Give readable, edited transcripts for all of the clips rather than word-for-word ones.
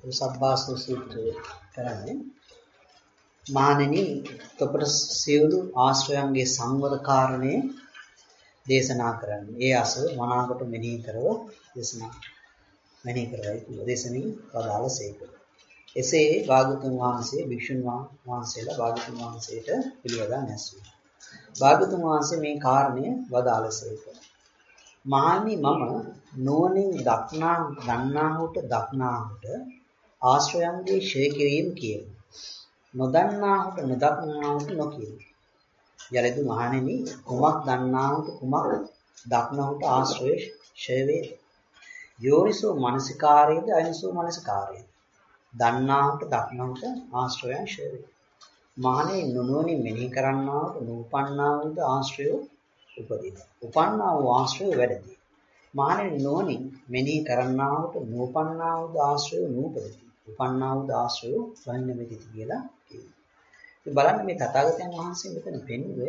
සබ්බාසව සූත්‍රය කරන්නේ මහණෙනි ඔබට සියලු ආශ්‍රයන්ගේ සංවර කාරණේ දේශනා කරන්නේ. ඒ අසව මනාකොට මෙනෙහි කරව දේශනා මෙනෙහි කරවයි දේශනින් වදාළසේක. එසේ භාගතුන් වහන්සේ භික්ෂුන් වහන්සේලා භාගතුන් වහන්සේට පිළිවදා නැසුවා. භාගතුන් වහන්සේ මේ කාරණය වදාළසේක. මහණනි මම නුවණින් දක්නාහුට ආශ්‍රයන්ගේ ක්ෂය කිරීම කියමු. නොදන්නාහුට නොදක්නාහුට නොකියමු. යලිදු මහණෙනි කුමක් දන්නාහුට කුමක් දක්නාහුට ආශ්‍රය ක්ෂය වේ. යෝනිසෝ මනසිකාරයේද අයෝනිසෝ මනසිකාරයේද දන්නාහුට දක්නාහුට ආශ්‍රයයන් ක්ෂය වේ. මහණෙනි නුවණින් මෙනෙහි කරන්නාහුට නූපන්නා වූ ආශ්‍රය උපදින. උපන්නා වූ ආශ්‍රය වැඩි. මහණෙනි නුවණින් මෙනෙහි කරන්නාහුට නූපන්නා වූ ආශ්‍රය නූපදින. උපන්නා වූ ආශ්‍රය වහින්න මෙතිති කියලා කියනවා. ඉතින් බලන්න මේ තථාගතයන් වහන්සේ මෙතන පෙන්වුවේ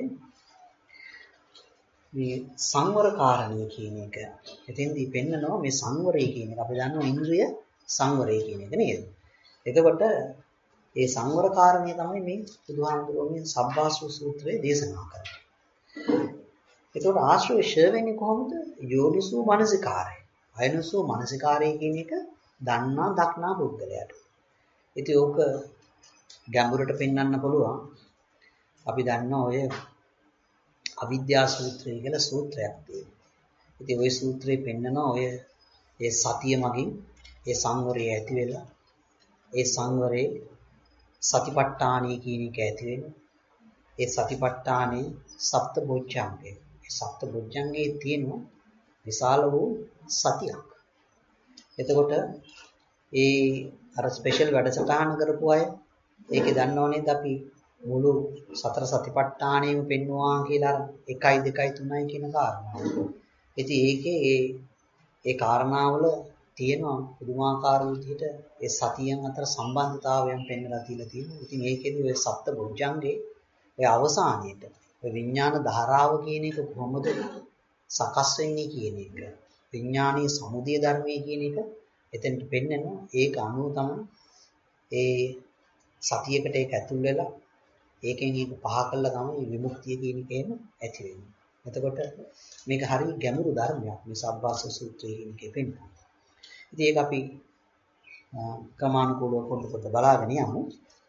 මේ සංවර කාරණිය කියන එක. එතෙන්දී පෙන්නනවා මේ සංවරය කියන එක. අපි දන්නවා ඉන්ද්‍රිය සංවරය කියන එක නේද? එතකොට ඒ සංවර කාරණිය තමයි මේ බුදුහාමුදුරුවෝ මේ සබ්බාසව සූත්‍රයේ දේශනා කරන්නේ. එතකොට ආශ්‍රය ක්ෂය වෙන්නේ කොහොමද? යෝනිසෝ මනසිකාරය. අයෝනිසෝ මනසිකාරය කියන එක දන්නා දක්නා පුද්ගලයාට. ඉතින් ඕක ගැඹුරට පෙන්වන්න පුළුවන්. අපි දන්නා ඔය අවිද්‍යා සූත්‍රය කියලා සූත්‍රයක් තියෙනවා. ඉතින් ওই සූත්‍රේ පෙන්නනවා ඔය ඒ සතිය මගින් ඒ සංවරය ඇති වෙලා ඒ සංවරේ සතිපට්ඨානයි කියන එක ඇති වෙනවා. ඒ සතිපට්ඨානේ සප්තබොජ්ජංගය. ඒ සප්තබොජ්ජංගයේ තියෙන විශාල වූ සතියක්. එතකොට ඒ අර ස්පෙෂල් වැඩසටහන කරපු අය ඒකේ දන්නව නේද අපි මුළු සතර සතිපට්ඨානෙම පෙන්වුවා කියලා අර 1 2 3 කියන කාරණාව. ඉතින් ඒකේ ඒ කාරණාවල තියෙනවා පුදුමාකාර විදිහට ඒ සතියන් අතර සම්බන්ධතාවයන් පෙන්වලා තියලා තියෙනවා. ඉතින් ඒකෙදි ඔය සප්තබොජ්ජංගේ ඔය අවසානයේට ඔය විඥාන ධාරාව කියන එක කොහොමද සකස් වෙන්නේ කියන එක විඥානීය සමුදය ධර්මයේ කියන එක එතනට පෙන්නනවා. ඒක අනුව තමයි ඒ සතියකට ඒක ඇතුල් වෙලා ඒකෙන් ඒක පහ කළා තමයි විමුක්තිය කියන එකේම ඇති වෙන්නේ. එතකොට මේක හරිය ගැඹුරු ධර්මයක් මේ සබ්බාසව සූත්‍රයේ කියන එකේ පෙන්නනවා. ඉතින් ඒක අපි ක්‍රමානුකූලව පොඩ බලාගෙන යමු.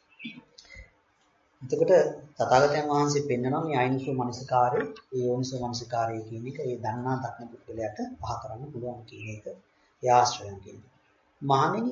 එතකොට තථාගතයන් වහන්සේ පෙන්නනවා මේ අයෝනිසෝ මනසිකාරය, ඒ යෝනිසෝ මනසිකාරය කියන එක ඒ දන්නා දක්න පුද්ගලයාට පහ කරන්න පුළුවන් කියන එක. ඒ ආශ්‍රයයන් කියන එක. මහණෙනි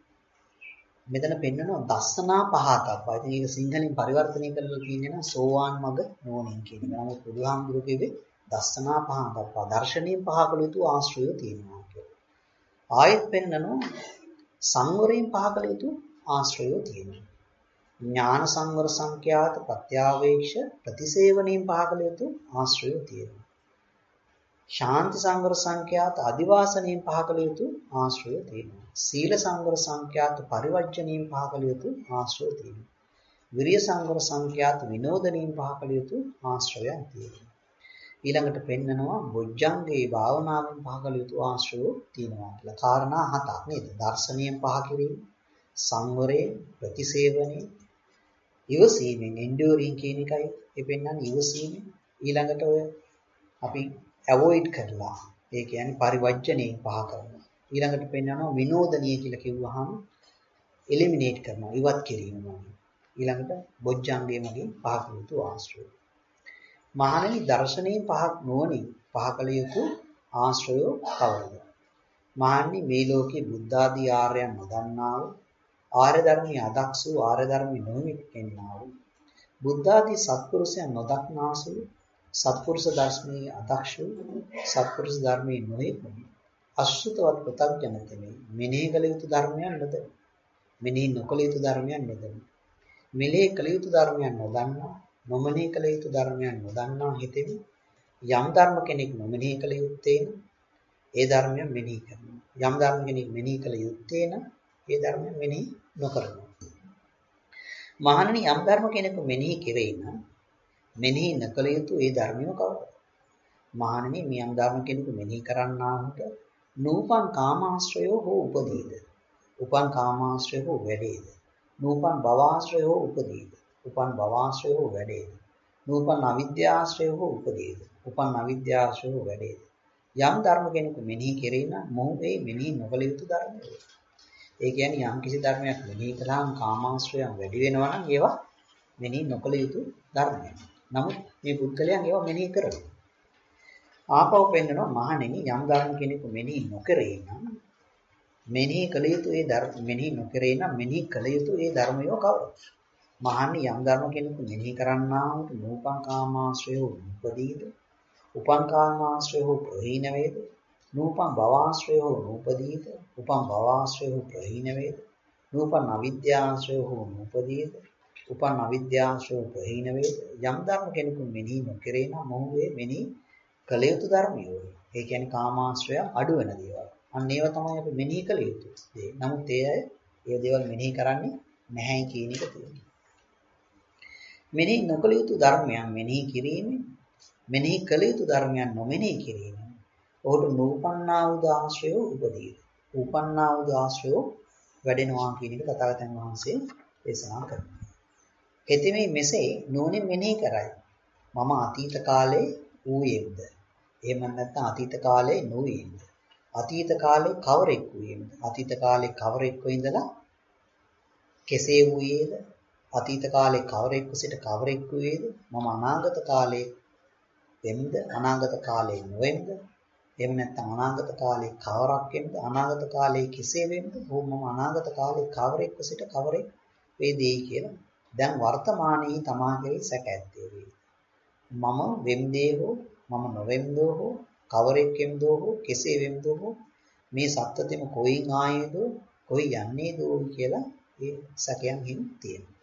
මෙතන පෙන්නනවා දස්සනා පහතක්වා. ඉතින් ඒක සිංහලෙන් පරිවර්තනය කරලා තියෙනවා සෝවාන් මග නුවණින් කියන එක. නමුත් බුදුහාමුදුරුවෝ කිව්වේ දස්සනා පහතක්වා. දර්ශනීය පහකල යුතු ආශ්‍රය තියෙනවා කියලා. ආයෙත් පෙන්නනවා සංවරයෙන් පහකල යුතු ආශ්‍රය තියෙනවා. ඥාන සංවර සංඛ්‍යාත ප්‍රත්‍යාවේක්ෂ ප්‍රතිසේවණයෙන් පහකල යුතු ආශ්‍රය තියෙනවා. ශාන්ති සංවර සංඛ්‍යාත අදිවාසණයෙන් පහකල යුතු ආශ්‍රය තියෙනවා. සීල සංවර සංඛ්‍යාත පරිවර්ජණයෙන් පහකල යුතු ආශ්‍රය තියෙනවා. විරිය සංවර සංඛ්‍යාත විනෝදණයෙන් පහකල යුතු ආශ්‍රයයන් තියෙනවා. ඊළඟට පෙන්නනවා බොජ්ජංගේ භාවනාවෙන් පහකල යුතු ආශ්‍රය තියෙනවා කියලා. කාරණා 7ක් නේද? දර්ශනීයෙන් පහ කිරීම, සංවරයෙන්, ප්‍රතිසේවණයෙන්, ඉවසීමෙන් එන්ඩියුරින් කියන එකයි ඒ පෙන්නන්නේ ඉවසීමෙන්. ඊළඟට ඔය අපි අවොයිඩ් කරලා ඒ කියන්නේ පරිවර්ජණයෙන් පහ කරනවා. ඊළඟට පෙන්නනවා විනෝදනීය කියලා කිව්වහම එලිමිනේට් කරනවා, ඉවත් කිරීම වගේ. ඊළඟට බොජ්ජංගයේ මගින් පහ කළ යුතු ආශ්‍රය. මහණෙනි දර්ශනයෙන් පහක් නොවනින් පහ කළ යුතු ආශ්‍රය කවරද? මහණෙනි මේ ලෝකේ බුද්ධ ආදී ආර්යයන් නොදන්නා වූ ආර්ය ධර්මයේ අදක්ෂ වූ ආර්ය ධර්මයේ නොමිකෙන්නා වූ බුද්ධ ආදී සත්පුරුෂයන් නොදක්නාසු සත්පුරුෂ දර්ශනයේ අදක්ෂ වූ සත්පුරුෂ ධර්මයේ නොයෙකුනි අසුතවත් ප්‍රත්‍යඥතෙමි මෙනෙහි කළ යුතු ධර්මයන් නොද මෙනෙහි නොකළ යුතු ධර්මයන් නොද මෙලේ කළ යුතු ධර්මයන් නොදන්නා නොමෙනෙහි කළ යුතු ධර්මයන් නොදන්නා හිතෙමි යම් ධර්ම කෙනෙක් නොමෙනෙහි කළ යුත්තේ ඒ ධර්මයන් මෙනෙහි කරනවා. යම් ධර්ම කෙනෙක් මෙනෙහි කළ යුත්තේ නම් ඒ ධර්මයන් මෙනෙහි නොකරනවා. මහණෙනි යම් ධර්ම කෙනෙකු මෙනෙහි කෙරෙයි නම් මෙනෙහි නොකළ යුතු ඒ ධර්මිය කවරද? මහණෙනි මේ යම් ධර්ම කෙනෙකු මෙනෙහි කරන්නාහුට නූපන් කාමාශ්‍රයෝ හෝ උපදීද උපන් කාමාශ්‍රය හෝ වැඩේද? නූපන් භවආශ්‍රය හෝ උපදීද? උපන් භවආශ්‍රය හෝ වැඩේද? නූපන් අවිද්‍යාශ්‍රය හෝ උපදීද? උපන් අවිද්‍යාශ්‍රය හෝ වැඩේද? යම් ධර්ම කෙනෙකු මෙනෙහි කෙරේ නම් මොහු ඒ මෙනෙහි නොකළ යුතු ධර්මය. ඒ කියන්නේ යම් කිසි ධර්මයක් මෙනෙහි කළාම කාමාශ්‍රයන් වැඩි වෙනවා නම් ඒවා මෙනෙහි නොකළ යුතු ධර්මයක්. නමුත් මේ පුද්ගලයන් ඒවා මෙනෙහි කරනවා. ආපහු පෙන්නනවා මහණෙනි යම් ධර්ම කෙනෙකු මෙනෙහි නොකරේ නම් මෙනෙහි කළ යුතු ඒ ධර්ම මෙනෙහි නොකරේ නම් මෙනෙහි කළ යුතු ඒ ධර්මය කවරද? මහණනි යම් ධර්ම කෙනෙකු මෙනෙහි කරන්නා වූ නූපං කාමාශ්‍රය උපදීද? උපං කාමාශ්‍රය ප්‍රහීන වේද? නූපං භවආශ්‍රය නූපදීද? උපං භවආශ්‍රය ප්‍රහීන වේද? නූපං අවිද්‍යාශ්‍රය නූපදීද? උපං අවිද්‍යාශ්‍රය ප්‍රහීන වේද? යම් ධර්ම කෙනෙකු මෙනෙහි නොකරේ නම් මොහු ඒ මෙනෙහි කළ යුතු ධර්මය. ඒ කියන්නේ කාමාශ්‍රය අඩු වෙන දේවල්. අන්න ඒව තමයි අපි මෙනෙහි කළ යුතු දේ. නමුත් ඒ දේවල් මෙනෙහි කරන්නේ නැහැ කියන එක තියෙනවා. මෙනෙහි නොකළ යුතු ධර්මයන් මෙනෙහි කිරීමෙන් මෙනෙහි කළ යුතු ධර්මයන් නොමෙනෙහි කිරීමෙන් ඔහුට නූපන්නා වූ ආශ්‍රය උපදීද? උපන්නා වූ ආශ්‍රය වැඩෙනවා කියන එක තථාගතයන් වහන්සේ දේශනා කරනවා. එතෙමේ මෙසේ නුවණින් මෙනෙහි කරයි. මම අතීත කාලේ ඌයේද? එහෙම නැත්නම් අතීත කාලේ නොවේද? අතීත කාලේ කවරෙක් වූයේද? අතීත කාලේ කවරෙක්ව ඉඳලා කෙසේ වූයේද? අතීත කාලේ කවරෙක්ව සිට කවරෙක් වූයේද? මම අනාගත කාලේ වෙම්ද? අනාගත කාලේ නොවෙම්ද? එහෙම නැත්නම් අනාගත කාලේ කවරක් වෙම්ද? අනාගත කාලේ කෙසේ වෙම්ද? මම අනාගත කාලේ කවරෙක්ව සිට කවරෙක් වේදයි කියලා. දැන් වර්තමානයේ තමා කෙරෙහි සැක ඇත්තේ වේ. මම වෙම්දේ හෝ මම නොවෙම්දෝ හෝ කවරෙක් වෙම්දෝ හෝ කෙසේ වෙම්දෝ හෝ මේ සත්‍යතෙම කොයින් ආයේද කොයි යන්නේද කියලා ඒ සැකයන් හින් තියෙනවා.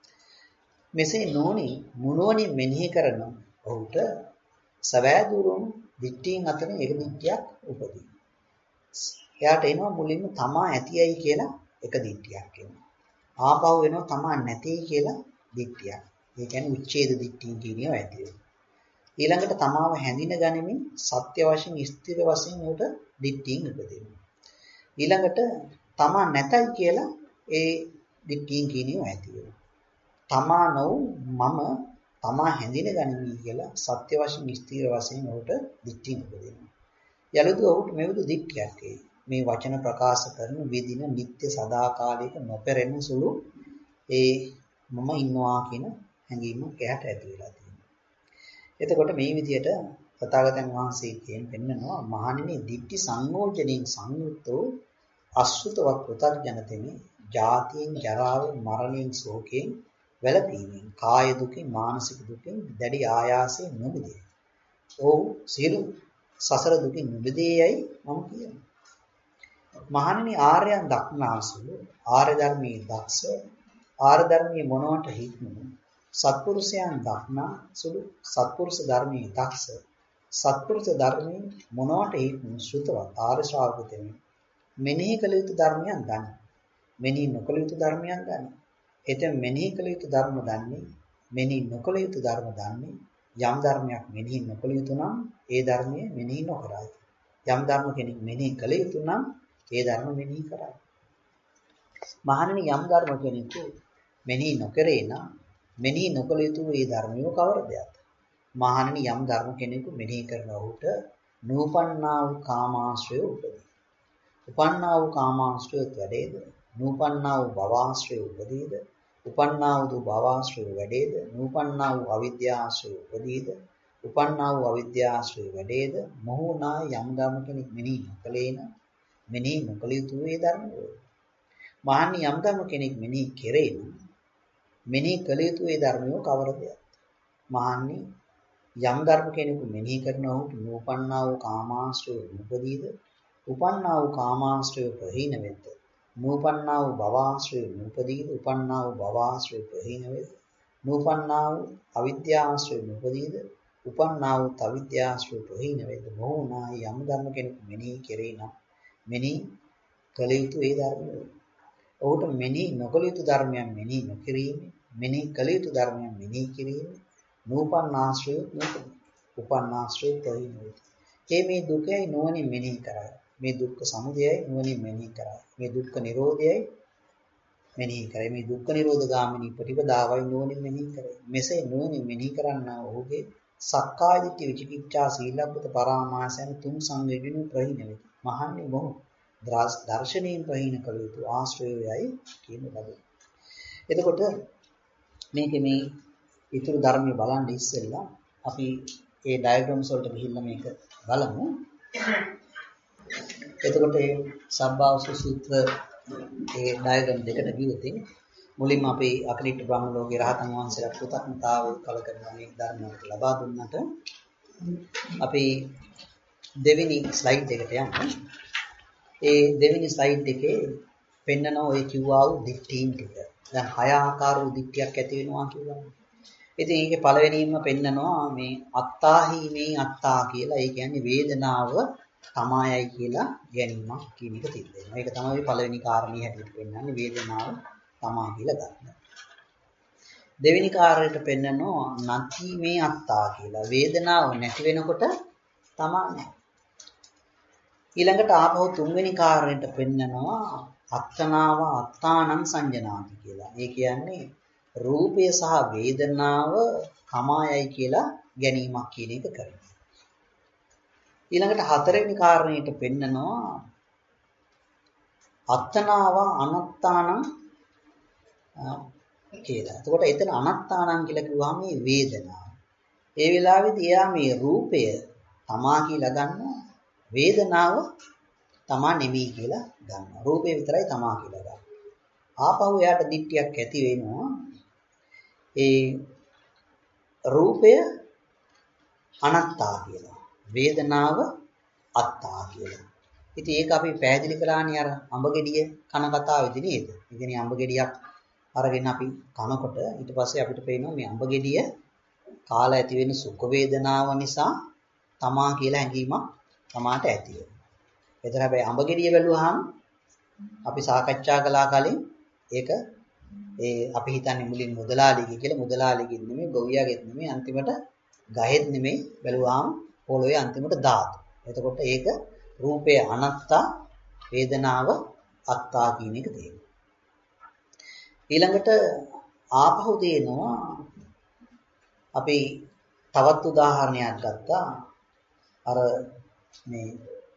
මෙසේ නුවණින් මෙනෙහි කරන ඔහුට සවැදුරුම් දිට්ඨියෙන් අතරින් එක දිට්ඨියක් උපදී. එයාට එනවා මුලින්ම තමා ඇතියයි කියලා එක දිට්ඨියක් එනවා. ආපහු වෙනවා තමා නැtei කියලා දිට්ඨියක්. ඒ කියන්නේ උච්ඡේද දිට්ඨිය කියනවා ඇති වෙනවා. ඊළඟට තමාව හැඳින ගනිමින් සත්‍ය වශයෙන් ස්ථිර වශයෙන් උට දිට්ඨියෙන් උපදිනවා. ඊළඟට තමා නැතයි කියලා ඒ දිට්ඨියෙන් කියනවා ඇති වෙනවා. තමා නො මම තමා හැඳින ගනිමි කියලා සත්‍ය වශයෙන් ස්ථිර වශයෙන් උට දිට්ඨියෙන් උපදිනවා. යලුදු ඔහුට මෙවුදු දිට්ඨියක් මේ වචන ප්‍රකාශ කරන විදින නිත්‍ය සදාකාලික නොපෙරෙන සුළු ඒ මම ඉන්නවා කියන හැඟීම එයාට ඇති වෙලා තියෙනවා. එතකොට මේ විදිහට තථාගතයන් වහන්සේ පෙන්නනවා මහණෙනි දිට්ඨි සංයෝජනෙන් සංයුක්තෝ අසුතවත් පුතග්ජනතෙමි ජාතියෙන් ජරාවෙන් මරණයෙන් ශෝකයෙන් වැළපීමෙන් කාය දුකින් මානසික දුකින් දැඩි ආයාසයෙන් නොමිදේ. ඔව් සියලු සසර දුකින් නොමිදේයයි මම කියනවා. මහණෙනි ආර්යයන් දක්නාසුළු ආර්ය ධර්මයේ දක්ෂ ආර්ය ධර්මයේ මොනවට හික්මුණු සත්පුරුෂයන් දක්නා සුළු සත්පුරුෂ ධර්මයේ දක්ෂ සත්පුරුෂ ධර්මයේ මොනවට හික්මුණු ශ්‍රුතවත් ආර්ය ශ්‍රාවකතෙමි මෙනෙහි කළ යුතු ධර්මයන් දනි. මෙනෙහි නොකළ යුතු ධර්මයන් දනි. එතෙන් මෙනෙහි කළ යුතු ධර්ම දන්නේ මෙනෙහි නොකළ යුතු ධර්ම දන්නේ යම් ධර්මයක් මෙනෙහි නොකළ යුතු නම් ඒ ධර්මයේ මෙනෙහි නොකරයි. යම් ධර්ම කෙනෙක් මෙනෙහි කළ යුතු නම් ඒ ධර්ම මෙනෙහි කරයි. මහණෙනි යම් ධර්ම කෙනෙකු මෙනෙහි නොකරේ නම් මෙනෙහි නොකළ යුතු ඒ ධර්මිය කවරදද? මහණෙනි යම් ධර්ම කෙනෙකු මෙනෙහි කරන ඔහුට නූපන්නා වූ කාමාශ්‍රය උපදී. උපන්නා වූ කාමාශ්‍රයත් වැඩේද? නූපන්නා වූ භවආශ්‍රය උපදීද? උපන්නා වූ භවආශ්‍රය වැඩේද? නූපන්නා වූ අවිද්‍යාශ්‍රය උපදීද? උපන්නා වූ අවිද්‍යාශ්‍රය වැඩේද? මොහු නා යම් ධර්ම කෙනෙක් මෙනෙහි නොකලේ නම් මෙනෙහි නොකළ යුතු ඒ ධර්මය. මහණනි යම් ධර්ම කෙනෙක් මෙනෙහි කෙරේ නම් මෙනෙහි කළ යුතු ඒ ධර්මය කවරද? මහණනි යම් ධර්ම කෙනෙකු මෙනෙහි කරන ඔහුට නූපන්නා වූ කාමාශ්‍රය උපදීද? උපන්නා වූ කාමාශ්‍රය ප්‍රහීන වෙද්ද? නූපන්නා වූ භවආශ්‍රය උපදීද? උපන්නා වූ භවආශ්‍රය ප්‍රහීන වෙද්ද? නූපන්නා වූ අවිද්‍යාශ්‍රය උපදීද? උපන්නා වූ අවිද්‍යාශ්‍රය ප්‍රහීන වෙද්ද? මොහු නා යම් ධර්ම කෙනෙකු මෙනෙහි කෙරේ නම් මෙනෙහි කළ යුතු ඒ ධර්මය. ඔහුට මෙනෙහි නොකළ යුතු ධර්මයන් මෙනෙහි නොකිරීම, මෙනෙහි කළ යුතු ධර්මයන් මෙනෙහි කිරීම, නූපන්නාශ්‍රය නූපදී. උපන්නාශ්‍රය ප්‍රහීන වේ. මේ දුකයි නුවණින් මෙනෙහි කරයි. මේ දුක්ඛ සමුදයයි නුවණින් මෙනෙහි කරයි. මේ දුක්ඛ නිරෝධයයි මෙනෙහි කරයි. මේ දුක්ඛ නිරෝධ ගාමිනී ප්‍රතිපදාවයි නුවණින් මෙනෙහි කරයි. මෙසේ නුවණින් මෙනෙහි කරන්නා ඔහුගේ සක්කාය දිට්ඨි විචිකිච්ඡා සීලබ්බත පරාමාසයන් තුන් සංවේගිනු ප්‍රහීන වෙති. මහන්නේ මොහු දර්ශනීය ප්‍රහීන කළ යුතු ආශ්‍රයයයි කියන ලබයි. එතකොට මේකේ මේ ඊතුරු ධර්මයේ බලන්න ඉස්සෙල්ලා අපි ඒ ඩයග්‍රෑම්ස් වලට ගිහිල්ලා මේක බලමු. එතකොට මේ සබ්බාවස සූත්‍ර ඒ ඩයග්‍රෑම් දෙකට ගියොත් මුලින්ම අපි අකනිට බ්‍රහ්ම ලෝකේ රහතන් වහන්සේලා කෘතඥතාවය කල කරන මේ ධර්මයක් ලබා දුන්නට අපි දෙවෙනි ස්ලයිඩ් එකට යමු. ඒ දෙවෙනි ස්ලයිඩ් එකේ පෙන්නන ඔය කිව්වා වූ දිට්ඨීන් ටික. දැන් හය ආකාර වූ දිට්ඨියක් ඇති වෙනවා කියලා. ඉතින් ඒකේ පළවෙනියෙන්ම පෙන්නනවා මේ අත්තාහි මේ අත්තා කියලා. ඒ කියන්නේ වේදනාව තමායයි කියලා ගැනීමක් කියන එක තියෙනවා. ඒක තමයි පළවෙනි කාරණේ හැටියට පෙන්නන්නේ වේදනාව තමා කියලා ගන්න. දෙවෙනි කාරණයට පෙන්නනවා නැති මේ අත්තා කියලා. වේදනාව නැති වෙනකොට තමා නැහැ. ඊළඟට ආපහු තුන්වෙනි කාරණයට පෙන්නනවා අත්තනාව අත්තානං සංජනාති කියලා. ඒ කියන්නේ රූපය සහ වේදනාව තමායයි කියලා ගැනීමක් කියන එක කරනවා. ඊළඟට හතරවෙනි කාරණයට පෙන්නනවා අත්තනාව අනත්තානං කියලා. එතකොට එතන අනත්තානං කියලා කිව්වහම මේ වේදනාව. ඒ වෙලාවේදී එයා මේ රූපය තමා කියලා ගන්නවා. වේදනාව තමා නෙමෙයි කියලා ගන්නවා. රූපය විතරයි තමා කියලා ගන්නවා. ආපහු එයාට දිට්ඨියක් ඇති වෙනවා. ඒ රූපය අනත්තා කියලා. වේදනාව අත්තා කියලා. ඉතින් ඒක අපි පැහැදිලි කළානේ අර අඹ ගෙඩිය කන කතාවේදී නේද? ඒ කියන්නේ අඹ ගෙඩියක් අරගෙන අපි කනකොට ඊට පස්සේ අපිට පේනවා මේ අඹ ගෙඩිය කාලා ඇති වෙන සුඛ වේදනාව නිසා තමා කියලා හැඟීමක් තමාට ඇති වෙනවා. ඒතර හැබැයි අඹ ගෙඩිය බැලුවාම අපි සාකච්ඡා කළා කලින් ඒක අපි හිතන්නේ මුලින් මුදලාලිගේ කියලා. මුදලාලිගෙත් නෙමෙයි, ගොවියාගෙත් නෙමෙයි, අන්තිමට ගහෙත් නෙමෙයි, බැලුවාම පොළොවේ අන්තිමට ධාතු. එතකොට ඒක රූපේ අනත්තා, වේදනාව අත්තා කියන එක තියෙනවා. ඊළඟට ආපහු දෙනවා අපි තවත් උදාහරණයක් ගත්තා. අර මේ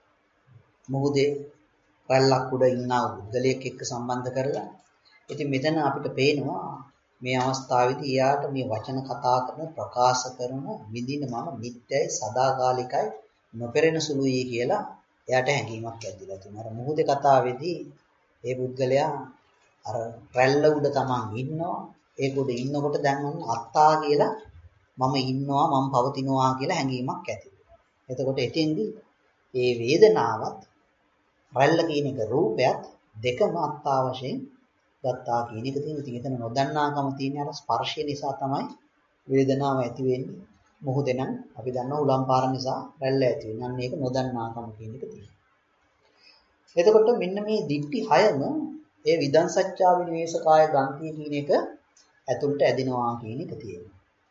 මොහොතේ රැල්ලක් උඩ ඉන්නා පුද්ගලයෙක් එක්ක සම්බන්ධ කරලා. ඉතින් මෙතන අපිට පේනවා මේ අවස්ථාවේදී එයාට මේ වචන කතා කරන ප්‍රකාශ කරන විදින මම නිත්‍යයි සදාකාලිකයි නොපෙරෙන සුළුයි කියලා එයාට හැඟීමක් ඇතිලා තියෙනවා. අර මොහොතේ කතාවේදී ඒ පුද්ගලයා අර රැල්ල උඩ තමන් ඉන්නවා. ඒක උඩ ඉන්නකොට දැන් මම අත්තා කියලා මම ඉන්නවා මම පවතිනවා කියලා හැඟීමක් ඇති වෙනවා. එතකොට එතෙන්දී ඒ වේදනාවත් රැල්ල කියන එක රූපයත් දෙකම අත්තා වශයෙන් ගත්තා කියන එක තියෙනවා. ඉතින් එතන නොදන්නාකම තියෙන අර ස්පර්ශය නිසා තමයි වේදනාව ඇති වෙන්නේ. මොහොතේ නම් අපි දන්නවා උලම් පාර නිසා රැල්ල ඇති වෙනවා. අන්න ඒක නොදන්නාකම කියන එක තියෙනවා. එතකොට මෙන්න මේ දිට්ඨි 6ම ඒ විදංසච්චා විනිවේෂකාය ග්‍රන්ථිය කියන එක ඇතුළට ඇදෙනවා කියන එක තියෙනවා.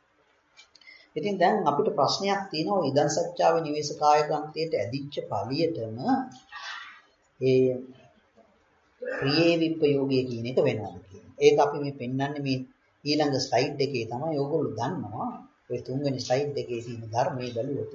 ඉතින් දැන් අපිට ප්‍රශ්නයක් තියෙනවා විදංසච්චා විනිවේෂකාය ග්‍රන්ථියට ඇදිච්ච පළියටම ඒ ක්‍රියේ විප්පයෝගය කියන එක වෙනවා කියන්නේ. ඒක අපි මේ පෙන්වන්නේ මේ ඊළඟ ස්ලයිඩ් එකේ තමයි. ඕගොල්ලෝ දන්නවා ඔය තුන්වෙනි ස්ලයිඩ් එකේ තියෙන ධර්මයේ බැලුවොත්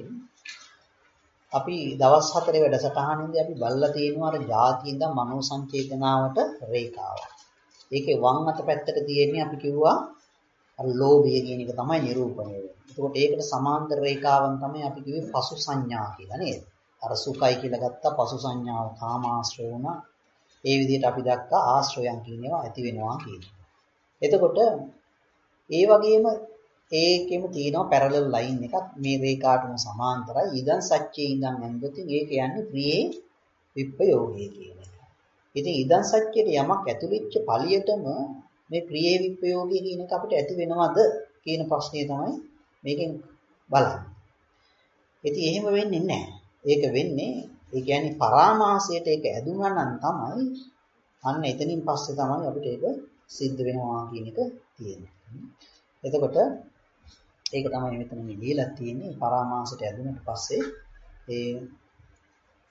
අපි දවස් 4 වැඩසටහනින්දී අපි බලලා තියෙනවා අර ಜಾති ඉඳන් මනෝ සංචේතනාවට රේඛාවක්. ඒකේ වම් අත පැත්තට තියෙන්නේ අපි කිව්වා අර ලෝභය කියන එක තමයි නිරූපණය වෙන්නේ. එතකොට ඒකට සමාන්තර රේඛාවන් තමයි අපි කිව්වේ පසු සංඥා කියලා නේද? අර සුඛයි කියලා ගත්තා පසු සංඥාව කාමාශ්‍රය වුණා. ඒ විදිහට අපි දැක්කා ආශ්‍රයයන් කියනවා ඇති වෙනවා කියන්නේ. එතකොට ඒ වගේම ඒකෙම තියෙනවා පැරලල් ලයින් එකක් මේ රේඛාටම සමාන්තරයි. ඉදන් සත්‍යයේ ඉඳන් යනකොට ඒක යන්නේ ක්‍රියේ විප්පයෝගය කියන එක. ඉතින් ඉදන් සත්‍යයට යමක් ඇතුළෙච්ච පළියටම මේ ක්‍රියේ විප්පයෝගය කියන එක අපිට ඇති වෙනවද කියන ප්‍රශ්නේ තමයි මේකෙන් බලන්නේ. ඉතින් එහෙම වෙන්නේ නැහැ. ඒක වෙන්නේ ඒ කියන්නේ පරාමාසයට ඒක ඇදුනා නම් තමයි අන්න එතනින් පස්සේ තමයි අපිට ඒක සිද්ධ වෙනවා කියන එක තියෙන්නේ. එතකොට ඒක තමයි මෙතන මේ ලියලා තියෙන්නේ පරාමාසයට ඇදුනට පස්සේ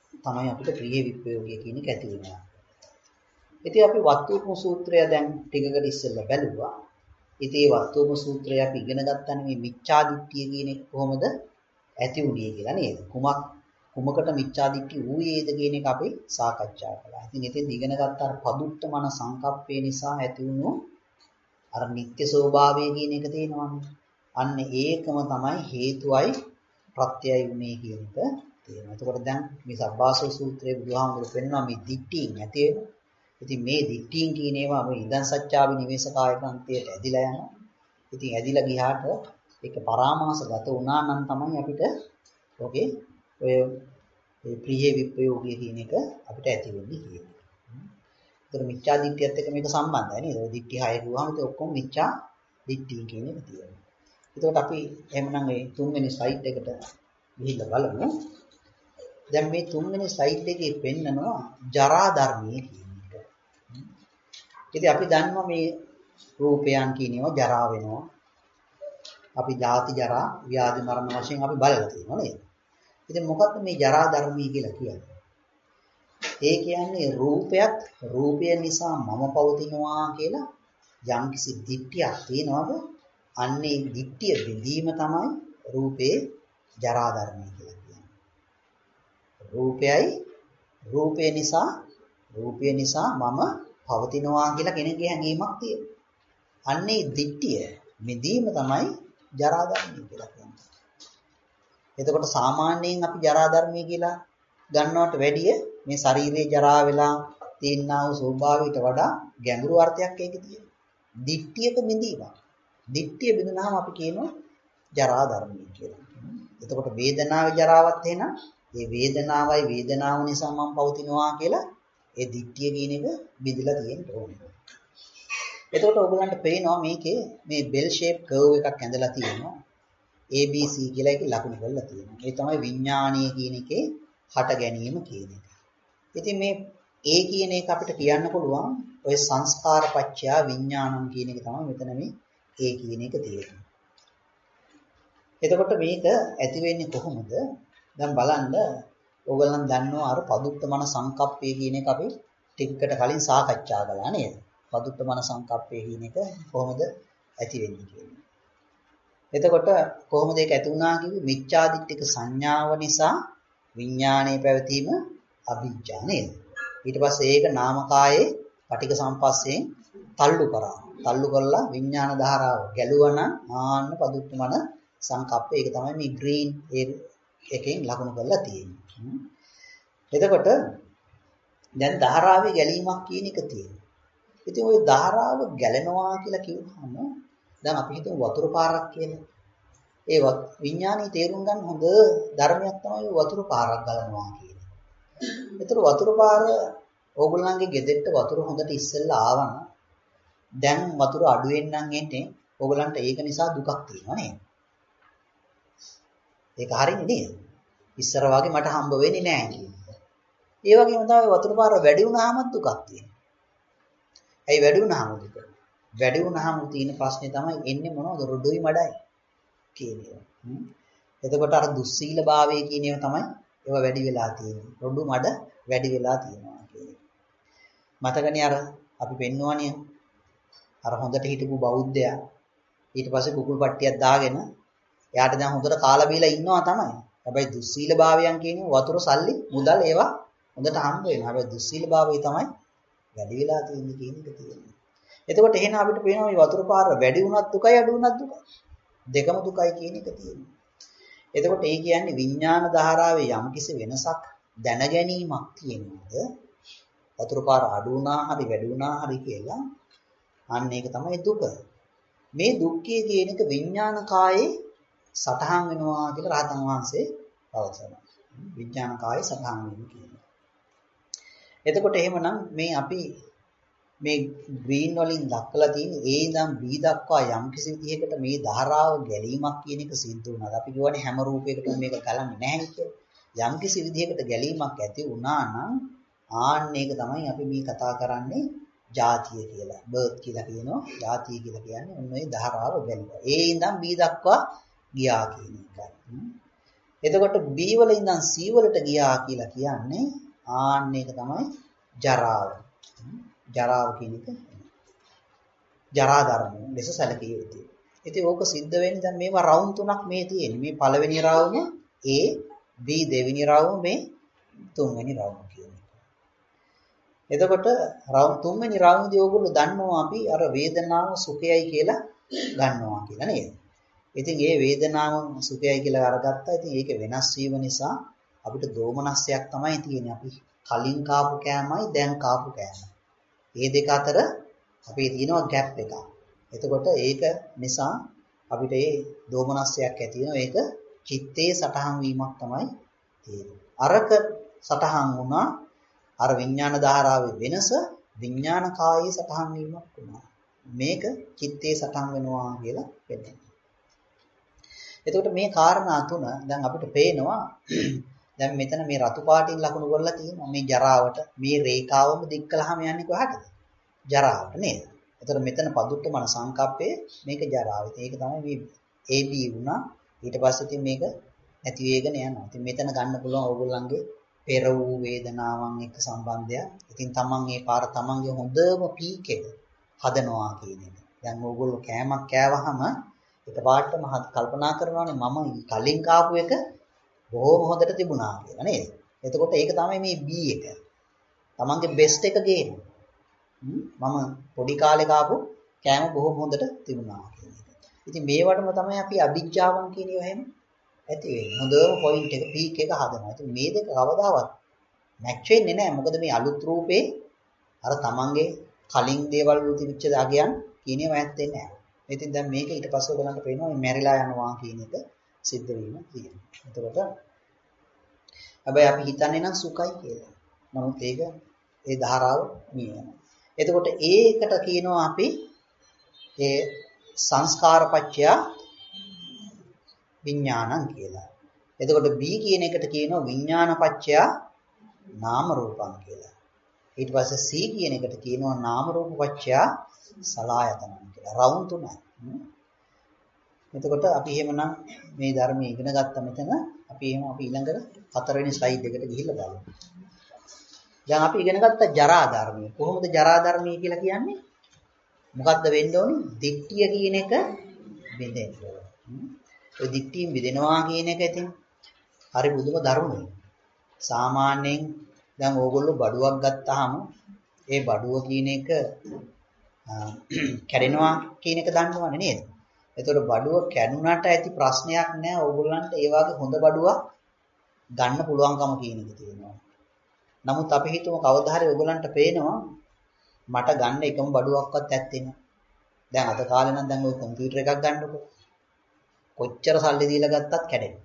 තමයි අපිට ප්‍රිය විප්‍රයෝගය කියන එක ඇති වෙනවා. ඉතින් අපි වත්තුපම සූත්‍රය දැන් ටිකකට ඉස්සෙල්ලා බැලුවා. ඉතින් මේ වත්තුපම සූත්‍රය අපි ඉගෙන ගත්තානේ මේ මිච්ඡා දිට්ඨිය කියන එක කොහොමද ඇති වුනේ කියලා නේද? කුමකට මිච්ඡා දිට්ඨිය වූයේද කියන එක අපි සාකච්ඡා කළා. ඉතින් එතෙන් ඉගෙන ගත්ත අර පදුට්ඨමන සංකප්පේ නිසා ඇති වුණු අර නිත්‍ය ස්වභාවය කියන එක තියෙනවානේ. අන්න ඒකම තමයි හේතුවයි ප්‍රත්‍යයයි වුනේ කියන එක තියෙනවා. එතකොට දැන් මේ සබ්බාසව සූත්‍රයේ බුදුහාමුදුරුවෝ පෙන්නනවා මේ දිට්ඨියෙන් ඇති වෙන. ඉතින් මේ දිට්ඨියෙන් කියන ඒවා මේ ඉදන් සත්‍යාවි නිවේශකාය ප්‍රන්තියට ඇදිලා යනවා. ඉතින් ඇදිලා ගියාට ඒක පරාමාසගත වුණා නම් තමයි අපිට ඔගේ ඔය ප්‍රිය විප්‍රයෝගය කියන එක අපිට ඇති වෙන්නේ කියන්නේ. ඒතර මිච්ඡා දිට්ඨියත් එක්ක මේක සම්බන්ධයි නේද? ඔය දිට්ඨි 6 ගුවාම ඒක ඔක්කොම මිච්ඡා දිට්ඨි කියන එක තියෙනවා. එතකොට අපි එහෙමනම් මේ තුන්වෙනි ස්ලයිඩ් එකට ගිහිල්ලා බලමු. දැන් මේ තුන්වෙනි ස්ලයිඩ් එකේ පෙන්නනවා ජරා ධර්මයේ කියන එක. ඉතින් අපි දන්නවා මේ රූපයන් කියන ඒවා ජරා වෙනවා. අපි ජාති ජරා ව්‍යාධි මරණ වශයෙන් අපි බලලා තියෙනවා නේද? ඉතින් මොකක්ද මේ ජරා ධර්මී කියලා කියන්නේ? ඒ කියන්නේ රූපය නිසා මම පවතිනවා කියලා යම්කිසි දිට්ඨියක් තියෙනවද? අන්නේ දිට්ඨිය බිඳීම තමයි රූපේ ජරා ධර්මී කියලා කියන්නේ. රූපය නිසා මම පවතිනවා කියලා කෙනෙක්ගේ හැඟීමක් තියෙනවා. අන්නේ දිට්ඨිය බිඳීම තමයි ජරා ධර්මී කියලා කියන්නේ. එතකොට සාමාන්‍යයෙන් අපි ජරා ධර්මී කියලා ගන්නවට වැඩිය මේ ශරීරයේ ජරා වෙලා තියෙනා වූ ස්වභාවයට වඩා ගැඹුරු අර්ථයක් ඒකේ තියෙනවා. දිට්ඨියක බිඳීමක්. දිට්ඨිය බිඳුනහම අපි කියනවා ජරා ධර්මී කියලා. එතකොට වේදනාවේ ජරාවත් එහෙනම් ඒ වේදනාව නිසා මම පවතිනවා කියලා ඒ දිට්ඨිය කියන එක බිඳලා තියෙන්න ඕනේ. එතකොට ඔයගලන්ට පේනවා මේකේ මේ බෙල් ෂේප් කර්ව් එකක් ඇඳලා තියෙනවා. ABC කියලා එකේ ලකුණු කරලා තියෙනවා. ඒ තමයි විඥානීය කියන එකේ හට ගැනීම කියන එක. ඉතින් මේ A කියන එක අපිට කියන්න පුළුවන් ඔය සංස්කාරපච්චය විඥානම් කියන එක තමයි මෙතන මේ A කියන එක තියෙන්නේ. එතකොට මේක ඇති වෙන්නේ කොහොමද? දැන් බලන්න ඕගොල්ලන් දන්නවා අර පදුට්ඨමන සංකප්පය කියන එක අපි ටිකකට කලින් සාකච්ඡා කළා නේද? පදුට්ඨමන සංකප්පය කියන එක කොහොමද ඇති වෙන්නේ කියන්නේ. එතකොට කොහොමද ඒක ඇති වුණා කිව්වේ? මිච්ඡාදිට්ඨික සංඥාව නිසා විඥානයේ පැවතීම අවිජ්ජා නේද? ඊට පස්සේ ඒක නාමකායේ පටික සම්පස්යෙන් තල්ලු කරා. තල්ලු කළා විඥාන ධාරාව ගැලුවා නම් ආන්න පදුට්ඨමන සංකප්පය. ඒක තමයි මේ ග්‍රීන් එකෙන් ලකුණු කරලා තියෙන්නේ. එතකොට දැන් ධාරාවේ ගැලීමක් කියන එක තියෙනවා. ඉතින් ওই ධාරාව ගැලෙනවා කියලා කිව්වහම දැන් අපි හිතමු වතුර පාරක් කියලා. ඒ විඥානීය තේරුම් ගන්න හොඳ ධර්මයක් තමයි වතුර පාරක් ගලනවා කියන්නේ. ඒතර වතුර පාර ඕගොල්ලන්ගේ ගෙදෙට්ට වතුර හොඳට ඉස්සෙල්ලා ආවම දැන් වතුර අඩු වෙනනම් එන්නේ ඕගොල්ලන්ට ඒක නිසා දුකක් තියෙනවා නේද? ඒක හරිනේ නේද? ඉස්සර වගේ මට හම්බ වෙන්නේ නැහැ කියන්නේ. ඒ වගේම තමයි වතුර පාර වැඩි වුණාම දුකක් තියෙනවා. ඇයි වැඩි වුණාම දුක? වැඩි වුණාම තියෙන ප්‍රශ්නේ තමයි එන්නේ මොනවද? රොඩුයි මඩයි කියන ඒවා. එතකොට අර දුස්සීලභාවය කියන ඒවා තමයි ඒවා වැඩි වෙලා තියෙන්නේ. රොඩු මඩ වැඩි වෙලා තියෙනවා කියන්නේ. මතකනේ අර අපි පෙන්වන්නේ අර හොඳට හිටපු බෞද්ධයා ඊට පස්සේ කුකුල් පට්ටියක් දාගෙන එයාට දැන් හොඳට කාලා බීලා ඉන්නවා තමයි. හැබැයි දුස්සීලභාවයන් කියන්නේ වතුර සල්ලි මුදල් ඒවා හොඳට හම්බ වෙනවා. හැබැයි දුස්සීලභාවය තමයි වැඩි වෙලා තියෙන්නේ කියන එක තියෙනවා. එතකොට එහෙනම් අපිට පේනවා මේ වතුර පාර වැඩි වුණත් දුකයි අඩු වුණත් දුකයි. දෙකම දුකයි කියන එක තියෙනවා. එතකොට ඒ කියන්නේ විඥාන ධාරාවේ යම්කිසි වෙනසක් දැන ගැනීමක් තියෙනවද? වතුර පාර අඩු වුණා හරි වැඩි වුණා හරි කියලා අන්න ඒක තමයි දුක. මේ දුක්ඛය කියන එක විඥාන කායේ සතහන් වෙනවා කියලා රහතන් වහන්සේ පවසනවා. විඥාන කායේ සතහන් වෙනවා කියන්නේ. එතකොට එහෙමනම් මේ අපි මේ ග්‍රීන් වලින් දක්වලා තියෙන A ඉඳන් B දක්වා යම්කිසි විදිහකට මේ ධාරාව ගැලීමක් කියන එක සිද්ධ වුණා. අපි කියවනේ හැම රූපයකටම මේක ගලන්නේ නැහැ කියලා. යම්කිසි විදිහකට ගැලීමක් ඇති වුණා නම් ආන්න ඒක තමයි අපි මේ කතා කරන්නේ ජාතිය කියලා. බර්ත් කියලා කියනවා. ජාතිය කියලා කියන්නේ ඔන්න ඒ ධාරාව ගැලීම. A ඉඳන් B දක්වා ගියා කියන එකයි. එතකොට B වල ඉඳන් C වලට ගියා කියලා කියන්නේ ආන්න එක තමයි ජරාව. ජරාව කියන එක ජරා ධර්මය ලෙස සැලකිය යුතුයි. ඉතින් ඕක සිද්ධ වෙන්නේ දැන් මේවා රවුම් තුනක් මේ තියෙන්නේ. මේ පළවෙනි රවුම A, B දෙවෙනි රවුම මේ තුන්වෙනි රවුම කියන එක. එතකොට රවුම් තුන්වෙනි රවුමදී ඕගොල්ලෝ දන්නවා අපි අර වේදනාව සුඛයයි කියලා ගන්නවා කියලා නේද? ඉතින් ඒ වේදනාව සුඛයයි කියලා අරගත්තා. ඉතින් ඒක වෙනස් වීම නිසා අපිට දෝමනස්සයක් තමයි තියෙන්නේ. අපි කලින් කාපු කෑමයි දැන් කාපු කෑමයි. මේ දෙක අතර අපේ තියෙනවා ગેප් එකක්. එතකොට ඒක නිසා අපිට මේ දෝමනස්සයක් ඇති වෙනවා. ඒක චිත්තේ සටහන් වීමක් තමයි තියෙන්නේ. අරක සටහන් වුණා අර විඥාන ධාරාවේ වෙනස විඥාන කායේ සටහන් වීමක් වුණා. මේක චිත්තේ සටහන් වෙනවා කියලා වෙන්නේ. එතකොට මේ කාරණා තුන දැන් අපිට පේනවා දැන් මෙතන මේ රතු පාටින් ලකුණු කරලා තියෙනවා මේ ජරාවට මේ රේඛාවම දික් කළාම යන්නේ කොහටද? ජරාවට නේද? එතකොට මෙතන පදුට්ටමන සංකප්පේ මේක ජරාව. ඒක තමයි මේ AB වුණා. ඊට පස්සේ ඉතින් මේක නැති වෙගෙන යනවා. ඉතින් මෙතන ගන්න පුළුවන් ඕගොල්ලන්ගේ පෙර වූ වේදනාවන් එක්ක සම්බන්ධයක්. ඉතින් තමන් මේ පාර තමන්ගේ හොඳම පීක් එක හදනවා කියන එක. දැන් ඕගොල්ලෝ කෑමක් කෑවහම එකපාරටම කල්පනා කරනවානේ මම කලින් කාපු එක බොහොම හොඳට තිබුණා කියලා නේද? එතකොට ඒක තමයි මේ B එක. තමන්ගේ බෙස්ට් එක ගේන. මම පොඩි කාලේ කාපු කෑම බොහොම හොඳට තිබුණා කියන එක. ඉතින් මේවටම තමයි අපි අභිජ්ජාවන් කියන ඒවා එහෙම ඇති වෙන්නේ. හොඳම පොයින්ට් එක පීක් එක හදනවා. ඉතින් මේ දෙක කවදාවත් මැච් වෙන්නේ නැහැ. මොකද මේ අලුත් රූපේ අර තමන්ගේ කලින් දේවල් වල තිබිච්ච දාගයන් කියන ඒවා ඇත්තේ නැහැ. ඉතින් දැන් මේක ඊට පස්සේ ඔයගලන්ට පේනවා මේ මැරිලා යනවා කියන එක සිද්ධ වීම තියෙනවා. එතකොට හැබැයි අපි හිතන්නේ නම් සුඛයි කියලා. නමුත් ඒක ඒ ධාරාව නියමයි. එතකොට ඒකට කියනවා අපි ඒ සංස්කාරපච්චය විඥානං කියලා. එතකොට B කියන එකට කියනවා විඥානපච්චය නාම රූපං කියලා. ඊට පස්සේ C කියන එකට කියනවා නාම රූපපච්චය සලආයතනං කියලා. රවුම් තුනයි. එතකොට අපි එහෙමනම් මේ ධර්මයේ ඉගෙන ගත්ත මෙතන අපි ඊළඟට හතරවෙනි ස්ලයිඩ් එකට ගිහිල්ලා බලමු. දැන් අපි ඉගෙන ගත්ත ජරා ධර්මය. කොහොමද ජරා ධර්මය කියලා කියන්නේ? මොකද්ද වෙන්න ඕනේ? දික්තිය කියන එක බෙදෙන්න ඕනේ. ඔය දික්තියෙන් බෙදෙනවා කියන එක ඉතින් හරි බුදුම ධර්මයි. සාමාන්‍යයෙන් දැන් ඕගොල්ලෝ බඩුවක් ගත්තාම ඒ බඩුව කියන එක කැඩෙනවා කියන එක දන්නවනේ නේද? එතකොට බඩුව කැඩුනට ඇති ප්‍රශ්නයක් නැහැ ඕගොල්ලන්ට ඒ වගේ හොඳ බඩුවක් ගන්න පුළුවන්කම කියන එක තියෙනවා. නමුත් අපි හිතමු කවදා හරි ඕගොල්ලන්ට පේනවා මට ගන්න එකම බඩුවක්වත් ඇත්තේ නැහැ. දැන් අද කාලේ නම් දැන් ඔය කම්පියුටර් එකක් ගන්නකො කොච්චර සල්ලි දීලා ගත්තත් කැඩෙනවා.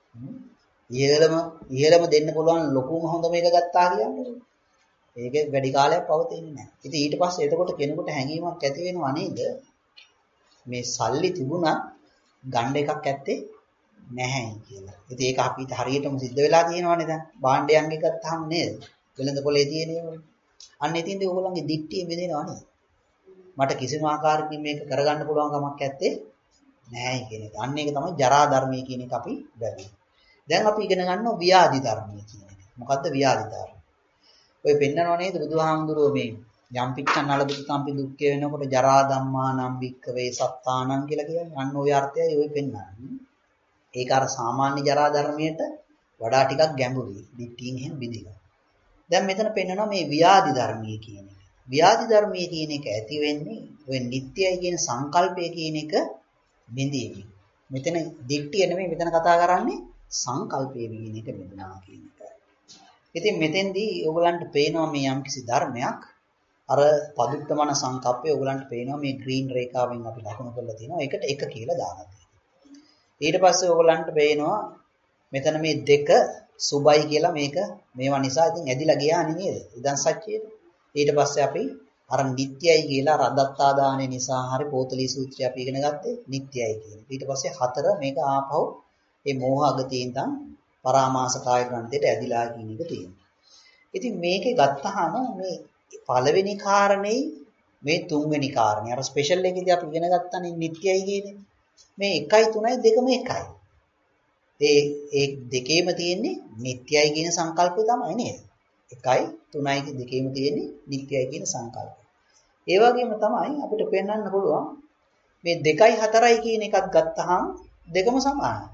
ඉහළම දෙන්න පුළුවන් ලොකුම හොඳ මේක ගත්තා කියන්නේ. ඒකේ වැඩි කාලයක් පවතින්නේ නැහැ. ඉතින් ඊට පස්සේ එතකොට කෙනෙකුට හැඟීමක් ඇති වෙනවා නේද? මේ සල්ලි තිබුණා ගන්න එකක් ඇත්තේ නැහැ කියලා. ඉතින් ඒක අපිට හරියටම සිද්ධ වෙලා තියෙනවානේ දැන්. භාණ්ඩයන් එක ගත්තාම නේද? වෙළඳ පොලේ තියෙනේවනේ. අන්න ඉතින්දී ඕගොල්ලන්ගේ දික්තිය බෙදෙනවා නේද? මට කිසිම ආකාරයකින් මේක කරගන්න පුළුවන් කමක් ඇත්තේ නැහැ කියන එක. අන්න ඒක තමයි ජරා ධර්මය කියන එක අපි බැලුවේ. දැන් අපි ඉගෙන ගන්නවා ව්‍යාධි ධර්මය කියන එක. මොකද්ද ව්‍යාධි ධර්ම? ඔය පෙන්නනවා නේද බුදුහාමුදුරුවෝ මේ යම් පිච්ඡන් නලදුක්ඛම්පි දුක්ඛය වෙනකොට ජරා ධම්මානම් වික්ඛවේ සත්තානම් කියලා කියන්නේ. අන්න ওই අර්ථයයි ඔය පෙන්නන්නේ. ඒක අර සාමාන්‍ය ජරා ධර්මයට වඩා ටිකක් ගැඹුරුයි. දික්තියෙන් එහෙම බෙදලා. දැන් මෙතන පෙන්නනවා මේ ව්‍යාධි ධර්මයේ කියන එක. ව්‍යාධි ධර්මයේ කියන එක ඇති වෙන්නේ ඔය නිට්ටයයි කියන සංකල්පය කියන එක බෙදීමෙන්. මෙතන දික්තිය නෙමෙයි මෙතන කතා කරන්නේ සංකල්පයේ කියන එක බෙදනවා කියන එක. ඉතින් මෙතෙන්දී ඕගලන්ට පේනවා මේ යම්කිසි ධර්මයක් අර පදුට්ටමන සංකප්පය ඕගලන්ට පේනවා මේ ග්‍රීන් රේඛාවෙන් අපි ලකුණු කරලා තියෙනවා. ඒකට 1 කියලා දාලා තියෙනවා. ඊට පස්සේ ඕගලන්ට පේනවා මෙතන මේ 2 සුබයි කියලා මේවා නිසා ඉතින් ඇදිලා ගියා නේද? ඉදන් සත්‍යයේ. ඊට පස්සේ අපි අර නිට්ටයයි කියලා රදත්තාදානේ නිසා හරි පෝතලී සූත්‍රය අපි ඉගෙන ගත්තේ නිට්ටයයි කියන. ඊට පස්සේ 4 මේක ආපහු මේ මෝහ අගතියෙන් තන් පරාමාස කාය ග්‍රන්ථයට ඇදිලා කියන එක තියෙනවා. ඉතින් මේකේ ගත්තාම මේ පළවෙනි කාරණේ මේ තුන්වෙනි කාරණේ අර ස්පෙෂල් එකේදී අපි ඉගෙන ගත්තානේ නිට්ටයයි කියන්නේ. මේ 1යි 3යි දෙකම එකයි. ඒ දෙකේම තියෙන්නේ නිට්ටයයි කියන සංකල්පය තමයි නේද? 1යි 3යි දෙකේම තියෙන්නේ නිට්ටයයි කියන සංකල්පය. ඒ වගේම තමයි අපිට පෙන්වන්න පුළුවන් මේ 2යි 4යි කියන එකත් ගත්තහම දෙකම සමානයි.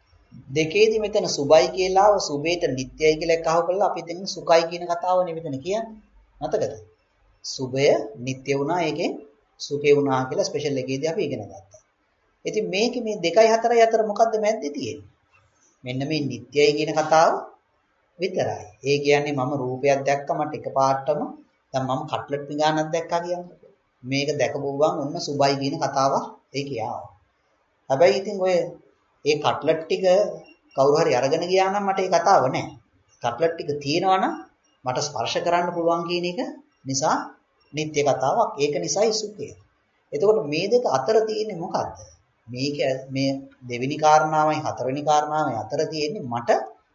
දෙකේදී මෙතන සුභයි කියලාව සුභේට නිට්ටයයි කියලා එකහව කළා අපි දෙන්න සුඛයි කියන කතාවනේ මෙතන කියන්නේ. මතකද? සුභය නිට්ටය වුණා ඒකෙන් සුඛේ වුණා කියලා ස්පෙෂල් එකේදී අපි ඉගෙන ගත්තා. ඉතින් මේකේ මේ 2යි 4යි අතර මොකද්ද මැද්දේ තියෙන්නේ? මෙන්න මේ නිට්ටයයි කියන කතාව විතරයි. ඒ කියන්නේ මම රූපයක් දැක්ක මට එකපාරටම දැන් මම කට්ලට් පිඟානක් දැක්කා කියන්නේ. මේක දැකපු ගමන් ඔන්න සුභයි කියන කතාවක් ඒකේ ආවා. හැබැයි ඉතින් ඔය ඒ කට්ලට් ටික කවුරු හරි අරගෙන ගියා නම් මට ඒ කතාව නැහැ. කට්ලට් ටික තියෙනවා නම් මට ස්පර්ශ කරන්න පුළුවන් කියන එක නිසා නිත්‍ය කතාවක්. ඒක නිසායි සුඛය. එතකොට මේ දෙක අතර තියෙන්නේ මොකද්ද? මේක මේ දෙවෙනි කාරණාවයි හතරවෙනි කාරණාවයි අතර තියෙන්නේ මට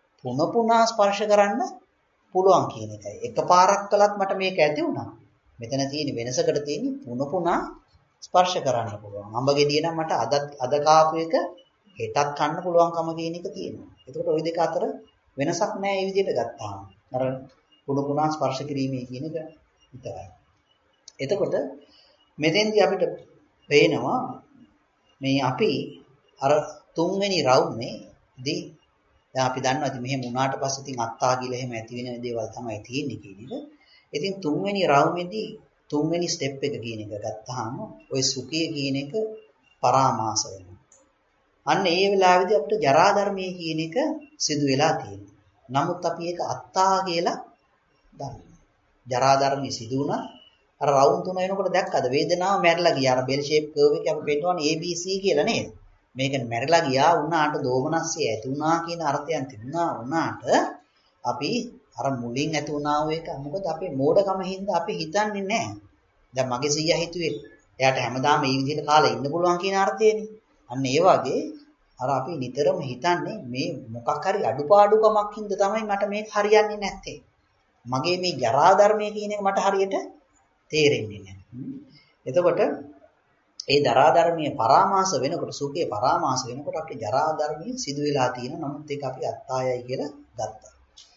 පුන ස්පර්ශ කරන්න පුළුවන් කියන එකයි. එකපාරක් කළත් මට මේක ඇති වුණා. මෙතන තියෙන වෙනසකට තියෙන්නේ පුන ස්පර්ශ කරන්න පුළුවන්. අඹ ගෙඩිය නම් මට අද කාපු එක හෙටත් කන්න පුළුවන්කම කියන එක තියෙනවා. එතකොට ওই දෙක අතර වෙනසක් නැහැ මේ විදිහට ගත්තාම. අර පුන ස්පර්ශ කිරීමේ කියන එක විතරයි. එතකොට මෙතෙන්දී අපිට පේනවා මේ අපි අර තුන්වෙනි රවුමේදී දැන් අපි දන්නවා ඉතින් මෙහෙම වුණාට පස්සේ ඉතින් අත්තා කියලා එහෙම ඇති වෙන දේවල් තමයි තියෙන්නේ කියන එක. ඉතින් තුන්වෙනි රවුමේදී තුන්වෙනි ස්ටෙප් එක කියන එක ගත්තාම ওই සුඛය කියන එක පරාමාස වෙනවා. අන්න ඒ වෙලාවේදී අපිට ජරා ධර්මයේ කියන එක සිදු වෙලා තියෙනවා. නමුත් අපි ඒක අත්තා කියලා දන්නවා. ජරා ධර්මයේ සිදු වුණා අර රවුම් තුන එනකොට දැක්කද වේදනාව මැරිලා ගියා. අර බෙල් ෂේප් කර්ව් එකේ අපි පෙන්නවනේ ABC කියලා නේද? මේක මැරිලා ගියා වුණාට දෝමනස්සේ ඇති වුණා කියන අර්ථයන් තිබුණා වුණාට අපි අර මුලින් ඇති වුණා වූ එක මොකද අපේ මෝඩකම හින්දා අපි හිතන්නේ නැහැ. දැන් මගේ සීයා හිතුවේ එයාට හැමදාම මේ විදිහට කාලේ ඉන්න පුළුවන් කියන අර්ථයනේ. අන්න ඒ වගේ අර අපි නිතරම හිතන්නේ මේ මොකක් හරි අඩුපාඩුකමක් හින්දා තමයි මට මේක හරියන්නේ නැත්තේ. මගේ මේ ජරා ධර්මයේ කියන එක මට හරියට තේරෙන්නේ නැහැ. එතකොට ඒ දරා ධර්මයේ පරාමාස වෙනකොට සුඛයේ පරාමාස වෙනකොට අපේ ජරා ධර්මයේ සිදු වෙලා තියෙන නමුත් ඒක අපි අත්තායයි කියලා ගත්තා.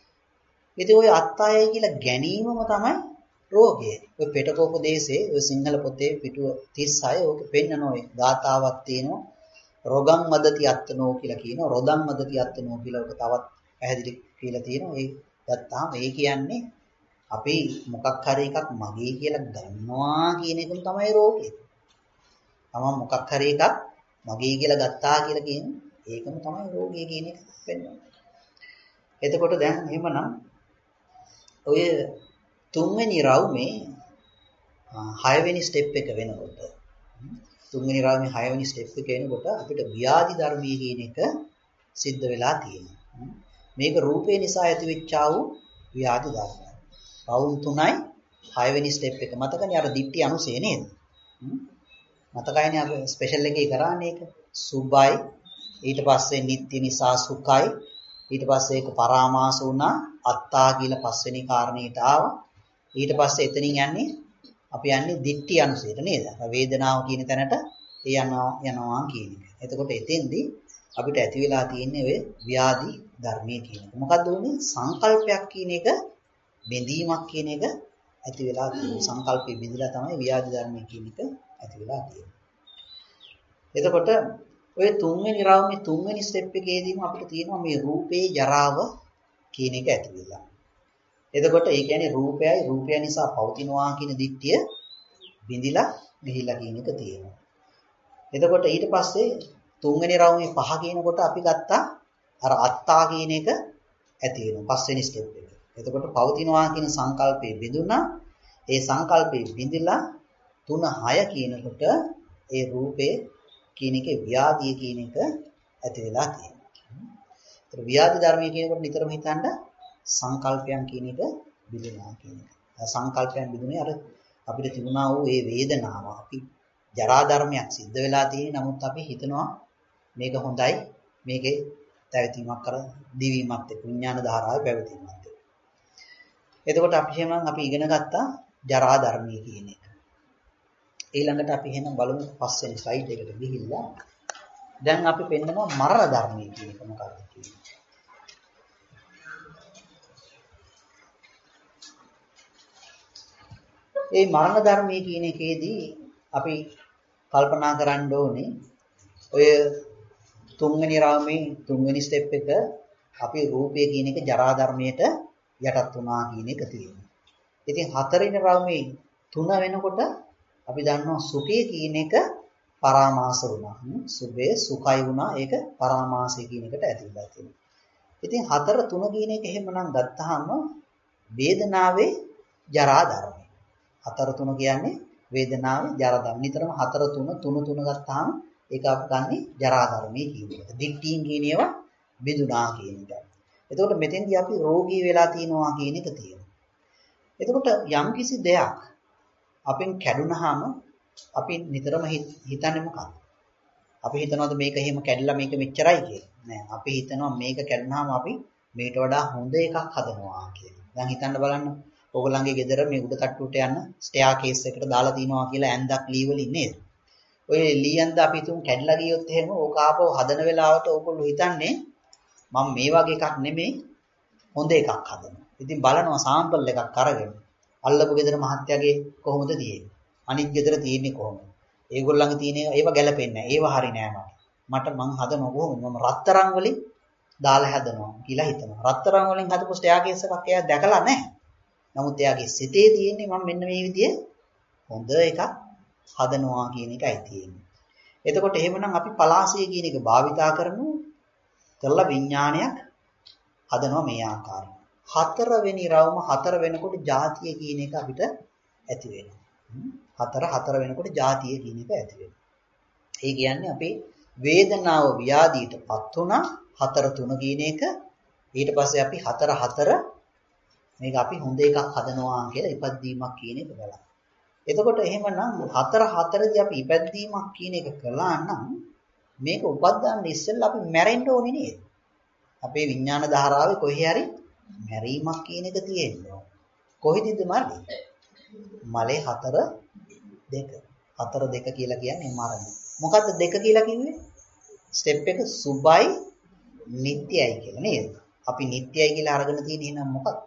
ඉතින් ওই අත්තායයි කියලා ගැනීමම තමයි රෝගය. ඔය පිටකෝපදේශයේ ඔය සිංහල පොතේ පිටුව 36 ඕක පෙන්නන ඔය ගාතාවක් තියෙනවා. රොගං වදති අත්තනෝ කියලා කියනවා. රොදං වදති අත්තනෝ කියලා ඔක තවත් පැහැදිලි කියලා තියෙනවා. ඒ ගත්තාම ඒ කියන්නේ අපි මොකක් හරි එකක් මගේ කියලා ගන්නවා කියන එකම තමයි රෝගය. තමන් මොකක් හරි එකක් මගේ කියලා ගත්තා කියලා කියන්නේ ඒකම තමයි රෝගය කියන එක වෙන්නේ. එතකොට දැන් එහෙමනම් ඔය තුන්වෙනි රවුමේ 6 වෙනි ස්ටෙප් එක වෙනකොට තුන්වෙනි රවුමේ 6 වෙනි ස්ටෙප් එක එනකොට අපිට ව්‍යාධි ධර්මයේ කියන එක සිද්ධ වෙලා තියෙනවා. මේක රූපේ නිසා ඇතිවෙච්චා වූ ව්‍යාධි ධර්ම. රවුම් 3යි 6 වෙනි ස්ටෙප් එක මතකනේ අර දිට්ටි අනුසය නේද? මතකයිනේ අපි ස්පෙෂල් එකේ කරානේ ඒක. සුභයි ඊට පස්සේ නිට්ටි නිසා සුඛයි ඊට පස්සේ ඒක පරාමාස වුණා අත්තා කියලා පස්වෙනි කාරණේට ආවා. ඊට පස්සේ එතනින් යන්නේ අපි යන්නේ දිට්ටි අනුසයට නේද? වේදනාව කියන තැනට ඒ යනවා කියන එක. එතකොට එතෙන්දී අපිට ඇති වෙලා තියෙන්නේ ඔය ව්‍යාධි ධර්මයේ කියන එක. මොකද්ද උනේ? සංකල්පයක් කියන එක බෙදීමක් කියන එක ඇති වෙලා තියෙනවා. සංකල්පෙ බෙදලා තමයි ව්‍යාධි ධර්මයේ කියන එක ඇති වෙලා තියෙන්නේ. එතකොට ඔය තුන්වෙනි රවුමේ තුන්වෙනි ස්ටෙප් එකේදීම අපිට තියෙනවා මේ රූපේ ජරාව කියන එක ඇති වෙලා. එතකොට ඒ කියන්නේ රූපය නිසා පවතිනවා කියන දිට්ඨිය බිඳිලා ගිහිලා කියන එක තියෙනවා. එතකොට ඊට පස්සේ තුන්වෙනි රවුමේ 5 කියනකොට අපි ගත්තා අර අත්තා කියන එක ඇති වෙනවා පස්වෙනි ස්ටෙප් එක. එතකොට පවතිනවා කියන සංකල්පේ බිඳුණා. ඒ සංකල්පේ බිඳිලා 3 6 කියනකොට ඒ රූපේ කියන එකේ ව්‍යාධිය කියන එක ඇති වෙලා තියෙනවා. ඒතර ව්‍යාධි ධර්මයේ කියනකොට නිතරම හිතන්න සංකල්පයන් කියන එක බිඳිනවා කියන එක. සංකල්පයන් බිඳුනේ අර අපිට තිබුණා වූ ඒ වේදනාව අපි ජරා ධර්මයක් සිද්ධ වෙලා තියෙන නමුත් අපි හිතනවා මේක හොඳයි මේකේ පැවතීමක් කර දිවීමක් එක්ක විඥාන ධාරාවේ පැවතීමක් එක්ක. එතකොට අපි ඉගෙන ගත්තා ජරා ධර්මයේ කියන එක. ඊළඟට අපි එහෙනම් බලමු පස්වෙනි ස්ලයිඩ් එකට ගිහිල්ලා දැන් අපි පෙන්නනවා මරණ ධර්මයේ කියන එක මොකක්ද කියන්නේ. මේ මරණ ධර්මයේ කියන එකේදී අපි කල්පනා කරන්න ඕනේ ඔය තුන්වෙනි රාමයේ තුන්වෙනි ස්ටෙප් එක අපි රූපය කියන එක ජරා ධර්මයට යටත් වුණා කියන එක තියෙනවා. ඉතින් හතරවෙනි රාමයේ 3 වෙනකොට අපි දන්නවා සුඛය කියන එක පරාමාස වුණා. සුභය සුඛයි වුණා. ඒක පරාමාසය කියන එකට ඇතුළත් වෙනවා. ඉතින් 4 3 කියන එක එහෙමනම් ගත්තාම වේදනාවේ ජරා ධර්මය. 4 3 කියන්නේ වේදනාවේ ජරා ධර්ම. නිතරම 4 3 3 3 ගත්තාම ඒක අපි ගන්නේ ජරා ධර්මයේ කියන එක. දිට්ඨීන් කියන ඒවා බිඳුනා කියන එක. එතකොට මෙතෙන්දී අපි රෝගී වෙලා තියෙනවා කියන එක තියෙනවා. එතකොට යම් කිසි දෙයක් අපෙන් කැඩුනහම අපි නිතරම හිතන්නේ මොකක්ද? අපි හිතනවාද මේක එහෙම කැඩිලා මේක මෙච්චරයි කියලා. නෑ. අපි හිතනවා මේක කැඩුනහම අපි මේට වඩා හොඳ එකක් හදනවා කියලා. දැන් හිතන්න බලන්න. ඕගොල්ලන්ගේ ගෙදර මේ උඩ තට්ටුවට යන ස්ටෙයා කේස් එකට දාලා තිනවා කියලා ඇඳක් ලී වලින් නේද? ඔය ලී ඇඳ අපි තුන් කැඩලා ගියොත් එහෙම ඕක ආපහු හදන වෙලාවට ඕගොල්ලෝ හිතන්නේ මම මේ වගේ එකක් නෙමෙයි හොඳ එකක් හදනවා. ඉතින් බලනවා සාම්පල් එකක් අරගෙන අල්ලපු ගෙදර මහත්තයාගේ කොහොමද තියෙන්නේ? අනිත් ගෙදර තියෙන්නේ කොහොමද? ඒගොල්ලන්ගේ තියෙන ඒවා ගැලපෙන්නේ නැහැ. ඒවා හරි නෑ මට මං හදනවා කොහොමද? මම රත්තරන් වලින් දාලා හදනවා කියලා හිතනවා. රත්තරන් වලින් හදපු ස්ටෙයා කේස් එකක් එයා දැකලා නැහැ. නමුත් එයාගේ සිතේ තියෙන්නේ මම මෙන්න මේ විදිහේ හොඳ එකක් හදනවා කියන එකයි තියෙන්නේ. එතකොට එහෙමනම් අපි පලාසය කියන එක භාවිතා කරලා විඥානයක් හදනවා මේ ආකාරයෙන්. හතරවෙනි රවුම 4 වෙනකොට ಜಾතිය කියන එක අපිට ඇති වෙනවා. 4 වෙනකොට ಜಾතිය කියන එක ඇති වෙනවා. ඒ කියන්නේ අපේ වේදනාව ව්‍යාධියටපත් වුණා 4 3 කියන එක. ඊට පස්සේ අපි 4 4 මේක අපි හොඳ එකක් හදනවා කියලා ඉපැද්දීමක් කියන එක බලන්න. එතකොට එහෙමනම් 4 4දී අපි ඉපැද්දීමක් කියන එක කළා නම් මේක උපද්දන්න ඉස්සෙල්ලා අපි මැරෙන්න ඕනේ නේද? අපේ විඥාන ධාරාවේ කොහේ හරි මැරීමක් කියන එක තියෙනවා. කොහෙදද මරන්නේ? මලේ 4 2. 4 2 කියලා කියන්නේ මරණය. මොකද්ද 2 කියලා කිව්වේ? ස්ටෙප් එක සුභයි නිට්ටයයි කියලා නේද? අපි නිට්ටයයි කියලා අරගෙන තියෙන එහෙනම් මොකක්ද?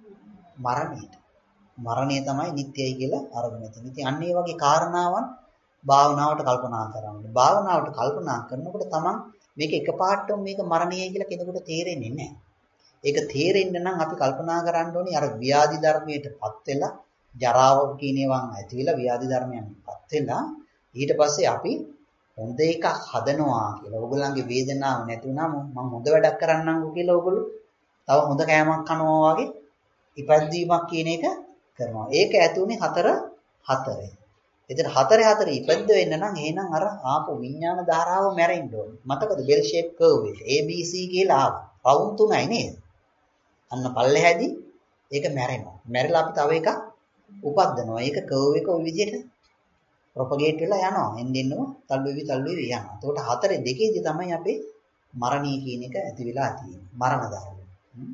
මරණයට. මරණය තමයි නිට්ටයයි කියලා අරගෙන තියෙන්නේ. ඉතින් අන්න ඒ වගේ කාරණාවන් භාවනාවට කල්පනා කරන්න. භාවනාවට කල්පනා කරනකොට තමන් මේක එකපාරටම මේක මරණයයි කියලා කෙනෙකුට තේරෙන්නේ නැහැ. ඒක තේරෙන්න නම් අපි කල්පනා කරන්න ඕනේ අර ව්‍යාධි ධර්මයටපත් වෙලා ජරාව කියන ඒවාන් ඇති වෙලා ව්‍යාධි ධර්මයන්පත් වෙලා ඊට පස්සේ අපි හොඳ එකක් හදනවා කියලා. ඕගොල්ලන්ගේ වේදනාව නැති වුණාම මම හොඳ වැඩක් කරන්නම්කෝ කියලා ඕගොල්ලෝ තව හොඳ කෑමක් කනවා වගේ ඉපැද්දීමක් කියන එක කරනවා. ඒක ඇතුනේ 4 4. එතන 4 4 ඉපැද්ද වෙන්න නම් එහෙනම් අර ආපු විඥාන ධාරාව මැරෙන්න ඕනේ. මතකද බෙල් ෂේප් කර්ව් එක ABC කියලා ආවා. රවුන්ඩ් 3යි නේද? අන්න පල්ලෙහැදී ඒක මැරෙනවා. මැරිලා අපි තව එකක් උපද්දනවා. ඒක කර්ව් එක ওই විදිහට ප්‍රොපගේට් වෙලා යනවා. එන්නෙන්නම තල්ලු වෙවි යනවා. එතකොට 4 2ේදී තමයි අපේ මරණීය කියන එක ඇති වෙලා තියෙන්නේ. මරණ ධර්මය.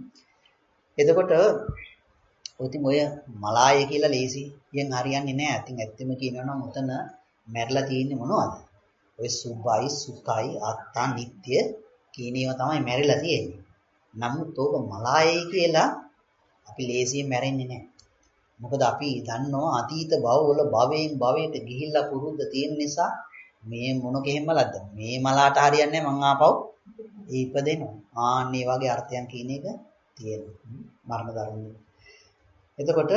එතකොට ඉතින් ඔය මලාය කියලා ලේසියෙන් හරියන්නේ නැහැ. ඉතින් ඇත්තම කියනවා නම් උතන මැරිලා තියෙන්නේ මොනවද? ඔය සුභයි සුඛයි අත්තා නිට්ටය කියන ඒවා තමයි මැරිලා තියෙන්නේ. නමුත් ඕක මලායයි කියලා අපි ලේසියෙන් මැරෙන්නේ නැහැ. මොකද අපි දන්නවා අතීත භවවල භවයෙන් භවයට ගිහිල්ලා පුරුද්ද තියෙන නිසා මේ මොන කෙහෙම්මලක්ද? මේ මලාට හරියන්නේ නැහැ මං ආපහු ඉපදෙනවා. ආන්නේ වගේ අර්ථයන් කියන එක තියෙනවා. මරණ ධර්මයේ. එතකොට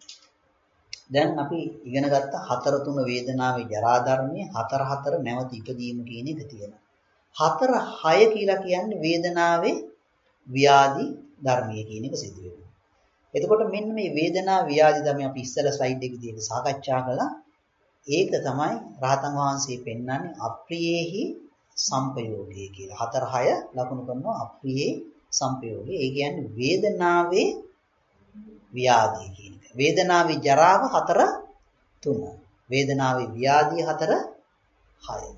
දැන් අපි ඉගෙන ගත්ත 4 3 වේදනාවේ ජරා ධර්මයේ 4 4 නැවත ඉපදීම කියන එක තියෙනවා. 4 6 කියලා කියන්නේ වේදනාවේ ව්‍යාධි ධර්මයේ කියන එක සිදු වෙනවා. එතකොට මෙන්න මේ වේදනා ව්‍යාධි ධර්ම අපි ඉස්සෙල්ලා ස්ලයිඩ් එකේදී ඒක සාකච්ඡා කළා. ඒක තමයි රහතන් වහන්සේ පෙන්වන්නේ අප්‍රියේහි සංපයෝගය කියලා. 4 6 ලකුණු කරනවා අප්‍රියේ සංපයෝගය. ඒ කියන්නේ වේදනාවේ ව්‍යාධිය කියන එක. වේදනාවේ ජරාව 4 3. වේදනාවේ ව්‍යාධිය 4 6.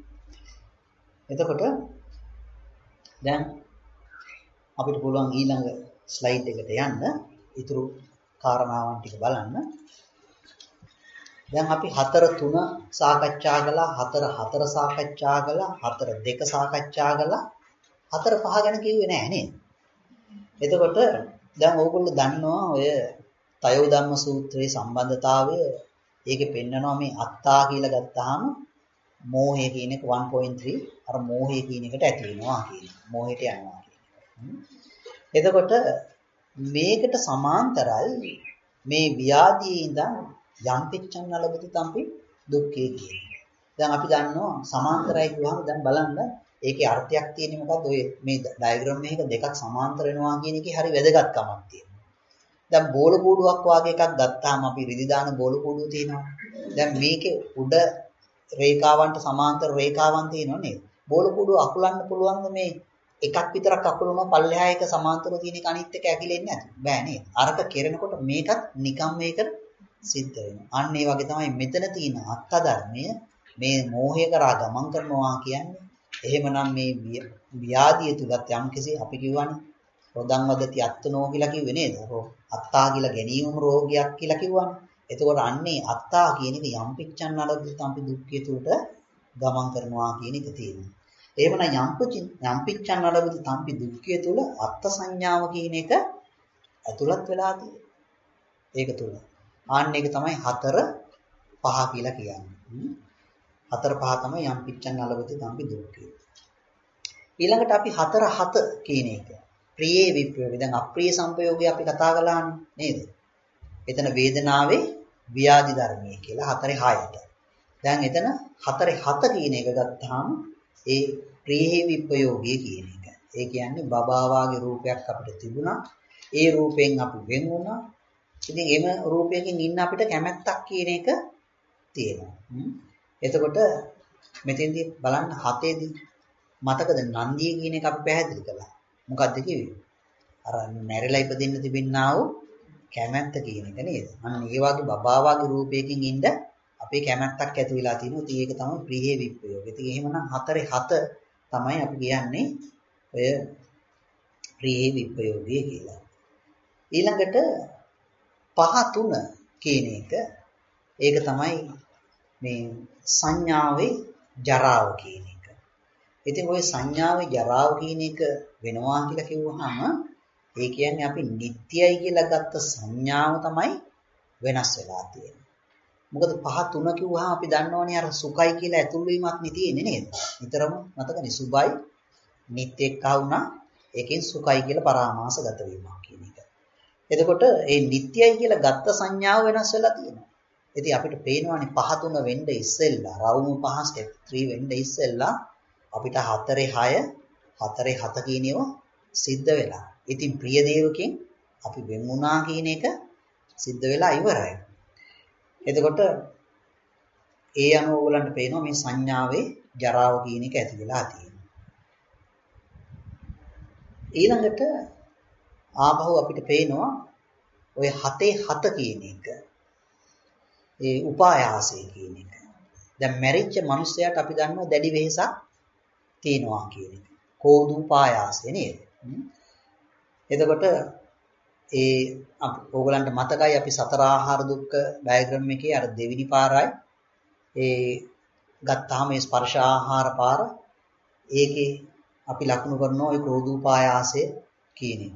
එතකොට දැන් අපිට පුළුවන් ඊළඟ ස්ලයිඩ් එකට යන්න. ඊතුරු කාරණාවන් ටික බලන්න. දැන් අපි 4 3 සාකච්ඡා කළා 4 4 සාකච්ඡා කළා 4 2 සාකච්ඡා කළා 4 5 ගැන කිව්වේ නෑ නේද? එතකොට දැන් ඕගොල්ලෝ දන්නවා ඔය තයෝ ධම්ම සූත්‍රයේ සම්බන්ධතාවය ඒකේ පෙන්නනවා මේ අත්තා කියලා ගත්තාම මෝහය කියන එක 1.3 අර මෝහය කියන එකට ඇති වෙනවා කියන එක. මෝහයට යනවා කියන එක. එතකොට මේකට සමාන්තරයි මේ ව්‍යාධියේ ඉඳන් යම් පිච්ඡන් නලබති තම්පි දුක්ඛේ කියන්නේ. දැන් අපි දන්නවා සමාන්තරයි කියවහම දැන් බලන්න ඒකේ අර්ථයක් තියෙන්නේ මොකද්ද? ඔය මේ ඩයග්‍රෑම් එකක දෙකක් සමාන්තර වෙනවා කියන එකේ හරි වැදගත්කමක් තියෙනවා. දැන් බෝල කූඩුවක් වගේ එකක් ගත්තාම අපි රිදි දාන බෝල කූඩුව තියෙනවා. දැන් මේකේ උඩ රේඛාවන්ට සමාන්තර රේඛාවන් තියෙනව නේද? බෝල කූඩුව අකුලන්න පුළුවන් මේ එකක් විතරක් අකුලනවා පල්ලෙහා එක සමාන්තරව තියෙන එක අනිත් එක ඇකිලෙන්නේ නැද්ද? බෑ නේද? අරක කෙරෙනකොට මේකත් නිකම් මේකට සිද්ධ වෙනවා. අන්න ඒ වගේ තමයි මෙතන තියෙන අත්ත ධර්මය මේ මෝහය කරා ගමන් කරනවා කියන්නේ. එහෙමනම් මේ ව්‍යාධිය තුලත් යම්කිසි අපි කියවනේ රොදන් වදති අත්තනෝ කියලා කිව්වේ නේද? අත්තා කියලා ගැනීම රෝගයක් කියලා කිව්වනේ. එතකොට අන්නේ අත්තා කියන එක යම් පිච්ඡන් නරද්ද තම්පි දුක්ඛය තුලට ගමන් කරනවා කියන එක තියෙනවා. එහෙමනම් යම් පිච්ඡන් නරද්ද තම්පි දුක්ඛය තුල අත්ත සංඥාව කියන එක ඇතුළත් වෙලා තියෙනවා. ඒක තුල. ආන්න එක තමයි 4 5 කියලා කියන්නේ. 4 5 තමයි යම් පිච්ඡන් නරද්ද තම්පි දුක්ඛය. ඊළඟට අපි 4 7 කියන එක. ප්‍රියේ විප්‍රයෝගය. දැන් අප්‍රිය සංපයෝගය අපි කතා කළානේ නේද? එතන වේදනාවේ ව්‍යාධි ධර්මයේ කියලා 4 6ට. දැන් එතන 4 7 කියන එක ගත්තාම ඒ ප්‍රියේ විප්‍රයෝගය කියන එක. ඒ කියන්නේ බබාවාගේ රූපයක් අපිට තිබුණා. ඒ රූපයෙන් අපි වෙන් වුණා. ඉතින් එම රූපයකින් ඉන්න අපිට කැමැත්තක් කියන එක තියෙනවා. එතකොට මෙතෙන්දී බලන්න 7ේදී මතකද නන්දිය කියන එක අපි පැහැදිලි කළා. මොකද්ද කිව්වේ? අර මැරිලා ඉපදෙන්න තිබෙන්නා වූ කැමැත්ත කියන එක නේද? අන්න ඒ වගේ බබාවාගේ රූපයකින් ඉඳ අපේ කැමැත්තක් ඇති වෙලා තියෙනවා. ඉතින් ඒක තමයි ප්‍රියේ විප්‍රයෝගය. ඉතින් එහෙමනම් 4 7 තමයි අපි කියන්නේ ඔය ප්‍රියේ විප්‍රයෝගය කියලා. ඊළඟට 5 3 කියන එක ඒක තමයි මේ සංඥාවේ ජරාව කියන එක. ඉතින් ওই සංඥාවේ ජරාව කියන එක වෙනවා කියලා කිව්වහම ඒ කියන්නේ අපි නිට්ටයයි කියලා ගත්ත සංඥාව තමයි වෙනස් වෙලා තියෙන්නේ. මොකද 5 3 කිව්වහම අපි දන්නවනේ අර සුඛයි කියලා ඇතුල් වීමක් නේ තියෙන්නේ නේද? නිතරම මතකනේ සුභයි නිට්ටය එක්ක වුණා ඒකෙන් සුඛයි කියලා පරාමාසගත වීමක් කියන එක. එතකොට ඒ නිට්ටයයි කියලා ගත්ත සංඥාව වෙනස් වෙලා තියෙනවා. ඉතින් අපිට පේනවානේ 5 3 වෙන්න ඉස්සෙල්ලා රවුම 5 ස්ටෙප් 3 වෙන්න ඉස්සෙල්ලා අපිට 4 6 4 7 කියන ඒවා සිද්ධ වෙලා. ඉතින් ප්‍රිය දේවකෙන් අපි වෙන් වුණා කියන එක සිද්ධ වෙලා ඉවරයි. එතකොට ඒ අනුව ඕගලන්ට පේනවා මේ සංඥාවේ ජරාව කියන එක ඇති වෙලා තියෙනවා. ඊළඟට ආපහු අපිට පේනවා ඔය 7 7 කියන එක. ඒ උපායාසය කියන එක. දැන් මැරිච්ච මිනිස්සයාට අපි දන්නවා දැඩි වෙහසක් තියෙනවා කියන එක. කෝදුපායාසය නේද? එතකොට ඒ ඕගලන්ට මතකයි අපි සතර ආහාර දුක්ඛ ඩයග්‍රෑම් එකේ අර දෙවිනි පාරයි ඒ ගත්තාම මේ ස්පර්ශ ආහාර පාර ඒකේ අපි ලකුණු කරනවා ඒ ක්‍රෝධූපායාසය කියන එක.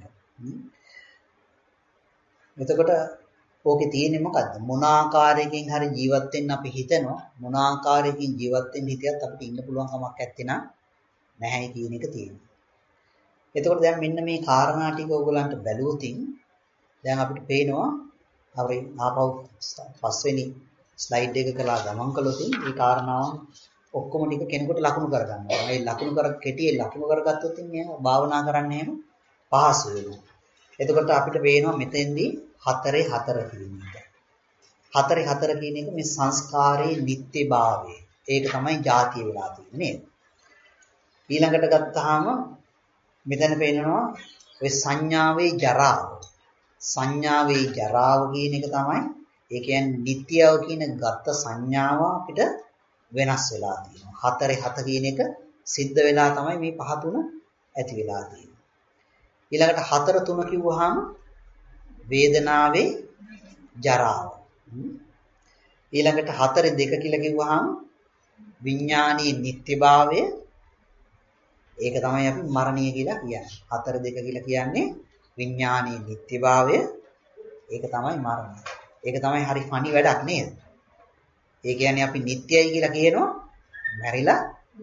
එතකොට ඕකේ තියෙන්නේ මොකද්ද? මොන ආකාරයකින් හරි ජීවත් වෙන්න අපි හිතනවා. මොන ආකාරයකින් ජීවත් වෙන්න හිතියත් අපිට ඉන්න පුළුවන් කමක් නැත්තේ නැහැ කියන එක තියෙනවා. එතකොට දැන් මෙන්න මේ කාරණා ටික ඕගලන්ට බැලුවොතින් දැන් අපිට පේනවා අපි ආපහු පස්වෙනි ස්ලයිඩ් එක කළා ගමන් කළොතින් මේ කාරණාවන් ඔක්කොම ටික කෙනෙකුට ලකුණු කරගන්නවා. මේ ලකුණු කර කෙටියෙන් ලකුණු කරගත්තොත් එහෙනම් භාවනා කරන්න එහෙම පහසු වෙනවා. එතකොට අපිට පේනවා මෙතෙන්දී 4 4 කියන එක. 4 4 කියන එක මේ සංස්කාරයේ නිත්‍යභාවය. ඒක තමයි ಜಾතිය වෙලා තියෙන්නේ නේද? ඊළඟට ගත්තාම මෙතන පේනවා ඔය සංඥාවේ ජරාව. සංඥාවේ ජරාව කියන එක තමයි ඒ කියන්නේ නිට්ටයව කියන ගත්ත සංඥාව අපිට වෙනස් වෙලා තියෙනවා. 4 7 කියන එක සිද්ධ වෙලා තමයි මේ 5 3 ඇති වෙලා තියෙන්නේ. ඊළඟට 4 3 කිව්වහම වේදනාවේ ජරාව. ඊළඟට 4 2 කියලා කිව්වහම විඥානීය නිට්ටයභාවය ඒක තමයි අපි මරණීය කියලා කියන්නේ. 4 2 කියලා කියන්නේ විඥානීය නිට්ටයභාවය ඒක තමයි මරණය. ඒක තමයි හරි ෆනි වැඩක් නේද? ඒ කියන්නේ අපි නිට්ටයයි කියලා කියනවා මැරිලා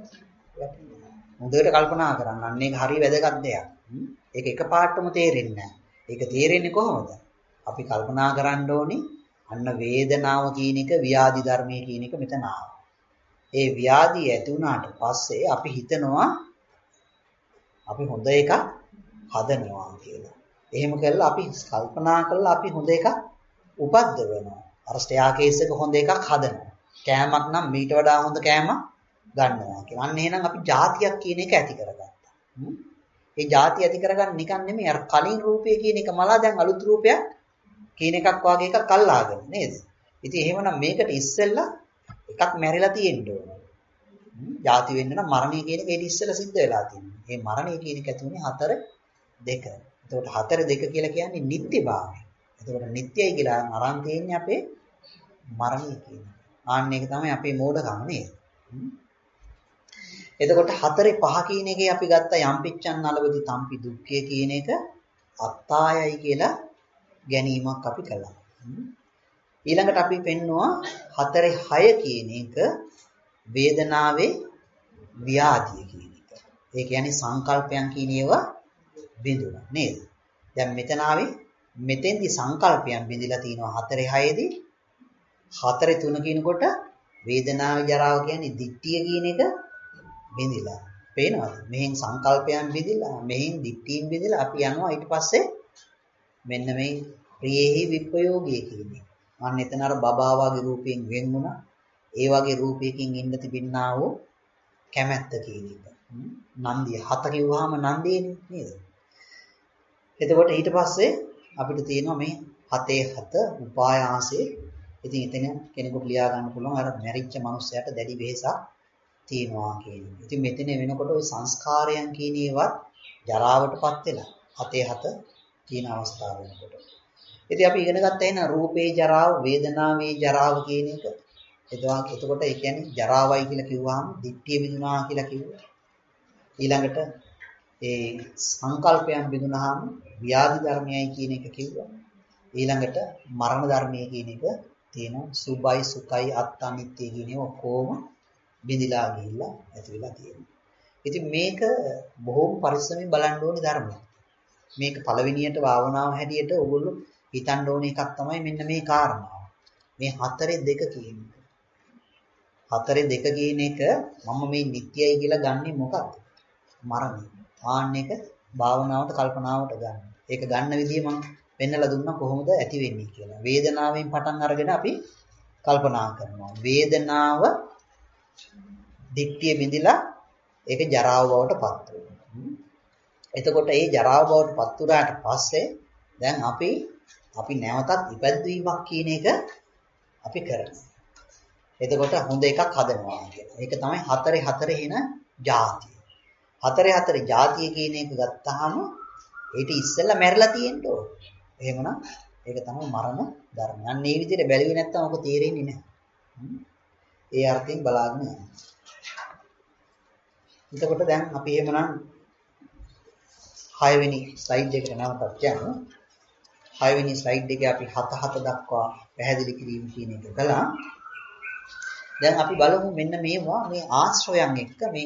හොඳට කල්පනා කරන්න. අන්න ඒක හරි වැදගත් දෙයක්. ඒක එකපාරටම තේරෙන්නේ නැහැ. ඒක තේරෙන්නේ කොහොමද? අපි කල්පනා කරන්න ඕනේ අන්න වේදනාව කියන එක ව්‍යාධි ධර්මයේ කියන එක මෙතන ආවා. ඒ ව්‍යාධිය ඇති වුණාට පස්සේ අපි හිතනවා අපි හොඳ එකක් හදනවා කියලා. එහෙම කළා අපි කල්පනා කළා අපි හොඳ එකක් උපද්දවනවා. අර ස්ටෙයාකේස් එක හොඳ එකක් හදනවා. කෑමක් නම් මීට වඩා හොඳ කෑමක් ගන්නවා කියලා. අන්න එහෙනම් අපි ಜಾතියක් කියන එක ඇති කරගත්තා. ඒ ಜಾති ඇති කරගන්න නිකන් නෙමෙයි අර කලින් රූපය කියන එක මලා දැන් අලුත් රූපයක් කියන එකක් වගේ එකක් අල්ලාගෙන නේද? ඉතින් එහෙමනම් මේකට ඉස්සෙල්ලා එකක් මැරිලා තියෙන්න ඕන. ಜಾති වෙන්න නම් මරණය කියන එක ඊට ඉස්සෙල්ලා සිද්ධ වෙලා තියෙනවා. මේ මරණය කියන එක ඇතුලේ 4 2. එතකොට 4 2 කියලා කියන්නේ නිට්ටයභාවය. එතකොට නිට්ටයයි කියලා අරන් තියෙන්නේ අපේ මරණය කියන. ආන්න එක තමයි අපේ මෝඩකම නේද? එතකොට 4 5 කියන එකේ අපි ගත්ත යම්පිච්ඡන් නලවති තම්පි දුක්ඛය කියන එක අත්තායයි කියලා ගැනීමක් අපි කළා. ඊළඟට අපි පෙන්නවා 4 6 කියන එක වේදනාවේ ව්‍යාධිය කියන එක. ඒ කියන්නේ සංකල්පයන් කියන ඒවා බිඳුණා නේද? දැන් මෙතන මෙතෙන්දි සංකල්පයන් බිඳිලා තිනවා 4 6 දී 4 3 කියනකොට වේදනාවේ ජරාව කියන්නේ දිට්ඨිය කියන එක බිඳිලා. පේනවද? මෙහෙන් සංකල්පයන් බිඳිලා, මෙහෙන් දිට්ඨියෙන් බිඳිලා අපි යනවා ඊට පස්සේ මෙන්න මේ ප්‍රියෙහි විප්‍රයෝගය කියන්නේ. අන්න එතන අර බබා වගේ රූපයෙන් වෙන් වුණා. ඒ වගේ රූපයකින් ඉන්න තිබින්නා වූ කැමැත්ත කියන එක. නන්දිය 7 කිව්වහම නන්දියනේ නේද? එතකොට ඊට පස්සේ අපිට තියෙනවා මේ 7 7 උපායාසයේ. ඉතින් එතන කෙනෙකුට ලියා ගන්න පුළුවන් අර මැරිච්ච මනුස්සයාට දැඩි වෙහසක් තියෙනවා කියන්නේ. ඉතින් මෙතන වෙනකොට ওই සංස්කාරයන් කියන ඒවත් ජරාවටපත් වෙලා 7 7 තියෙන අවස්ථාව වෙනකොට. ඉතින් අපි ඉගෙන ගත්තා එන රූපේ ජරාව, වේදනාවේ ජරාව කියන එක. එතකොට ඒ කියන්නේ ජරාවයි කියලා කිව්වහම දිට්ඨිය බිඳුනා කියලා කිව්වා. ඊළඟට ඒ සංකල්පයන් බිඳුනහම ව්‍යාධි ධර්මයයි කියන එක කිව්වා. ඊළඟට මරණ ධර්මයේ කියන එක තියෙනවා. සුභයි සුඛයි අත්අනිත්‍ය කියන ඒවා කොහොම බිඳිලා ගිහිල්ලා ඇති වෙලා තියෙනවා. ඉතින් මේක බොහොම පරිස්සමෙන් බලන්න ඕනේ ධර්මයක්. මේක පළවෙනියට භාවනාව හැටියට ඕගොල්ලෝ හිතන්න ඕනේ එකක් තමයි මෙන්න මේ කාරණාව. මේ 4 2 කියන එක. 4 2 කියන එක මම මේ නිට්ටයයි කියලා ගන්නෙ මොකක්ද? මරණය. ආන්න එක භාවනාවට කල්පනාවට ගන්න. ඒක ගන්න විදිය මම පෙන්නලා දුන්නා කොහොමද ඇති වෙන්නේ කියලා. වේදනාවෙන් පටන් අරගෙන අපි කල්පනා කරනවා. වේදනාව දිට්ඨිය බිඳිලා ඒක ජරාව බවට පත් වෙනවා. එතකොට ඒ ජරාව බවට පත් වුණාට පස්සේ දැන් අපි නැවතත් ඉපැද්දීමක් කියන එක අපි කරනවා. එතකොට හොඳ එකක් හදනවා කියනවා. ඒක තමයි 4 4 එන ಜಾතිය. 4 4 ಜಾතිය කියන එක ගත්තාම ඊට ඉස්සෙල්ලා මැරිලා තියෙන්න ඕන. එහෙමනම් ඒක තමයි මරණ ධර්මය. අන්න මේ විදිහට බැලුවේ නැත්නම් ඔක තේරෙන්නේ නැහැ. ඒ අර්ථයෙන් බලාගෙන යන්න. එතකොට දැන් අපි එහෙමනම් 6 වෙනි ස්ලයිඩ් එකට නැවතත් යමු. 6 වෙනි ස්ලයිඩ් එකේ අපි 7 7 දක්වා පැහැදිලි කිරීම කියන එක කළා. දැන් අපි බලමු මෙන්න මේවා මේ ආශ්‍රයයන් එක්ක මේ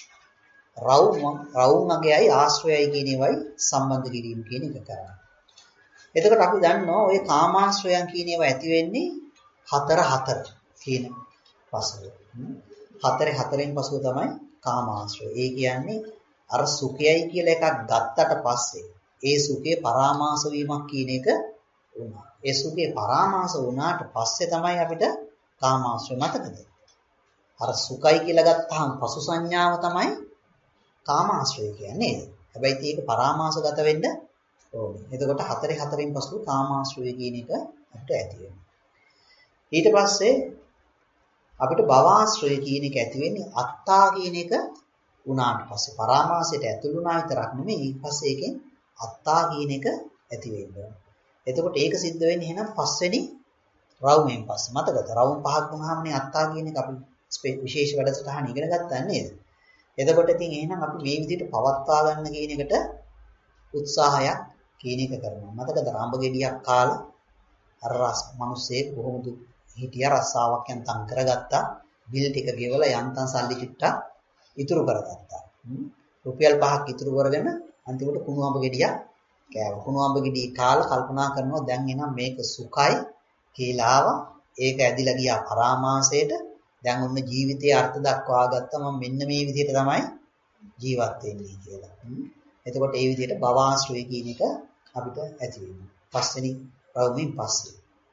රවුම් අගයයි ආශ්‍රයයි කියන ඒවායි සම්බන්ධ කිරීම කියන එක කරා. එතකොට අපි දන්නවා ওই කාමාශ්‍රයන් කියන ඒවා ඇති වෙන්නේ 4 4 කියන පසුව. 4 4න් පසුව තමයි කාමාශ්‍රය. ඒ කියන්නේ අර සුඛයයි කියලා එකක් ගත්තට පස්සේ ඒ සුඛේ පරාමාස වීමක් කියන එක වුණා. ඒ සුඛේ පරාමාස වුණාට පස්සේ තමයි අපිට කාමාශ්‍රය මතකද? අර සුඛයි කියලා ගත්තාම පසු සංඥාව තමයි කාමාශ්‍රය කියන්නේ. හැබැයි ඒක පරාමාසගත වෙන්න ඕනේ. එතකොට 4 4න් පසු කාමාශ්‍රය කියන එක අපිට ඇති වෙනවා. ඊට පස්සේ අපිට භවආශ්‍රය කියන එක ඇති වෙන්නේ අත්තා කියන එක උනාට පස්සේ පරාමාසයට ඇතුළු වුණා විතරක් නෙමෙයි ඊට පස්සේ ඒකෙන් අත්තා කියන එක ඇති වෙනවා. එතකොට ඒක සිද්ධ වෙන්නේ එහෙනම් 5 වෙනි රවුමෙන් පස්සේ මතකද? රවුම් පහක් වුණාමනේ අත්තා කියන එක අපි විශේෂ වැඩසටහන ඉගෙන ගත්තා නේද? එතකොට ඉතින් එහෙනම් අපි මේ විදිහට පවත්වා ගන්න කියන එකට උත්සාහයක් කියන එක කරනවා. මතකද රාඹ ගෙඩියක් කාලා අර මිනිස්සේ බොහොම දුක් හිටියා රස්සාවක් යන්තම් කරගත්තා. බිල් ටික ගෙවලා යන්තම් සල්ලි චුට්ටක් ඉතුරු කරගත්තා. රුපියල් 5ක් ඉතුරු කරගෙන අන්තිමට කුණු අඹ ගෙඩියක් කෑවා. කුණු අඹ ගෙඩිය කාලා කල්පනා කරනවා දැන් එනම් මේක සුඛයි කියලා ආවා. ඒක ඇදිලා ගියා පරාමාසයට. දැන් ඔන්න ජීවිතයේ අර්ථ දක්වා ගත්තා මම මෙන්න මේ විදිහට තමයි ජීවත් වෙන්නේ කියලා. එතකොට ඒ විදිහට භවආශ්‍රය කියන එක අපිට ඇති වෙනවා. පස්වෙනි රවුමෙන් පස්සේ.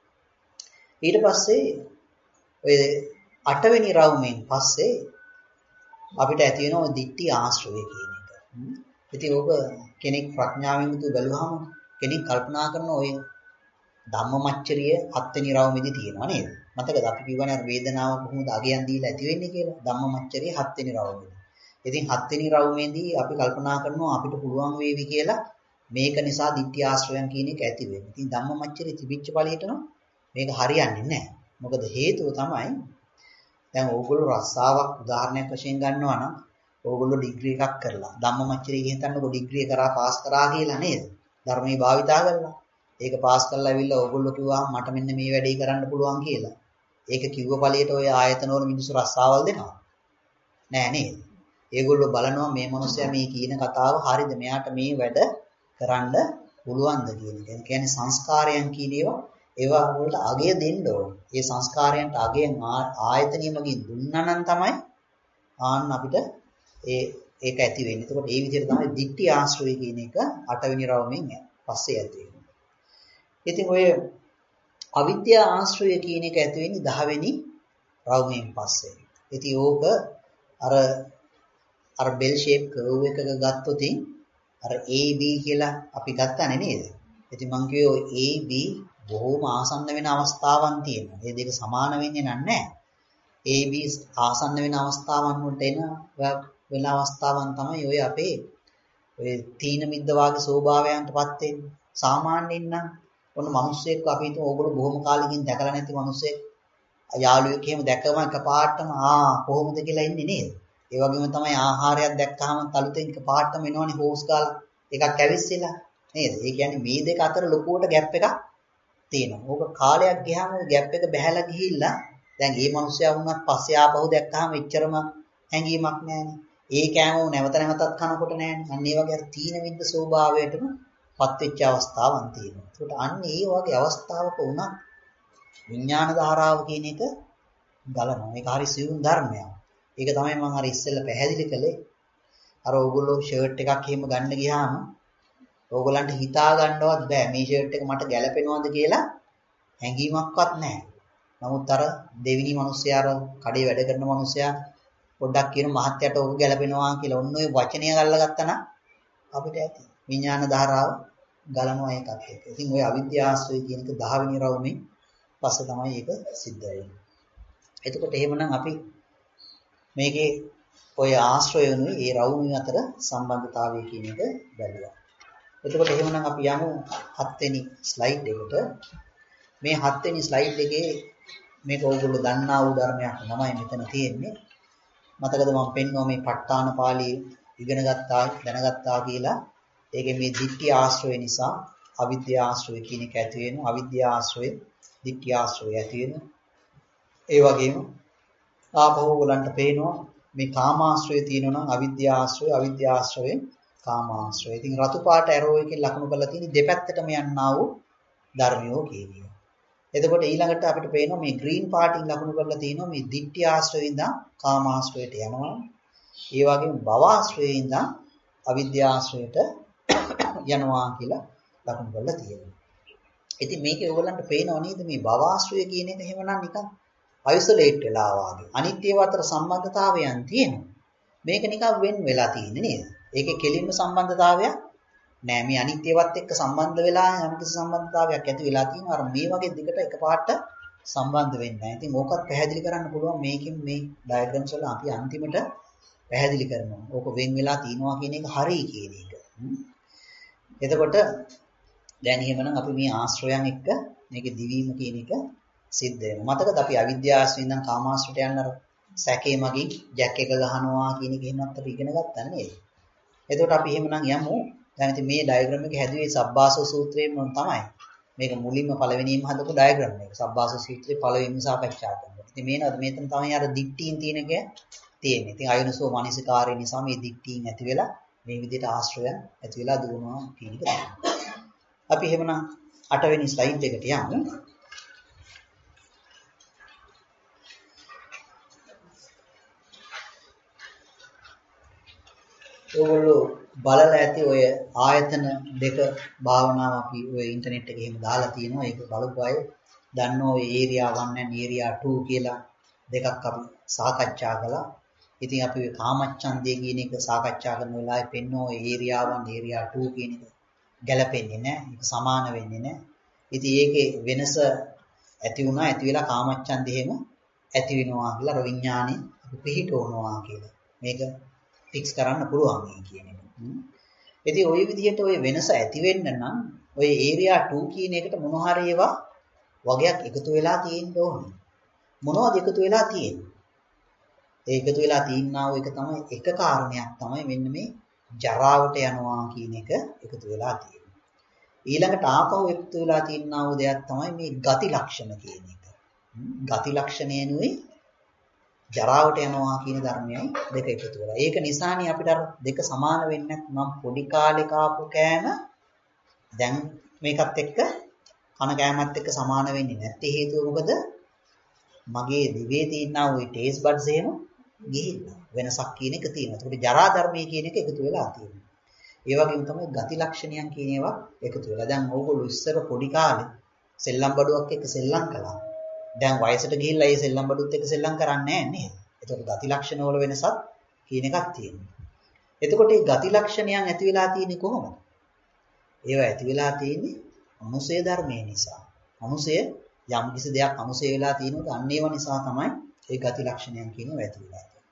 ඊට පස්සේ ඔය 8 වෙනි රවුමෙන් පස්සේ අපිට ඇති වෙනවා දිට්ඨි ආශ්‍රය කියන එක. ඉතින් ඕක කෙනෙක් ප්‍රඥාවෙන් යුතුව බැලුවහම කෙනෙක් කල්පනා කරන ඔය ධම්මමච්චරිය 7 වෙනි රවුමේදී තියෙනවා නේද? මතකද අපි කියවනේ වේදනාව කොහොමද අගයන් දීලා ඇති වෙන්නේ කියලා. ධම්මමච්චරිය 7 වෙනි රවුමේදී. ඉතින් 7 වෙනි රවුමේදී අපි කල්පනා කරනවා අපිට පුළුවන් වේවි කියලා මේක නිසා දිට්ඨි ආශ්‍රයයන් කියන එක ඇති වෙන්නේ. ඉතින් ධම්මමච්චරිය තිබිච්ච ඵලයට නම් මේක හරියන්නේ නැහැ. මොකද හේතුව තමයි දැන් ඕගොල්ලෝ රස්සාවක් උදාහරණයක් වශයෙන් ගන්නවා නම් ඕගොල්ලෝ ඩිග්‍රී එකක් කරලා ධම්මමච්චරිය හිතන්නකො ඩිග්‍රී කරා පාස් කරා කියලා නේද? ධර්මයේ භාවිතා කරලා. ඒක පාස් කරලා ඇවිල්ලා ඕගොල්ලෝ කිව්වා මට මෙන්න මේ වැඩේ කරන්න පුළුවන් කියලා. ඒක කිව්ව ඵලයට ඔය ආයතනවල මිනිස්සු රස්සාවල් දෙනවා. නෑ නේද? ඒගොල්ලෝ බලනවා මේ මිනිස්සයා මේ කියන කතාව හරිද? මෙයාට මේ වැඩ කරන්න පුළුවන්ද කියන එක. ඒ කියන්නේ සංස්කාරයන් කියන ඒවා වලට අගය දෙන්න ඕනේ. ඒ සංස්කාරයන්ට අගයෙන් ආයතනියමකින් දුන්නා නම් තමයි ආන්න අපිට ඒක ඇති වෙන්නේ. එතකොට මේ විදිහට තමයි දිට්ඨි ආශ්‍රය කියන එක 8 වෙනි රවුමෙන් පස්සේ ඇති වෙන්නේ. ඉතින් ඔය අවිද්‍යා ආශ්‍රය කියන එක ඇති වෙන්නේ 10 වෙනි රවුමෙන් පස්සේ. ඉතින් ඕක අර බෙල් ෂේප් කර්ව් එකක ගත්තොත් අර AB කියලා අපි ගත්තානේ නේද? ඉතින් මං කියෝ AB බොහොම ආසන්න වෙන අවස්ථාවන් තියෙනවා. මේ දෙක සමාන වෙන්නේ නැහැ. AB ආසන්න වෙන අවස්ථාවන් වලට එන වෙන අවස්ථාවන් තමයි ඔය අපේ ඔය තීන මිද්ද වාගේ ස්වභාවයන්ටපත් වෙන්නේ. සාමාන්‍යයෙන් නම් ඔන්න මිනිස්සෙක් අපි හිතමු ඕගොල්ලෝ බොහොම කාලෙකින් දැකලා නැති මිනිස්සෙක් යාළුවෙක් එහෙම දැකම එකපාරටම කොහොමද කියලා ඉන්නේ නේද? ඒ වගේම තමයි ආහාරයක් දැක්කහම තලුතෙන් එකපාරටම එනවනේ හෝස් ගාලා එකක් ඇවිස්සෙලා නේද? ඒ කියන්නේ මේ දෙක අතර ලොකුවට ગેප් එකක් තියෙනවා. ඕක කාලයක් ගියාම ગેප් එක බහැලා ගිහිල්ලා දැන් මේ මිනිස්සයා වුණත් පස්සේ ආපහු දැක්කහම එච්චරම හැඟීමක් නැහැනේ. ඒ කෑම නැවත නැවතත් කනකොට නැහැනේ. අන්න ඒ වගේ අර තීන මිද්ද ස්වභාවයටම පත් වෙච්ච අවස්ථාවක් තියෙනවා. ඒකට අන්න ඒ වගේ අවස්ථාවක වුණත් විඥාන ධාරාව කියන එක ගලනවා. මේක හරි සියුම් ධර්මයක්. ඒක තමයි මම අර ඉස්සෙල්ලා පැහැදිලි කළේ. අර ඕගොල්ලෝ ෂර්ට් එකක් එහෙම ගන්න ගියාම ඕගොල්ලන්ට හිතා ගන්නවත් බෑ මේ ෂර්ට් එක මට ගැලපෙනවද කියලා හැඟීමක්වත් නැහැ. නමුත් අර දෙවිනි මිනිස්සයා අර කඩේ වැඩ කරන මිනිස්සයා පොඩ්ඩක් කියන මහත්යට ඕක ගැලපෙනවා කියලා ඔන්න ඔය වචනය ගල්ලා නම් අපිට ඇති. විඥාන ධාරාව ගලනවා ඒකත් එක්ක. ඉතින් ඔය අවිද්‍යාශ්‍රය කියන එක 10 වෙනි රවුමේ පස්සේ තමයි ඒක සිද්ධ වෙන්නේ. එතකොට එහෙමනම් අපි මේකේ ඔය ආශ්‍රයනුයි ඒ රවුමේ අතර සම්බන්ධතාවය කියන එක බැලුවා. එතකොට එහෙමනම් අපි යමු 7 වෙනි ස්ලයිඩ් එකට. මේ 7 වෙනි ස්ලයිඩ් එකේ මේක ඕගොල්ලෝ දන්නා වූ ධර්මයක් තමයි මෙතන තියෙන්නේ. මතකද මම පෙන්නුවා මේ ප ဋ ාණ පාළිය ඉගෙන ගත්තා දැනගත්තා කියලා. ඒකේ මේ දිට්ඨි ආශ්‍රය නිසා අවිද්‍යා ආශ්‍රය කියන එක ඇති වෙනවා. අවිද්‍යා ආශ්‍රය දිට්ඨි ආශ්‍රය ඇති වෙනවා. ඒ වගේම ආපහු ඔයගලන්ට පේනවා මේ කාමාශ්‍රය තියෙනවා නම් අවිද්‍යා ආශ්‍රය අවිද්‍යා ආශ්‍රයෙන් කාමාශ්‍රය. ඉතින් රතු පාට ඇරෝ එකකින් ලකුණු කරලා තියෙන දෙපැත්තටම යන්නා වූ ධර්මියෝ කියනවා. එතකොට ඊළඟට අපිට පේනවා මේ ග්‍රීන් පාටින් ලකුණු කරලා තියෙනවා මේ දිට්ඨි ආශ්‍රයෙන් ඉඳන් කාමාශ්‍රයට යනවා. ඒ වගේම භවආශ්‍රයෙන් ඉඳන් අවිද්‍යා ආශ්‍රයට යනවා කියලා ලකුණු කරලා තියෙනවා. ඉතින් මේකේ ඔයගලන්ට පේනව නේද මේ භවආශ්‍රය කියන එක එහෙමනම් නිකන් අයිසොලේට් වෙලා වාගේ. අනිත් ඒවා අතර සම්බන්ධතාවයන් තියෙනවා. මේක නිකන් වෙන් වෙලා තියෙන්නේ නේද? ඒකේ කෙලින්ම සම්බන්ධතාවයක් නෑ. මේ අනිත් ඒවාත් එක්ක සම්බන්ධ වෙලා යම්කිසි සම්බන්ධතාවයක් ඇති වෙලා තියෙනවා. අර මේ වගේ දෙකට එකපාරට සම්බන්ධ වෙන්නේ නැහැ. ඉතින් ඕකත් පැහැදිලි කරන්න පුළුවන් මේකෙන් මේ ඩයග්‍රෑම්ස් වල අපි අන්තිමට පැහැදිලි කරනවා. ඕක වෙන් වෙලා තියෙනවා කියන එක හරි කියන එක. එතකොට දැන් එහෙමනම් අපි මේ ආශ්‍රයයන් එක්ක මේකේ දිවීම කියන එක සිද්ධ වෙනවා. මතකද අපි අවිද්‍යාවස්වෙන් ඉඳන් කාමාශ්‍රයට යන අර සැකේ මගින් ජැක් එක ගහනවා කියන එක එහෙමත් අපි ඉගෙන ගත්තා නේද? එතකොට අපි එහෙමනම් යමු. දැන් ඉතින් මේ ඩයග්‍රෑම් එක හැදුවේ සබ්බාසෝ සූත්‍රයෙන් තමයි. මේක මුලින්ම පළවෙනිම හදපු ඩයග්‍රෑම් එක. සබ්බාසෝ සූත්‍රයේ පළවෙනිම සාකච්ඡා කරනවා. ඉතින් මේනවද මෙතන තමයි අර දික්ටීන් තියෙනක තියෙන්නේ. ඉතින් අයෝනිසෝ මනසිකාරය නිසා මේ දික්ටීන් ඇති වෙලා මේ විදිහට ආශ්‍රයයන් ඇති වෙලා දුවනවා කියන එක තමයි. අපි එහෙමනම් 8 වෙනි ස්ලයිඩ් එකට යමු. ඔයගොල්ලෝ බලලා ඇති ඔය ආයතන දෙක භාවනාව අපි ඔය ඉන්ටර්නෙට් එකේ එහෙම දාලා තියෙනවා. ඒක බලපු අය දන්නවා ඔය ඒරියා 1 and ඒරියා 2 කියලා දෙකක් අපි සාකච්ඡා කළා. ඉතින් අපි ඔය කාමච්ඡන්දය කියන එක සාකච්ඡා කරන වෙලාවේ පෙන්නෝ ඔය ඒරියා 1 ඒරියා 2 කියන එක ගැලපෙන්නේ නැහැ. ඒක සමාන වෙන්නේ නැහැ. ඉතින් ඒකේ වෙනස ඇති වුණා ඇති වෙලා කාමච්ඡන්දය එහෙම ඇති වෙනවා කියලා අර විඥානේ පිහිටවනවා කියලා. මේක ෆික්ස් කරන්න පුළුවන් මේ කියන එක. ඉතින් ওই විදිහට ওই වෙනස ඇති වෙන්න නම් ওই ඒරියා 2 කියන එකට මොන හරි ඒවා වගයක් එකතු වෙලා තියෙන්න ඕනේ. මොනවද එකතු වෙලා තියෙන්නේ? ඒ එකතු වෙලා තියෙනා වූ එක තමයි එක කාරණයක් තමයි මෙන්න මේ ජරාවට යනවා කියන එක එකතු වෙලා තියෙන්නේ. ඊළඟට ආපහු එකතු වෙලා තියෙනා වූ දෙයක් තමයි මේ ගති ලක්ෂණ කියන එක. ගති ලක්ෂණයනුයි ජරාවට යනවා කියන ධර්මයයි දෙක එකතු වෙලා. ඒක නිසානේ අපිට අර දෙක සමාන වෙන්නේ නැත්නම් පොඩි කාලේ කාපු කෑම දැන් මේකත් එක්ක කන කෑමත් එක්ක සමාන වෙන්නේ නැත්තේ හේතුව මොකද? මගේ දිවේ තියෙනා ওই ටේස්ට් බඩ්ස් එහෙම ගිහිල්ලා වෙනසක් කියන එක තියෙනවා. ඒකට ජරා ධර්මයේ කියන එක එකතු වෙලා තියෙනවා. ඒ වගේම තමයි ගති ලක්ෂණයන් කියන ඒවා එකතු වෙලා. දැන් ඕගොල්ලෝ ඉස්සර පොඩි කාලේ සෙල්ලම් බඩුවක් එක්ක සෙල්ලම් කළා. දැන් වයසට ගිහිල්ලා ඒ සෙල්ලම් බඩුත් එක්ක සෙල්ලම් කරන්නේ නැහැ නේද? එතකොට ගති ලක්ෂණ වල වෙනසක් කියන එකක් තියෙනවා. එතකොට මේ ගති ලක්ෂණයන් ඇති වෙලා තියෙන්නේ කොහොමද? ඒවා ඇති වෙලා තියෙන්නේ අනුසය ධර්මයේ නිසා. අනුසය යම් කිසි දෙයක් අනුසය වෙලා තියෙනවද අන්න ඒව නිසා තමයි ඒ ගති ලක්ෂණයන් කියනවා ඇති වෙලා තියෙන්නේ.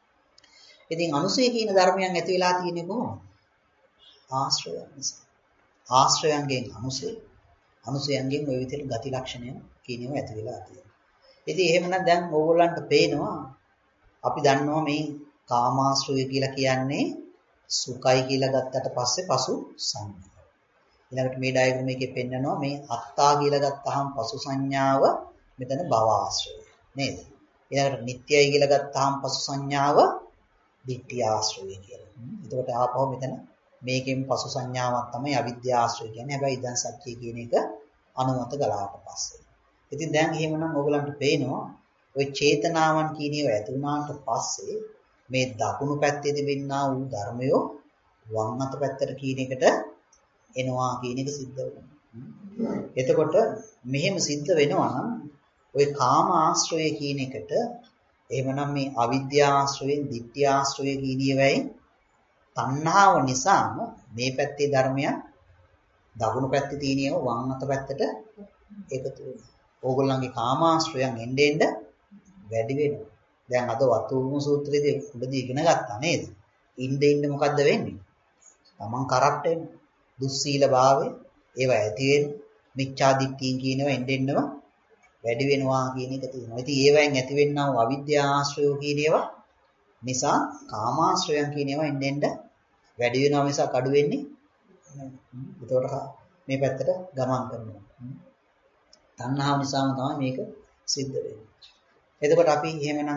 ඉතින් අනුසය කියන ධර්මයන් ඇති වෙලා තියෙන්නේ කොහොමද? ආශ්‍රයයන් නිසා. ආශ්‍රයයන්ගෙන් අනුසය, අනුසයන්ගෙන් ওই විදිහට ගති ලක්ෂණයන් කියනවා ඇති වෙලා තියෙනවා. ඉතින් එහෙමනම් දැන් ඕගොල්ලන්ට පේනවා අපි දන්නවා මේ කාමාශ්‍රය කියලා කියන්නේ සුඛයි කියලා ගත්තට පස්සේ පසු සංඥා. ඊළඟට මේ ඩයග්‍රෑම් එකේ පෙන්නනවා මේ අත්තා කියලා ගත්තාම පසු සංඥාව මෙතන භව ආශ්‍රය නේද? ඊළඟට නිට්ටයයි කියලා ගත්තාම පසු සංඥාව දිට්ඨි ආශ්‍රය කියලා. එතකොට ආපහු මෙතන මේකෙන් පසු සංඥාවක් තමයි අවිද්‍යා ආශ්‍රය කියන්නේ. හැබැයි ඉදන් සත්‍ය කියන එක අනුමත ගලාට පස්සේ. ඉතින් දැන් එහෙමනම් ඕගලන්ට පේනවා ওই චේතනාවන් කියන ඒවා ඇති වුණාට පස්සේ මේ දකුණු පැත්තේ තිබෙනා වූ ධර්මයෝ වම් අත පැත්තට කියන එකට එනවා කියන එක සිද්ධ වෙනවා. එතකොට මෙහෙම සිද්ධ වෙනවා නම් ওই කාම ආශ්‍රය කියන එකට එහෙමනම් මේ අවිද්‍යා ආශ්‍රයෙන් ditthි ආශ්‍රය කියන ඒවායි තණ්හාව නිසාම මේ පැත්තේ ධර්මයන් දකුණු පැත්තේ තියෙන ඒවා වම් අත පැත්තට එකතු වෙනවා. ඕගොල්ලන්ගේ කාමාශ්‍රයන් එන්න වැඩි වෙනවා. දැන් අද වතුරුම සූත්‍රයේදී උඩදී ඉගෙන ගත්තා නේද? ඉන්න මොකද්ද වෙන්නේ? Taman කරප්ට් වෙනවා. දුස්සීල භාවය ඒවා ඇති වෙන මිච්ඡා දිට්ඨිය කියනවා එන්නෙන්නම වැඩි වෙනවා කියන එක තියෙනවා. ඉතින් ඒවෙන් ඇති වෙන්නා වූ අවිද්‍යා ආශ්‍රය කියන ඒවා නිසා කාමාශ්‍රයන් කියන ඒවා එන්නෙන්න වැඩි වෙනවා මිසක් අඩු වෙන්නේ නැහැ. ඒතකොට මේ පැත්තට ගමන් කරනවා. තණ්හාව නිසාම තමයි මේක සිද්ධ වෙන්නේ. එතකොට අපි එහෙමනම්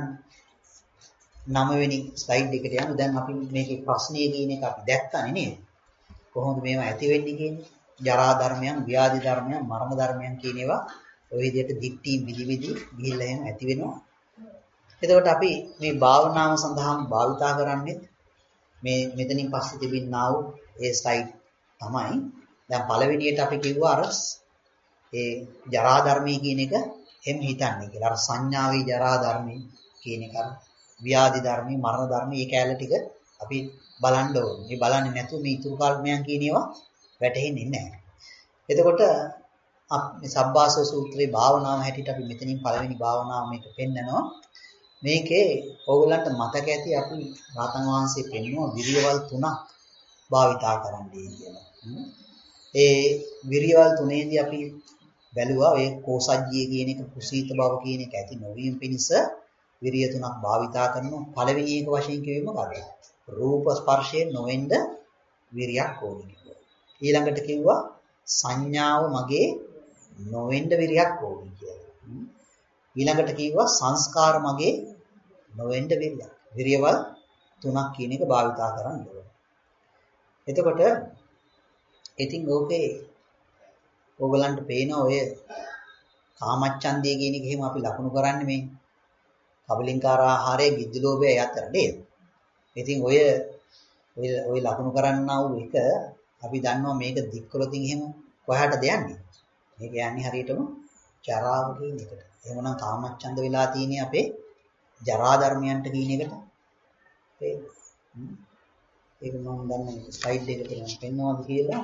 9 වෙනි ස්ලයිඩ් එකට යමු. දැන් අපි මේකේ ප්‍රශ්නය කියන එක අපි දැක්කනේ නේද? කොහොමද මේවා ඇති වෙන්නේ කියන්නේ? ජරා ධර්මයන්, ව්‍යාධි ධර්මයන්, මරණ ධර්මයන් කියන ඒවා ඔය විදිහට දික්ටි විදි ගිහිල්ලා එහෙම ඇති වෙනවා. එතකොට අපි මේ භාවනාව සඳහා භාවිතා කරන්නේ මේ මෙතනින් පස්සේ තිබින්නා වූ ඒ ස්ලයිඩ් තමයි. දැන් පළවෙනියට අපි කිව්වා අර ඒ ජරා ධර්මයේ කියන එක එහෙම හිතන්නේ කියලා. අර සංඥාවේ ජරා ධර්මයේ කියන එක, ව්‍යාධි ධර්මයේ, මරණ ධර්මයේ මේ කැලේ ටික අපි බලන්න ඕනේ. මේ බලන්නේ නැතුව මේ ඉතුරු කල්මයන් කියන ඒවා වැටහෙන්නේ නැහැ. එතකොට අපි සබ්බාසව සූත්‍රයේ භාවනාව හැටියට අපි මෙතනින් පළවෙනි භාවනාව මේක පෙන්නනවා. මේකේ ඕගොල්ලන්ට මතක ඇති අපි රාතන් වහන්සේ පෙන්වුවා විරියවල් 3ක් භාවිතා කරන්නයි කියලා. ඒ විරියවල් 3ේදී අපි බැලුවා ඒ කෝසජ්ජිය කියන එක කුසීත බව කියන එක ඇති නොවීම පිණිස විරිය තුනක් භාවිතා කරනවා. පළවෙනි එක වශයෙන් කිව්වෙ මොකද්ද? රූප ස්පර්ශයෙන් නොවෙන්න විරියක් ඕනේ කියලා. ඊළඟට කිව්වා සංඥාව මගේ නොවෙන්න විරියක් ඕනේ කියලා. ඊළඟට කිව්වා සංස්කාර මගේ නොවෙන්න විරියක්. විරියවල් තුනක් කියන එක භාවිතා කරන්න ඕනේ. එතකොට ඉතින් ඕකේ ඕගලන්ට පේන ඔය කාමච්ඡන්දය කියන එක එහෙම අපි ලකුණු කරන්නේ මේ කබලින්කාර ආහාරයේ ගිජ්ජ ලෝභය යතර නේද? ඉතින් ඔය ලකුණු කරන්නා වූ එක අපි දන්නවා මේක දික්කොලකින් එහෙම කොහාටද යන්නේ? මේක යන්නේ හරියටම ජරාව කියන එකට. එහෙමනම් කාමච්ඡන්ද වෙලා තියෙන්නේ අපේ ජරා ධර්මයන්ට කියන එකට. ඒක මම දන්නේ ස්ලයිඩ් එකකට පෙන්වනවාද කියලා.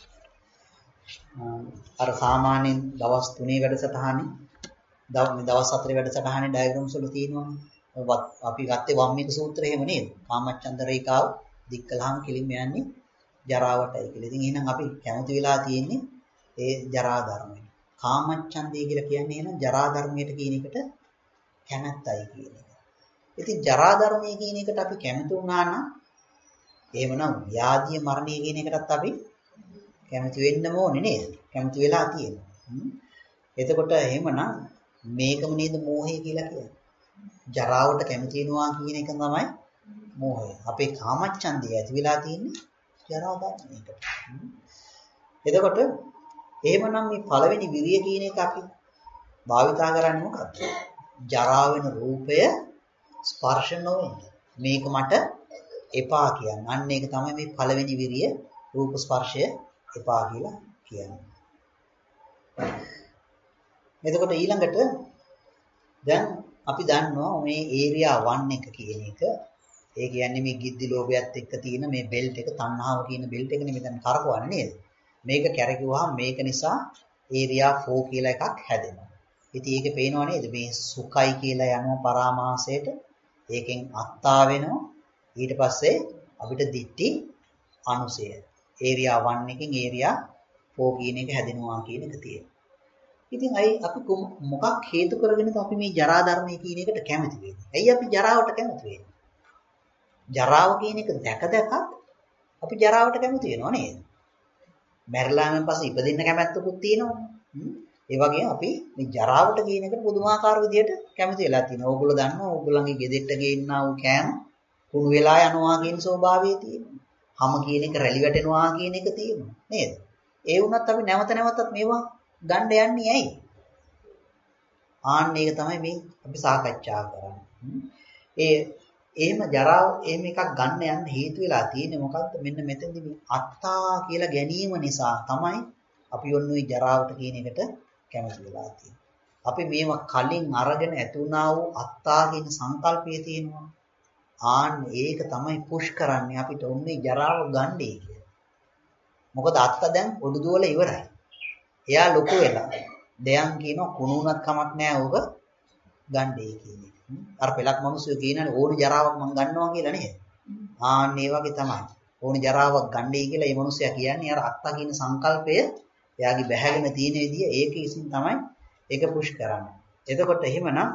අර සාමාන්‍යයෙන් දවස් 3 වැඩසටහනේ දවස් 4 වැඩසටහනේ ඩයග්‍රෑම්ස් වල තියෙනවානේ. අපි ගත්තේ වම්මික සූත්‍රය එහෙම නේද? කාමච්ඡන්ද රේඛාව දික් කළාම කෙලින්ම යන්නේ ජරාවටයි කියලා. ඉතින් එහෙනම් අපි කැමති වෙලා තියෙන්නේ ඒ ජරා ධර්මයට. කාමච්ඡන්දය කියලා කියන්නේ එහෙනම් ජරා ධර්මයට කියන එකට කැමැත්තයි කියන එක. ඉතින් ජරා ධර්මයේ කියන එකට අපි කැමති වුණා නම් එහෙමනම් ව්‍යාධිය මරණය කියන එකටත් අපි කැමති වෙන්නම ඕනේ නේද? කැමති වෙලා තියෙනවා. එතකොට එහෙමනම් මේකම නේද මෝහය කියලා කියන්නේ. ජරාවට කැමති වෙනවා කියන එක තමයි මෝහය. අපේ කාමච්ඡන්දය ඇති වෙලා තියෙන්නේ ජරා ධර්මයකට. එතකොට එහෙමනම් මේ පළවෙනි විරිය කියන එක අපි භාවිතා කරන්නේ මොකක්ද? ජරා වෙන රූපය ස්පර්ශ නොවෙන්න. මේක මට එපා කියන්නේ. අන්න ඒක තමයි මේ පළවෙනි විරිය රූප ස්පර්ශය එපා කියලා කියන්නේ. එතකොට ඊළඟට දැන් අපි දන්නවා මේ ඒරියා 1 එක කියන එක. ඒ කියන්නේ මේ ගිද්දි ලෝභයත් එක්ක තියෙන මේ බෙල්ට් එක තණ්හාව කියන බෙල්ට් එකනේ මෙතන කරකවන්නේ නේද? මේක කැරකුවාම මේක නිසා ඒරියා 4 කියලා එකක් හැදෙනවා. ඉතින් ඒකේ පේනව නේද මේ සුඛයි කියලා යනවා පරාමාසයට. ඒකෙන් අත්තා වෙනවා. ඊට පස්සේ අපිට දිට්ටි අනුසය. ඒරියා 1 එකෙන් ඒරියා 4 කියන එක හැදෙනවා කියන එක තියෙනවා. ඉතින් අපි මොකක් හේතු කරගෙනද අපි මේ ජරා ධර්මයේ කියන එකට කැමති වෙන්නේ? ඇයි අපි ජරාවට කැමති වෙන්නේ? ජරාව කියන එක දැක අපි ජරාවට කැමති වෙනව නේද? මැරිලාම පස්සේ ඉපදින්න කැමැත්තකුත් තියෙනවා. ඒ වගේ අපි මේ ජරාවට කියන එකට පුදුමාකාර විදියට කැමති වෙලා තියෙනවා. ඕගොල්ලෝ දන්නවා ඕගොල්ලන්ගේ ගෙදෙට්ට ගේන්නා වූ කෑම කුණු වෙලා යනවා කියන ස්වභාවය තියෙනවා. හැම කියන එක රැලි වැටෙනවා කියන එක තියෙනවා නේද? ඒ වුණත් අපි නැවත නැවතත් මේවා ගන්න යන්නේ ඇයි? ආන්න ඒක තමයි මේ අපි සාකච්ඡා කරන්නේ. එහෙම ජරාව එහෙම එකක් ගන්න යන්න හේතු වෙලා තියෙන්නේ මොකද්ද? මෙන්න මෙතනදී මේ අත්තා කියලා ගැනීම නිසා තමයි අපි ඔන්න ඔය ජරාවට කියන එකට කැමති වෙලා තියෙන්නේ. අපි මේවා කලින් අරගෙන ඇතුණා වූ අත්තා කියන සංකල්පය තියෙනවා. ආන්න ඒක තමයි පුෂ් කරන්නේ අපිට ඔන්නේ ජරාව ගන්නේ කියලා. මොකද අත්තා දැන් ඔඩු දුවල ඉවරයි. එයා ලොකු වෙලා. දෙයන් කියනවා කුණුණක් කමක් නැහැ ඕක ගන්නේ කියන එක. අර පෙලක් මිනිස්සු කියනනේ ඕන ජරාවක් මම ගන්නවා කියලා නේද? ආන්න ඒ වගේ තමයි. ඕන ජරාවක් ගන්නයි කියලා මේ මිනිස්සයා කියන්නේ අර අත්තා කියන සංකල්පය එයාගේ බැහැගෙන තියෙන විදිය ඒක ඉසින් තමයි ඒක පුෂ් කරන්නේ. එතකොට එහෙමනම්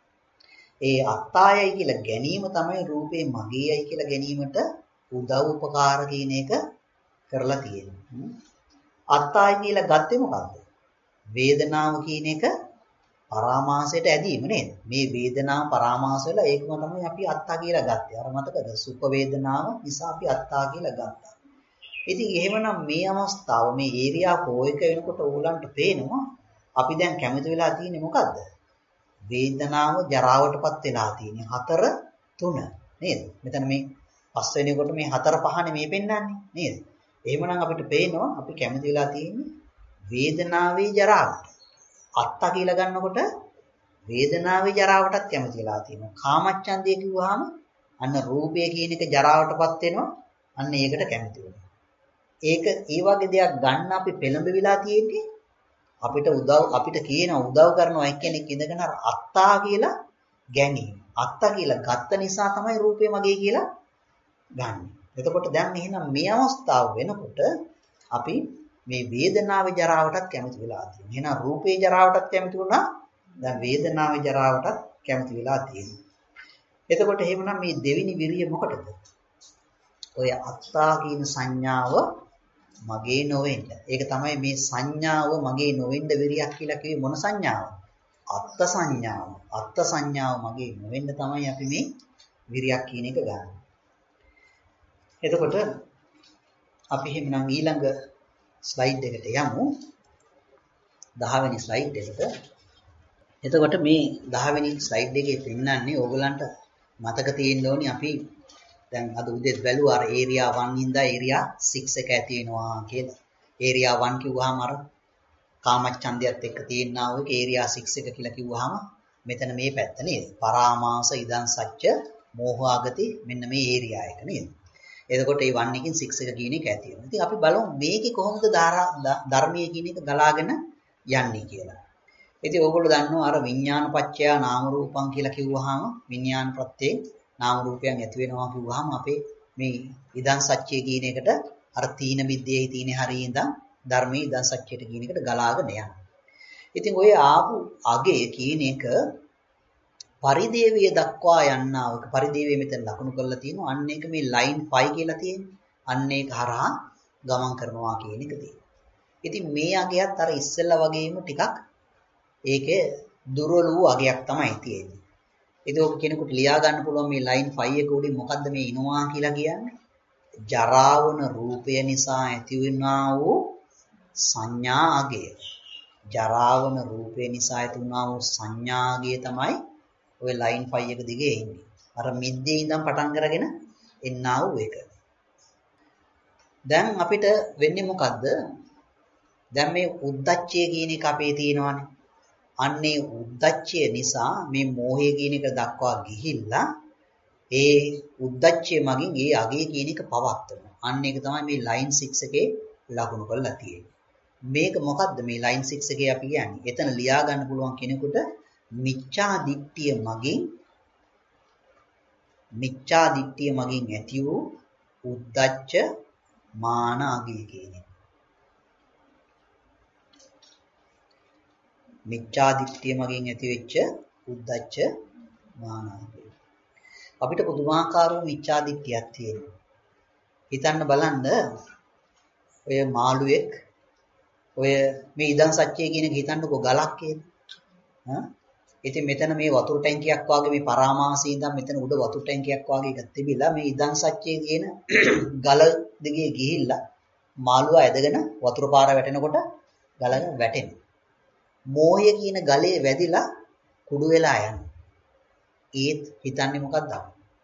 ඒ අත්තායයි කියලා ගැනීම තමයි රූපේ මගේයයි කියලා ගැනීමට උදව් උපකාර කියන එක කරලා තියෙන්නේ. අත්තාය කියලා ගත්තේ මොකද්ද? වේදනාව කියන එක පරාමාසයට ඇදීම නේද? මේ වේදනාව පරාමාස වෙලා ඒකම තමයි අපි අත්තා කියලා ගත්තේ. අර මතකද? සුඛ වේදනාව නිසා අපි අත්තා කියලා ගත්තා. ඉතින් එහෙමනම් මේ අවස්ථාව මේ ඒරියා 4 එක වෙනකොට ඕගලන්ට පේනවා අපි දැන් කැමති වෙලා තියෙන්නේ මොකද්ද? වේදනාව ජරාවටපත් වෙලා තියෙන්නේ 4 3 නේද? මෙතන මේ 5 වෙනිකොට මේ 4 5නේ මේ පෙන්නන්නේ නේද? එහෙමනම් අපිට පේනවා අපි කැමති වෙලා තියෙන්නේ වේදනාවේ ජරාවට. අත්තා කියලා ගන්නකොට වේදනාවේ ජරාවටත් කැමති වෙලා තියෙනවා. කාමච්ඡන්දය කිව්වහම අන්න රූපය කියන එක ජරාවටපත් වෙනවා. අන්න ඒකට කැමති වෙනවා. ඒක ඒ වගේ දෙයක් ගන්න අපි පෙළඹවිලා තියෙන්නේ අපිට කියන උදව් කරනවා එක්කෙනෙක් ඉඳගෙන අර අත්තා කියලා ගැනීම. අත්තා කියලා ගත්ත නිසා තමයි රූපය මගේ කියලා ගන්න. එතකොට දැන් එහෙනම් මේ අවස්ථාව වෙනකොට අපි මේ වේදනාවේ ජරාවටත් කැමති වෙලා තියෙනවා. එහෙනම් රූපේ ජරාවටත් කැමති වුණා. දැන් වේදනාවේ ජරාවටත් කැමති වෙලා තියෙනවා. එතකොට එහෙමනම් මේ දෙවෙනි විරිය මොකටද? ඔය අත්තා කියන සංඥාව මගේ නොවෙන්න. ඒක තමයි මේ සංඥාව මගේ නොවෙන්න විරියක් කියලා කිව්වේ මොන සංඥාව? අත්ත සංඥාව. අත්ත සංඥාව මගේ නොවෙන්න තමයි අපි මේ විරියක් කියන එක ගන්න. එතකොට අපි එහෙනම් ඊළඟ ස්ලයිඩ් එකට යමු. 10 වෙනි ස්ලයිඩ් එකට. එතකොට මේ 10 වෙනි ස්ලයිඩ් එකේ පෙන්නන්නේ ඕගලන්ට මතක තියෙන්න ඕනි අපි දැන් අද උදේත් බැලුවා අර ඒරියා 1 ඉඳලා ඒරියා 6 එක ඇති වෙනවා කියලා. ඒරියා 1 කිව්වහම අර කාමච්ඡන්දයත් එක්ක තියෙනා ඔය ඒරියා 6 එක කියලා කිව්වහම මෙතන මේ පැත්ත නේද? පරාමාස ඉදන් සච්ච මෝහාගති මෙන්න මේ ඒරියා එක නේද? එතකොට මේ 1 එකකින් 6 එක කියන එක ඇති වෙනවා. ඉතින් අපි බලමු මේකේ කොහොමද ධර්මයේ කියන එක ගලාගෙන යන්නේ කියලා. ඉතින් ඕගොල්ලෝ දන්නවා අර විඥානපච්චය නාම රූපං කියලා කිව්වහම විඥාන ප්‍රත්‍යයෙන් නාම රූපයන් ඇති වෙනවා කිව්වහම අපේ මේ ඉදන් සත්‍යය කියන එකට අර තීන මිද්දේ තීන හරිය ඉඳන් ධර්මයේ ඉදන් සත්‍යයට කියන එකට ගලාගෙන යනවා. ඉතින් ඔය ආපු අගය කියන එක පරිදේවිය දක්වා යන්නා වූ පරිදේවිය මෙතන ලකුණු කරලා තියෙනවා. අන්න ඒක මේ ලයින් 5 කියලා තියෙන්නේ. අන්න ඒක හරහා ගමන් කරනවා කියන එක තියෙනවා. ඉතින් මේ අගයත් අර ඉස්සෙල්ලා වගේම ටිකක් ඒකේ දුර්වල වූ අගයක් තමයි තියෙන්නේ. ඉතින් ඔක කෙනෙකුට ලියා ගන්න පුළුවන් මේ ලයින් 5 එක උඩින් මොකද්ද මේ ඉනවා කියලා කියන්නේ? ජරාවන රූපය නිසා ඇතිවෙනා වූ සංඥා අගය. ජරාවන රූපය නිසා ඇතිවෙනා වූ සංඥා අගය තමයි ඔය ලයින් 5 එක දිගේ එන්නේ. අර මිද්දේ ඉඳන් පටන් කරගෙන එන්නා වූ එක. දැන් අපිට වෙන්නේ මොකද්ද? දැන් මේ උද්දච්චය කියන එක අපේ තියෙනවානේ. අන්නේ උද්දච්චය නිසා මේ මෝහය කියන එක දක්වා ගිහිල්ලා ඒ උද්දච්චය මගින් ඒ අගය කියන එක පවත්වනවා. අන්න ඒක තමයි මේ ලයින් 6 එකේ ලකුණු කරලා තියෙන්නේ. මේක මොකද්ද මේ ලයින් 6 එකේ අපි කියන්නේ? එතන ලියා ගන්න පුළුවන් කෙනෙකුට මිච්ඡා දිට්ඨිය මගින් ඇති වූ උද්දච්ච මාන අගය කියන එක. මිච්ඡා දිට්ඨිය මගින් ඇති වෙච්ච උද්දච්ච මාන අගය. අපිට පුදුමාකාර වූ මිච්ඡා දිට්ඨියක් තියෙනවා. හිතන්න බලන්න ඔය මාළුවෙක් ඔය මේ ඉදන් සත්‍යය කියන එක හිතන්නකෝ ගලක් කියලා. ඉතින් මෙතන මේ වතුර ටැංකියක් වගේ මේ පරාමාසී ඉඳන් මෙතන උඩ වතුර ටැංකියක් වගේ එකක් තිබිලා මේ ඉදන් සත්‍යය කියන ගල දිගේ ගිහිල්ලා මාළුවා ඇදගෙන වතුර පාර වැටෙනකොට ගලගෙන වැටෙනවා. මෝහය කියන ගලේ වැදිලා කුඩු වෙලා යනවා. ඒත් හිතන්නේ මොකක්ද?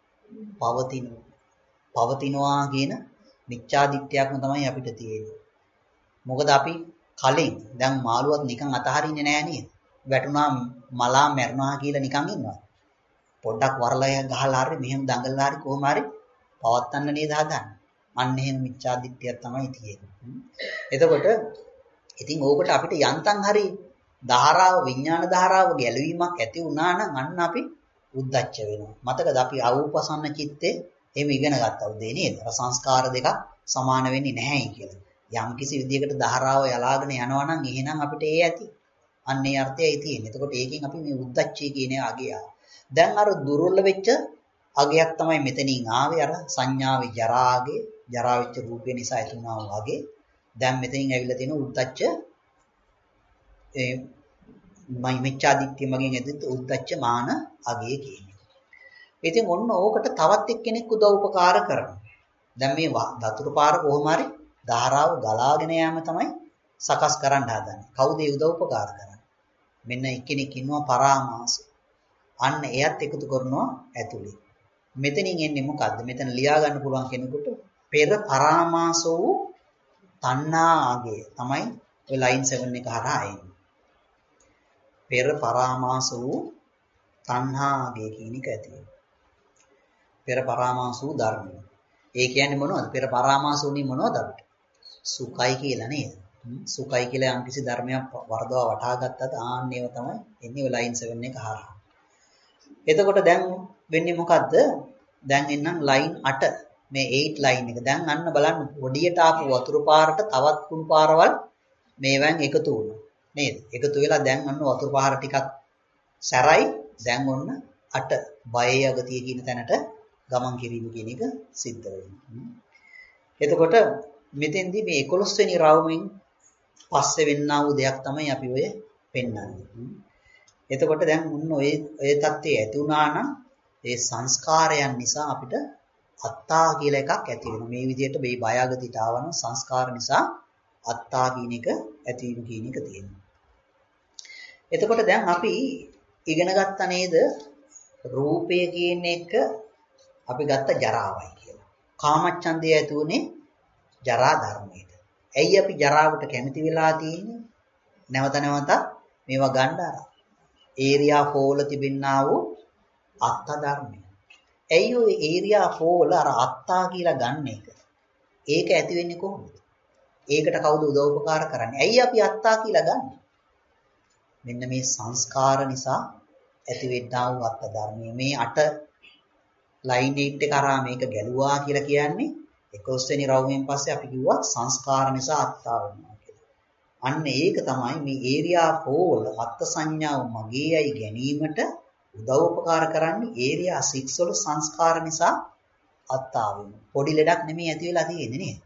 පවතිනවා කියන මිච්ඡා දිට්ඨියක්ම තමයි අපිට තියෙන්නේ. මොකද අපි කලින් දැන් මාළුවත් නිකන් අතහරින්නේ නැහැ නේද? වැටුණා මලා මැරෙනවා කියලා නිකන් ඉන්නවා. පොඩ්ඩක් වරලය ගහලා හරි මෙහෙම දඟලලා හරි කොහොම හරි පවත්තන්න නේද හදන්නේ. අන්න එහෙම මිච්ඡා දිට්ඨියක් තමයි තියෙන්නේ. එතකොට ඉතින් ඕකට අපිට යන්තම් හරි ධාරාව විඥාන ධාරාව ගැලවීමක් ඇති වුණා නම් අන්න අපි උද්දච්ච වෙනවා. මතකද අපි අවූපසන්න චිත්තේ එහෙම ඉගෙන ගත්තා උදේ නේද? සංස්කාර දෙකක් සමාන වෙන්නේ නැහැයි කියලා. යම් කිසි විදියකට ධාරාව යලාගෙන යනවා නම් එහෙනම් අපිට ඒ ඇති. අන්න ඒ අර්ථයයි තියෙන්නේ. එතකොට ඒකෙන් අපි මේ උද්දච්චය කියන අගය ආවා. දැන් අර දුර්වල වෙච්ච අගයක් තමයි මෙතනින් ආවේ අර සංඥාවේ ජරාගේ ජරා වෙච්ච රූපේ නිසා ඇතිවනා වූ අගේ. දැන් මෙතනින් ඇවිල්ලා තියෙන උද්දච්ච ඒ මිච්ඡා දිට්ඨිය මගින් ඇතිවෙච්ච උද්දච්ච මාන අගය කියන්නේ. ඉතින් ඔන්න ඕකට තවත් එක්කෙනෙක් උදව් උපකාර කරනවා. දැන් මේ වතුර පාර කොහොම හරි ධාරාව ගලාගෙන යාම තමයි සකස් කරන්න හදන්නේ. කවුද ඒ උදව් උපකාර කරන්නේ? මෙන්න එක්කෙනෙක් ඉන්නවා පරාමාස. අන්න එයත් එකතු කරනවා ඇතුලේ. මෙතනින් එන්නේ මොකද්ද? මෙතන ලියා ගන්න පුළුවන් කෙනෙකුට පෙර පරාමාස වූ තණ්හා ආගය තමයි ඔය ලයින් 7 එක හරහා එන්නේ. පෙර පරාමාස වූ තණ්හා ආගය කියන එක ඇති වෙනවා. පෙර පරාමාස වූ ධර්මය. ඒ කියන්නේ මොනවද? පෙර පරාමාස වුණේ මොනවද අපිට? සුඛයි කියලා නේද? සුඛයි කියලා යම් කිසි ධර්මයක් වර්ධව වටහා ගත්තත් ආන්නේව තමයි එන්නේ ඔය ලයින් 7 එක හරහා. එතකොට දැන් වෙන්නේ මොකද්ද? දැන් එන්නම් ලයින් 8. මේ 8 ලයින් එක. දැන් අන්න බලන්න පොඩියට ආපු වතුර පාරට තවත් කුණු පාරවල් මේවෙන් එකතු වුණා. නේද? එකතු වෙලා දැන් අන්න වතුර පාර ටිකක් සැරයි. දැන් ඔන්න 8 බයේ අගතිය කියන තැනට ගමන් කිරීම කියන එක සිද්ධ වෙනවා. එතකොට මෙතෙන්දී මේ 11 වෙනි රවුමෙන් පස්සේ වෙන්නා වූ දෙයක් තමයි අපි ඔය පෙන්වන්නේ. එතකොට දැන් මුන්න ඔය தත්ත්වය ඇති වුණා නම් ඒ සංස්කාරයන් නිසා අපිට අත්තා කියලා එකක් ඇති වෙනවා. මේ විදිහට මේ බයගතියට ආවන සංස්කාර නිසා අත්තා කියන එක ඇතිවීම කියන එක තියෙනවා. එතකොට දැන් අපි ඉගෙන ගත්තා නේද රූපය කියන එක අපි ගත්ත ජරාවයි කියලා. කාමච්ඡන්දය ඇති උනේ ජරා ධර්මයට. ඇයි අපි ජරාවට කැමති වෙලා තියෙන්නේ? නැවත නැවත මේවා ගන්න අර ඒරියා 4 වල තිබෙනා වූ අත්ත ධර්මය. ඇයි ඔය ඒරියා 4 වල අර අත්තා කියලා ගන්න එක? ඒක ඇති වෙන්නේ කොහොමද? ඒකට කවුද උදව්පකාර කරන්නේ? ඇයි අපි අත්තා කියලා ගන්නෙ? මෙන්න මේ සංස්කාර නිසා ඇති වෙන්නා වූ අත්ත ධර්මය. මේ 8 ලයින් 8 එක කරා මේක ගැලුවා කියලා කියන්නේ 11 වෙනි රවුමෙන් පස්සේ අපි කිව්වා සංස්කාර නිසා අත්තා වෙනවා කියලා. අන්න ඒක තමයි මේ ඒරියා 4 වල අත්ත සංඥාව මගේයි ගැනීමට උදව් උපකාර කරන්නේ ඒරියා 6 වල සංස්කාර නිසා අත්තා වෙනවා. පොඩි ලෙඩක් නෙමෙයි ඇති වෙලා තියෙන්නේ නේද?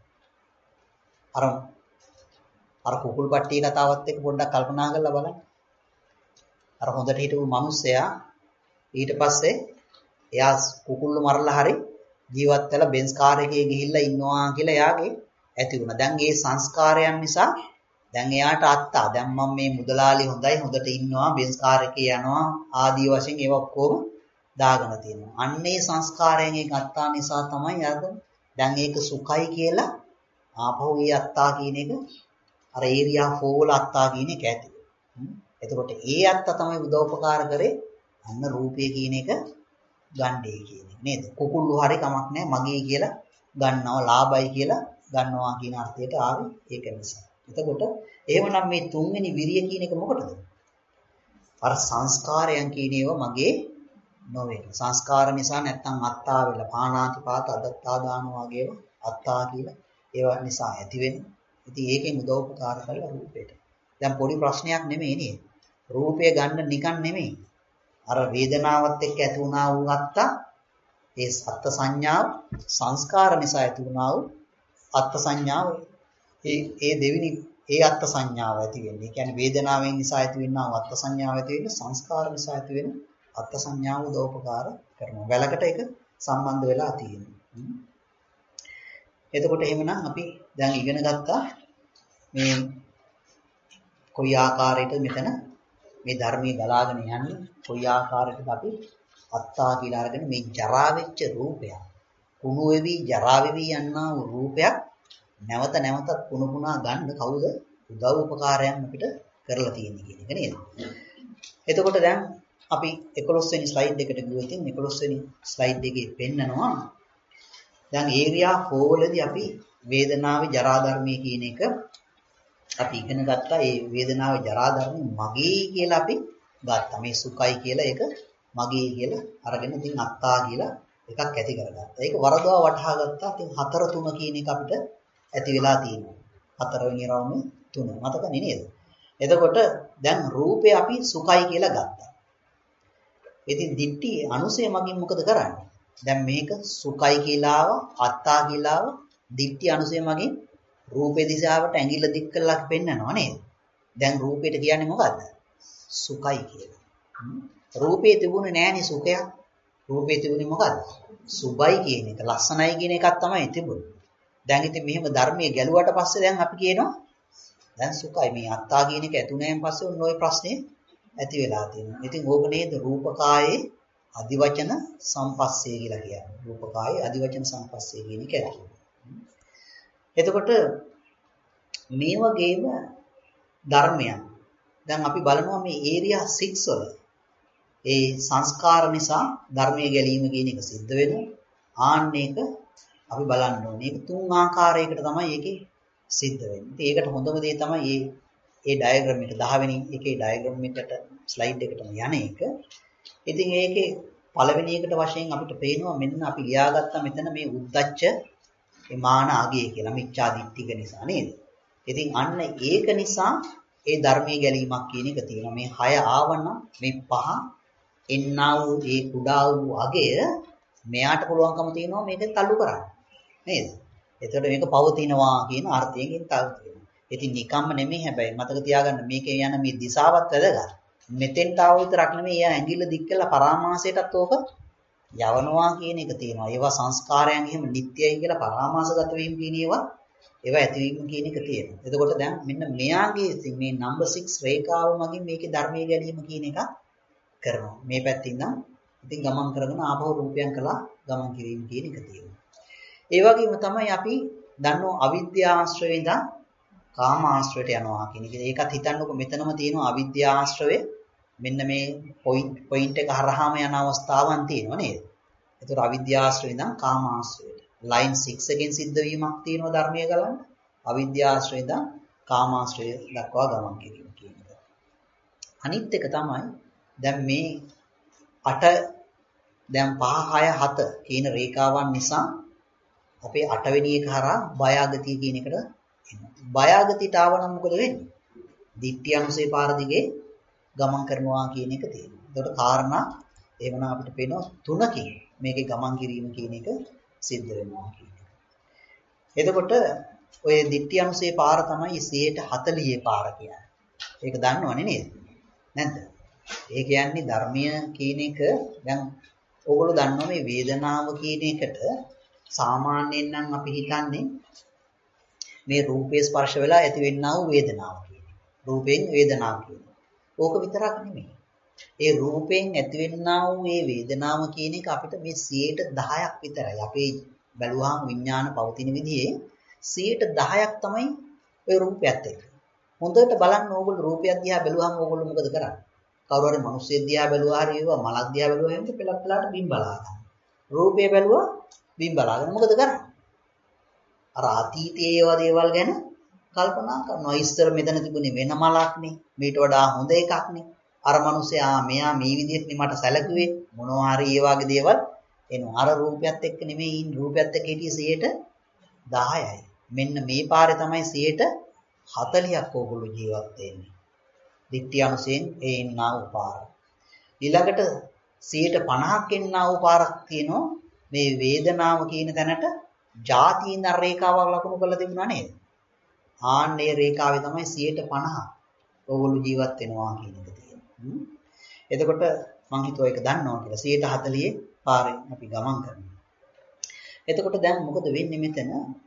අර කුකුල් පට්ටිය කතාවත් එක්ක පොඩ්ඩක් කල්පනා කරලා බලන්න. අර හොඳට හිටපු මිනිස්සයා ඊට පස්සේ එයා කුකුල්ලු මරලා හරි ජීවත් වෙලා බෙන්ස් කාර් එකේ ගිහිල්ලා ඉන්නවා කියලා එයාගේ ඇති වුණා. දැන් මේ සංස්කාරයන් නිසා දැන් එයාට අත්තා. දැන් මම මේ මුදලාලි හොඳයි හොඳට ඉන්නවා බෙන්ස් කාර් එකේ යනවා ආදී වශයෙන් ඒවා ඔක්කොම දාගෙන තියෙනවා. අන්නේ සංස්කාරයෙන් ඒ අත්තා නිසා තමයි අද දැන් ඒක සුඛයි කියලා ආපහු ඒ අත්තා කියන එක අර ඒරියා 4 වල අත්තා කියන එක ඇති. එතකොට ඒ අත්තා තමයි උදව්පකාර කරේ අන්න රූපය කියන එක ගන්නේ කියන එක නේද? කුකුල්ලු හරි කමක් නැහැ මගේ කියලා ගන්නවා ලාභයි කියලා ගන්නවා කියන අර්ථයට ආවේ ඒක නිසා. එතකොට එහෙමනම් මේ තුන්වෙනි විරිය කියන එක මොකටද? අර සංස්කාරයන් කියන ඒවා මගේ නොවේ. සංස්කාර නිසා නැත්තම් අත්තා වෙලා පානාති පාත අදත්තා දානවා වගේ අත්තා කියලා ඒවා නිසා ඇති වෙන්නේ. ඉතින් ඒකෙන් උදව්පකාර කරලා රූපයට. දැන් පොඩි ප්‍රශ්නයක් නෙමෙයි නේද? රූපය ගන්න නිකන් නෙමෙයි. අර වේදනාවත් එක්ක ඇති වුණා වූ අත්තා ඒ සත්ත්ව සංඥාව සංස්කාර නිසා ඇති වුණා වූ අත්ත්ව සංඥාව ඒ දෙවෙනි ඒ අත්ත්ව සංඥාව ඇති වෙන්නේ. ඒ කියන්නේ වේදනාවෙන් නිසා ඇති වෙනා වූ අත්ත්ව සංඥාව ඇති වෙන්නේ සංස්කාර නිසා ඇති වෙන අත්ත්ව සංඥාව උදව්පකාර කරනවා. වැලකට ඒක සම්බන්ධ වෙලා තියෙනවා. එතකොට එහෙමනම් අපි දැන් ඉගෙන ගත්තා මේ කොයි ආකාරයකද මෙතන මේ ධර්මයේ ගලාගෙන යන්නේ කොයි ආකාරයකද අපි අත්තා කියලා අරගෙන මේ ජරා වෙච්ච රූපයක් කුණු වෙවි ජරා වෙවි යනා වූ රූපයක් නැවත නැවතත් කුණු කුණා ගන්න කවුද උදව් උපකාරයන් අපිට කරලා තියෙන්නේ කියන එක නේද? එතකොට දැන් අපි 11 වෙනි ස්ලයිඩ් එකට ගියොත් 11 වෙනි ස්ලයිඩ් එකේ පෙන්නනවා දැන් ඒරියා 4 වලදී අපි වේදනාවේ ජරා ධර්මයේ කියන එක අපි ඉගෙන ගත්තා. ඒ වේදනාවේ ජරා ධර්ම මගේ කියලා අපි ගත්තා. මේ සුඛයි කියලා ඒක මගේ කියලා අරගෙන ඉතින් අත්තා කියලා එකක් ඇති කරගත්තා. ඒක වරදවා වටහා ගත්තා. ඉතින් 4 3 කියන එක අපිට ඇති වෙලා තියෙනවා. 4 වෙනි රවුමේ 3 මතකනේ නේද? එතකොට දැන් රූපේ අපි සුඛයි කියලා ගත්තා. ඉතින් දිට්ටි අනුසය මගින් මොකද කරන්නේ? දැන් මේක සුඛයි කියලා අත්තා කියලා දිට්ටි අනුසය මගින් රූපේ දිශාවට ඇඟිල්ල දික් කරලා පෙන්නනවා නේද? දැන් රූපයට කියන්නේ මොකද්ද? සුඛයි කියලා. රූපේ තිබුණේ නෑනේ සුඛයක්. රූපේ තිබුණේ මොකද්ද? සුභයි කියන එක. ලස්සනයි කියන එකක් තමයි තිබුණේ. දැන් ඉතින් මෙහෙම ධර්මයේ ගැලුවට පස්සේ දැන් අපි කියනවා දැන් සුඛයි මේ අත්තා කියන එක ඇතුණෙන් පස්සේ ඔන්න ඔය ප්‍රශ්නේ ඇති වෙලා තියෙනවා. ඉතින් ඕක නේද රූපකායේ අදිවචන සම්පස්සේ කියලා කියන්නේ. රූපකායේ අදිවචන සම්පස්සේ කියන එක ඇතුළේ. එතකොට මේ වගේම ධර්මයන් දැන් අපි බලනවා මේ ඒරියා 6 වල ඒ සංස්කාර නිසා ධර්මයේ ගැලීම කියන එක සිද්ධ වෙනවා. ආන්න එක අපි බලන්න ඕනේ. ඒක තුන් ආකාරයකට තමයි ඒකේ සිද්ධ වෙන්නේ. ඉතින් ඒකට හොඳම දේ තමයි මේ ඩයග්‍රෑම් එක 10 වෙනි එකේ ඩයග්‍රෑම් එකට ස්ලයිඩ් එකටම යන එක. ඉතින් ඒකේ පළවෙනි එකට වශයෙන් අපිට පේනවා මෙන්න අපි ලියාගත්තා මෙතන මේ උද්දච්ච මාන අගය කියලා මිච්ඡා දිට්ඨික නිසා නේද? ඉතින් අන්න ඒක නිසා ඒ ධර්මයේ ගැලීමක් කියන එක තියෙනවා. මේ 6 ආවනම් මේ 5 එන්නා වූ ඒ කුඩා වූ අගය මෙයාට පුළුවන්කම තියෙනවා මේක තල්ලු කරන්න. නේද? එතකොට මේක පවතිනවා කියන අර්ථයෙන් තල්ලු. ඉතින් නිකම්ම නෙමෙයි හැබැයි මතක තියාගන්න මේකේ යන මේ දිශාවත් වැදගත්. මෙතෙන්ට ආව විතරක් නෙමෙයි එයා ඇඟිල්ල දික් කළා පරාමාසයටත් ඕක යවනවා කියන එක තියෙනවා. ඒවා සංස්කාරයන් එහෙම නිට්ටයයි කියලා පරාමාසගත වීම කියන ඒවා ඇතිවීම කියන එක තියෙනවා. එතකොට දැන් මෙන්න මෙයාගේ මේ නම්බර් 6 රේඛාව මගින් මේකේ ධර්මයේ ගැලීම කියන එක කරනවා. මේ පැත්තෙන් නම් ඉතින් ගමන් කරගෙන ආපහු රූපයන් කළා ගමන් කිරීම කියන එක තියෙනවා. ඒ වගේම තමයි අපි දන්නෝ අවිද්‍යාශ්‍රයේ ඉඳන් කාම ආශ්‍රයට යනවා කියන එක. ඒකත් හිතන්නකො මෙතනම තියෙනවා අවිද්‍යාශ්‍රයේ මෙන්න මේ පොයින්ට් එක හරහාම යන අවස්ථාවන් තියෙනවා නේද? ඒතර අවිද්‍යාශ්‍රයේ ඉඳන් කාම ආශ්‍රයට. ලයින් 6 එකෙන් සිද්ධ වීමක් තියෙනවා ධර්මයේ ගලන්න. අවිද්‍යාශ්‍රයේ ඉඳන් කාම ආශ්‍රය දක්වා ගමන් කිරීම කියන එක. අනිත් එක තමයි දැන් මේ 8 දැන් 5 6 7 කියන රේඛාවන් නිසා අපේ 8 වෙනි එක හරහා බය ආගතිය කියන එකට එනවා. බය ආගතියට ආවනම් මොකද වෙන්නේ? දිට්ඨි අනුසේ පාර දිගේ ගමන් කරනවා කියන එක තියෙනවා. ඒකට කාරණා එහෙමනම් අපිට පේනවා 3කින් මේකේ ගමන් කිරීම කියන එක සිද්ධ වෙනවා කියන එක. එතකොට ඔය දිට්ඨි අනුසේ පාර තමයි 140 පාර කියන්නේ. ඒක දන්නවනේ නේද? නැද්ද? ඒ කියන්නේ ධර්මය කියන එක දැන් ඕගොල්ලෝ දන්නවා මේ වේදනාව කියන එකට සාමාන්‍යයෙන් නම් අපි හිතන්නේ මේ රූපේ ස්පර්ශ වෙලා ඇති වෙන්නා වූ වේදනාව කියන එක. රූපයෙන් වේදනාව කියන එක. ඕක විතරක් නෙමෙයි. ඒ රූපයෙන් ඇති වෙන්නා වූ මේ වේදනාව කියන එක අපිට මේ 10%ක් විතරයි. අපේ බැලුවාම විඥාන පවතින විදිහේ 10%ක් තමයි ඔය රූපයත් එක්ක. හොඳට බලන්න ඕගොල්ලෝ රූපය දිහා බැලුවාම ඕගොල්ලෝ මොකද කරන්නේ? කවුරු හරි මිනිස්සු දිහා බැලුවා හරි ඒවා මලක් දිහා බැලුවා එහෙනම් පෙලක් බිම් බලා ගන්න. රූපය බැලුවා බිම් බලාගෙන මොකද කරන්නේ? අර අතීතයේ ඒවා දේවල් ගැන කල්පනා කරනවා. ඉස්සර මෙතන තිබුණේ වෙන මලක්නේ. මේට වඩා හොඳ එකක්නේ. අර මිනිස්සයා මෙයා මේ විදිහට මට සැලකුවේ මොනවා හරි ඒ වගේ දේවල් එනවා. අර රූපයත් එක්ක නෙමෙයි රූපයත් එක්ක හිටියේ 10%යි. මෙන්න මේ පාරේ තමයි 40%ක් ඕගොල්ලෝ ජීවත් වෙන්නේ. දිට්ඨි අනුසයෙන් ඒ ඉන්නා වූ පාර. ඊළඟට 50%ක් ඉන්නා වූ පාරක් තියෙනවා මේ වේදනාව කියන තැනට ಜಾතියින් රේඛාවක් ලකුණු කරලා තිබුණා නේද? ආන්නේ රේඛාවේ තමයි 50% ඕගොල්ලෝ ජීවත් වෙනවා කියන එක තියෙනවා. එතකොට මම හිතුවා ඒක දන්නවා කියලා 140 පාරේ අපි ගමන් කරනවා. එතකොට දැන් මොකද වෙන්නේ මෙතන?